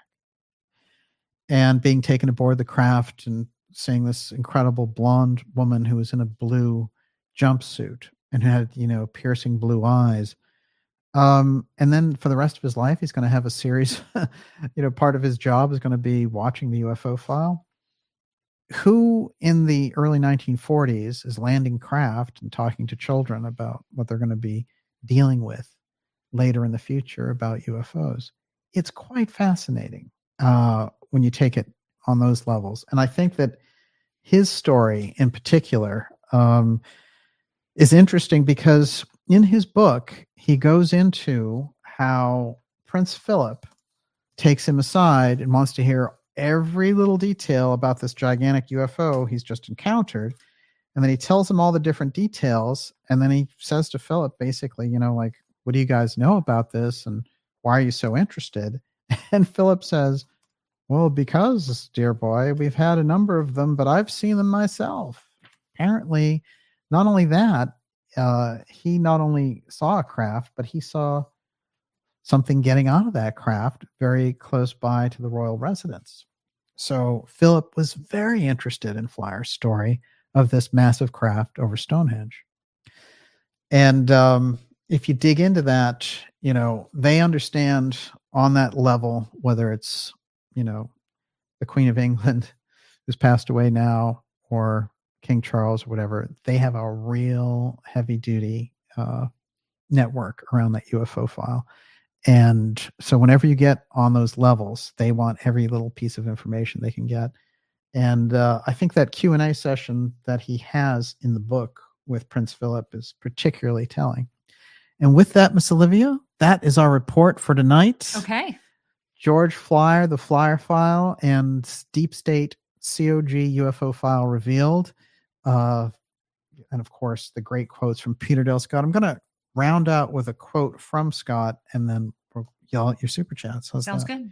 and being taken aboard the craft and seeing this incredible blonde woman who was in a blue jumpsuit and had, you know, piercing blue eyes. And then for the rest of his life, he's going to have a series, you know, part of his job is going to be watching the UFO file. Who in the early 1940s is landing craft and talking to children about what they're going to be dealing with later in the future about UFOs? It's quite fascinating when you take it on those levels. And I think that his story in particular is interesting because in his book, he goes into how Prince Philip takes him aside and wants to hear every little detail about this gigantic UFO he's just encountered. And then he tells him all the different details. And then he says to Philip, basically, like, what do you guys know about this? And why are you so interested? And Philip says, well, because, dear boy, we've had a number of them, but I've seen them myself. Apparently, not only that, he not only saw a craft, but he saw something getting out of that craft very close by to the royal residence. So Philip was very interested in Flyer's story of this massive craft over Stonehenge. And if you dig into that, they understand on that level, whether it's, the Queen of England who's passed away now, or King Charles or whatever, they have a real heavy duty network around that UFO file. And so whenever you get on those levels, they want every little piece of information they can get. And I think that Q&A session that he has in the book with Prince Philip is particularly telling. And with that, Miss Olivia, that is our report for tonight. Okay. George Flyer, the Flyer File, and Deep State COG UFO File revealed. And of course, the great quotes from Peter Dale Scott. I'm going to round out with a quote from Scott, and then we'll yell at your super chats. Sounds good.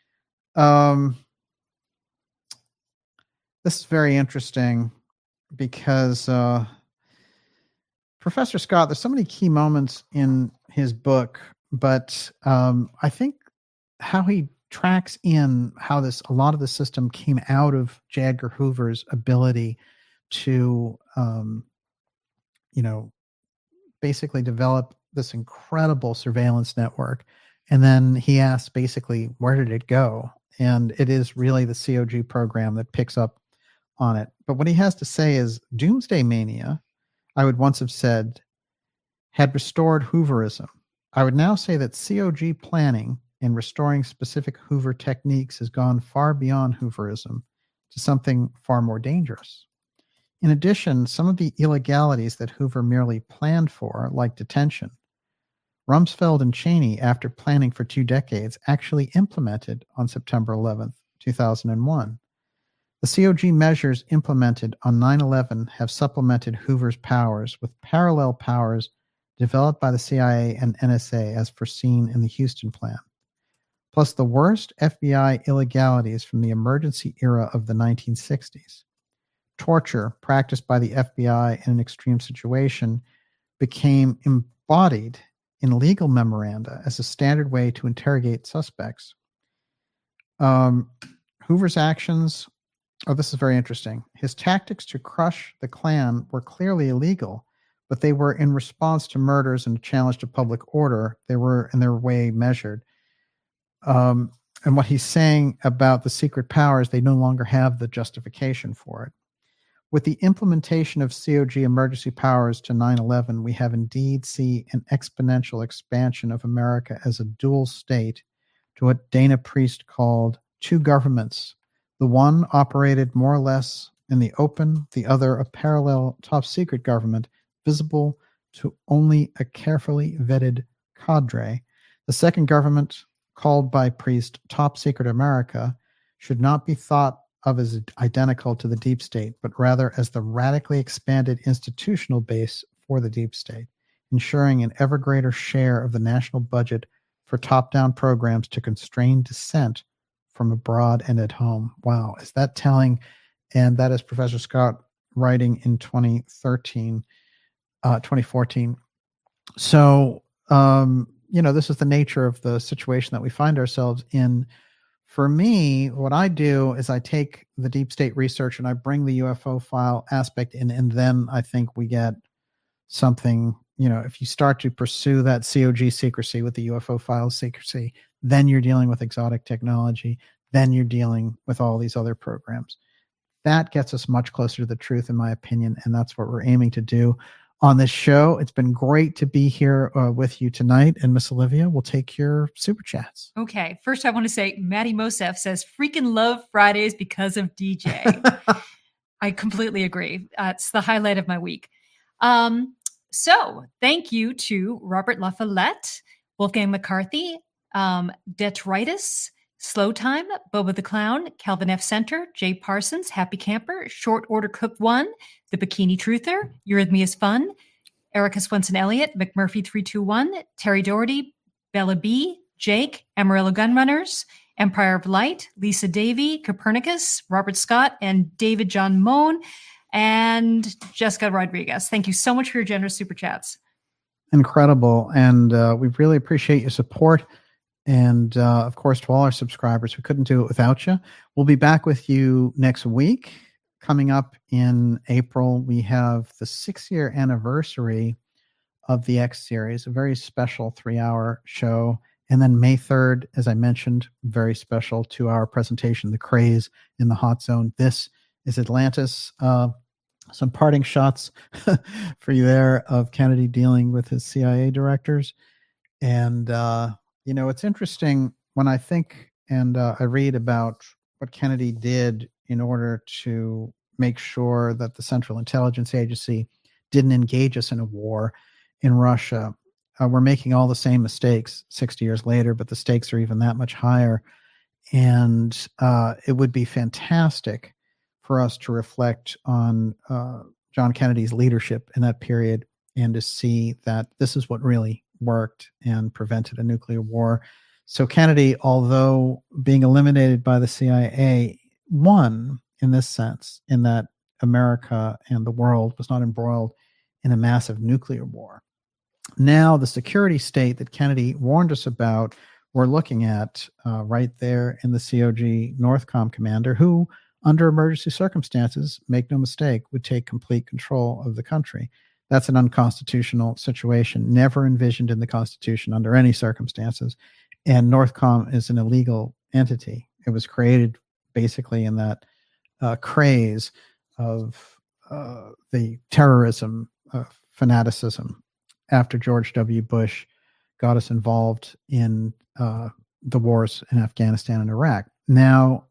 This is very interesting because Professor Scott, there's so many key moments in his book, but I think how he tracks in how a lot of the system came out of J. Edgar Hoover's ability to, basically develop this incredible surveillance network. And then he asks basically, where did it go? And it is really the COG program that picks up on it. But what he has to say is doomsday mania, I would once have said, had restored Hooverism. I would now say that COG planning in restoring specific Hoover techniques has gone far beyond Hooverism to something far more dangerous. In addition, some of the illegalities that Hoover merely planned for, like detention, Rumsfeld and Cheney, after planning for 2 decades, actually implemented on September 11th, 2001. The COG measures implemented on 9/11 have supplemented Hoover's powers with parallel powers developed by the CIA and NSA as foreseen in the Houston Plan, plus the worst FBI illegalities from the emergency era of the 1960s. Torture practiced by the FBI in an extreme situation became embodied in legal memoranda as a standard way to interrogate suspects. Hoover's actions, this is very interesting. His tactics to crush the Klan were clearly illegal, but they were in response to murders and a challenge to public order. They were in their way measured. And what he's saying about the secret powers, they no longer have the justification for it. With the implementation of COG emergency powers to 9/11, we have indeed seen an exponential expansion of America as a dual state to what Dana Priest called 2 governments. The one operated more or less in the open, the other a parallel top secret government visible to only a carefully vetted cadre. The second government, called by Priest Top Secret America, should not be thought of as identical to the deep state, but rather as the radically expanded institutional base for the deep state, ensuring an ever greater share of the national budget for top-down programs to constrain dissent from abroad and at home. Wow, is that telling? And that is Professor Scott writing in 2014. So, this is the nature of the situation that we find ourselves in. For me, what I do is I take the deep state research and I bring the UFO file aspect in, and then I think we get something, if you start to pursue that COG secrecy with the UFO file secrecy, then you're dealing with exotic technology, then you're dealing with all these other programs. That gets us much closer to the truth, in my opinion, and that's what we're aiming to do on this show. It's been great to be here with you tonight. And Miss Olivia, we'll take your super chats. Okay. First, I want to say Maddie Mosef says, freaking love Fridays because of DJ. I completely agree. It's the highlight of my week. So thank you to Robert LaFollette, Wolfgang McCarthy, Detritus, Slow Time, Boba the Clown, Calvin F. Center, Jay Parsons, Happy Camper, Short Order Cook 1, The Bikini Truther, Eurythmia's Fun, Erica Swenson Elliott, McMurphy 321, Terry Doherty, Bella B, Jake, Amarillo Gunrunners, Empire of Light, Lisa Davey, Copernicus, Robert Scott, and David John Moan, and Jessica Rodriguez. Thank you so much for your generous super chats. Incredible. And we really appreciate your support. And of course, to all our subscribers, we couldn't do it without you. We'll be back with you next week. Coming up in April, we have the 6-year anniversary of the X series, a very special 3-hour show. And then May 3rd, as I mentioned, very special 2-hour presentation, The Craze in the Hot Zone. This is Atlantis. Some parting shots for you there of Kennedy dealing with his CIA directors. And, it's interesting when I think and I read about what Kennedy did in order to make sure that the Central Intelligence Agency didn't engage us in a war in Russia. We're making all the same mistakes 60 years later, but the stakes are even that much higher. And it would be fantastic for us to reflect on John Kennedy's leadership in that period and to see that this is what really worked and prevented a nuclear war. So Kennedy, although being eliminated by the CIA, won in this sense, in that America and the world was not embroiled in a massive nuclear war. Now, the security state that Kennedy warned us about, we're looking at right there in the COG Northcom commander, who, under emergency circumstances, make no mistake, would take complete control of the country. That's an unconstitutional situation, never envisioned in the Constitution under any circumstances. And Northcom is an illegal entity. It was created basically in that craze of the terrorism, fanaticism after George W. Bush got us involved in the wars in Afghanistan and Iraq. Now,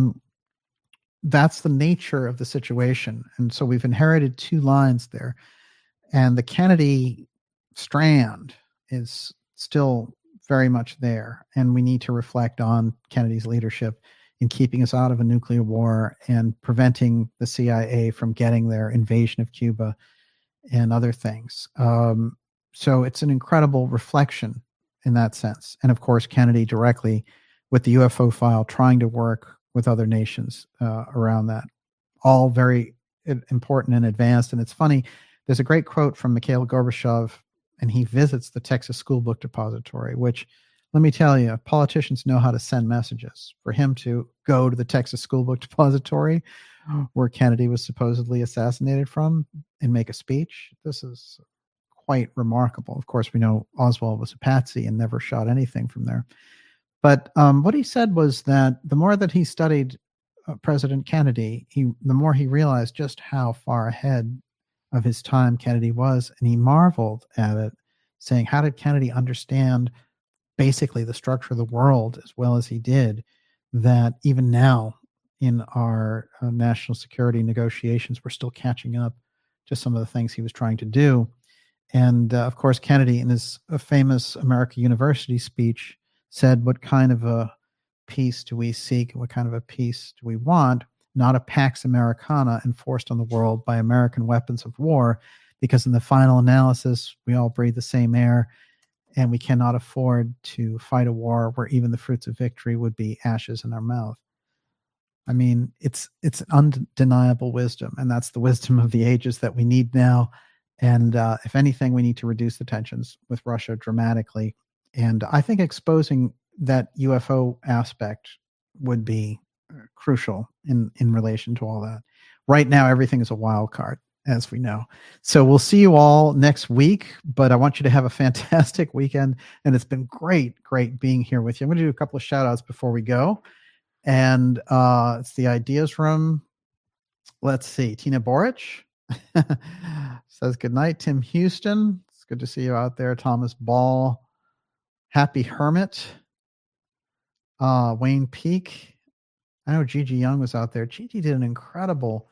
that's the nature of the situation. And so we've inherited 2 lines there. And the Kennedy strand is still very much there. And we need to reflect on Kennedy's leadership in keeping us out of a nuclear war and preventing the CIA from getting their invasion of Cuba and other things. So it's an incredible reflection in that sense. And of course, Kennedy directly with the UFO file, trying to work with other nations around that. All very important and advanced. And it's funny, there's a great quote from Mikhail Gorbachev, and he visits the Texas School Book Depository, which, let me tell you, politicians know how to send messages. For him to go to the Texas School Book Depository, where Kennedy was supposedly assassinated from, and make a speech, this is quite remarkable. Of course, we know Oswald was a patsy and never shot anything from there. But what he said was that the more that he studied President Kennedy, the more he realized just how far ahead of his time Kennedy was, and he marveled at it, saying, how did Kennedy understand basically the structure of the world as well as he did, that even now in our national security negotiations, we're still catching up to some of the things he was trying to do. And of course, Kennedy, in his famous America University speech, said, what kind of a peace do we seek? What kind of a peace do we want? Not a Pax Americana enforced on the world by American weapons of war, because in the final analysis, we all breathe the same air, and we cannot afford to fight a war where even the fruits of victory would be ashes in our mouth. I mean, it's undeniable wisdom, and that's the wisdom of the ages that we need now. And if anything, we need to reduce the tensions with Russia dramatically. And I think exposing that UFO aspect would be crucial in relation to all that. Right now, everything is a wild card, as we know. So we'll see you all next week, but I want you to have a fantastic weekend. And it's been great being here with you. I'm going to do a couple of shout outs before we go. And it's the Ideas Room. Let's see. Tina Boric says good night. Tim Houston, it's good to see you out there. Thomas Ball, Happy Hermit, Wayne Peak. I know Gigi Young was out there. Gigi did an incredible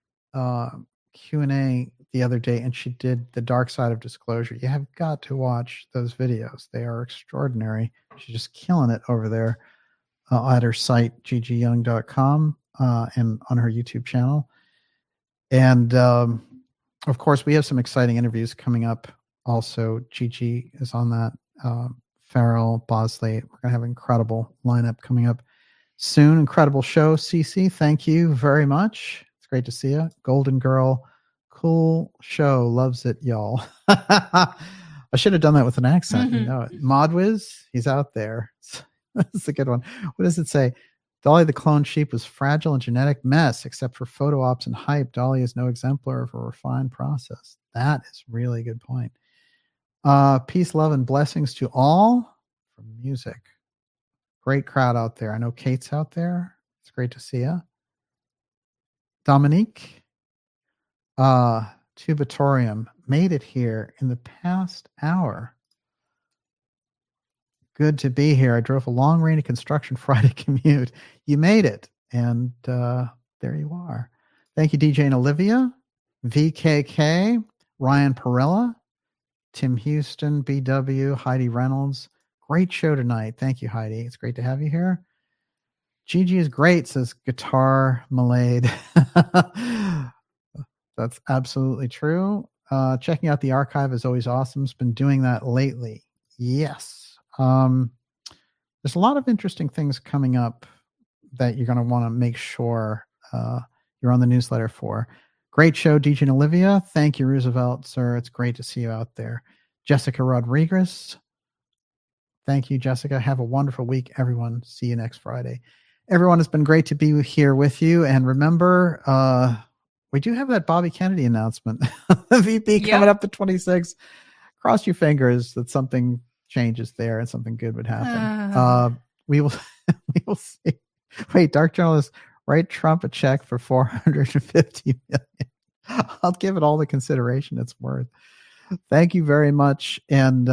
Q&A the other day, and she did The Dark Side of Disclosure. You have got to watch those videos. They are extraordinary. She's just killing it over there. at her site, ggyoung.com, and on her YouTube channel. And of course, we have some exciting interviews coming up. Also, Gigi is on that. Farrell, Bosley. We're going to have an incredible lineup coming up soon. Incredible show. Cece, thank you very much. It's great to see you. Golden Girl, cool show. Loves it, y'all. I should have done that with an accent. Mm-hmm. You know it. Modwiz, he's out there. That's a good one. What does it say? Dolly the clone sheep was fragile and genetic mess, except for photo ops and hype. Dolly is no exemplar of a refined process. That is really a good point. Peace, love, and blessings to all from music. Great crowd out there. I know Kate's out there. It's great to see you. Dominique, Tubatorium made it here in the past hour. Good to be here. I drove a long rainy construction Friday commute. You made it. And there you are. Thank you, DJ and Olivia, VKK, Ryan Perella, Tim Houston, BW, Heidi Reynolds. Great show tonight. Thank you, Heidi. It's great to have you here. Gigi is great, says Guitar Malade. That's absolutely true. Checking out the archive is always awesome. It's been doing that lately. Yes. There's a lot of interesting things coming up that you're going to want to make sure you're on the newsletter for. Great show, DJ and Olivia. Thank you, Roosevelt, sir. It's great to see you out there. Jessica Rodriguez. Thank you, Jessica. Have a wonderful week, everyone. See you next Friday. Everyone, it's been great to be here with you. And remember, we do have that Bobby Kennedy announcement. The VP coming up the 26th. Cross your fingers that something changes there and something good would happen. We will see. Wait, Dark Journalist, write Trump a check for $450 million. I'll give it all the consideration it's worth. Thank you very much. And,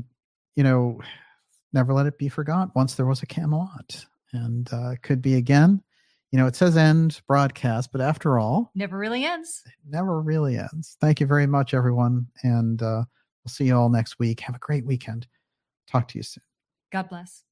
never let it be forgot. Once there was a Camelot, and it could be again. It says end broadcast, but after all, never really ends. It never really ends. Thank you very much, everyone. And we'll see you all next week. Have a great weekend. Talk to you soon. God bless.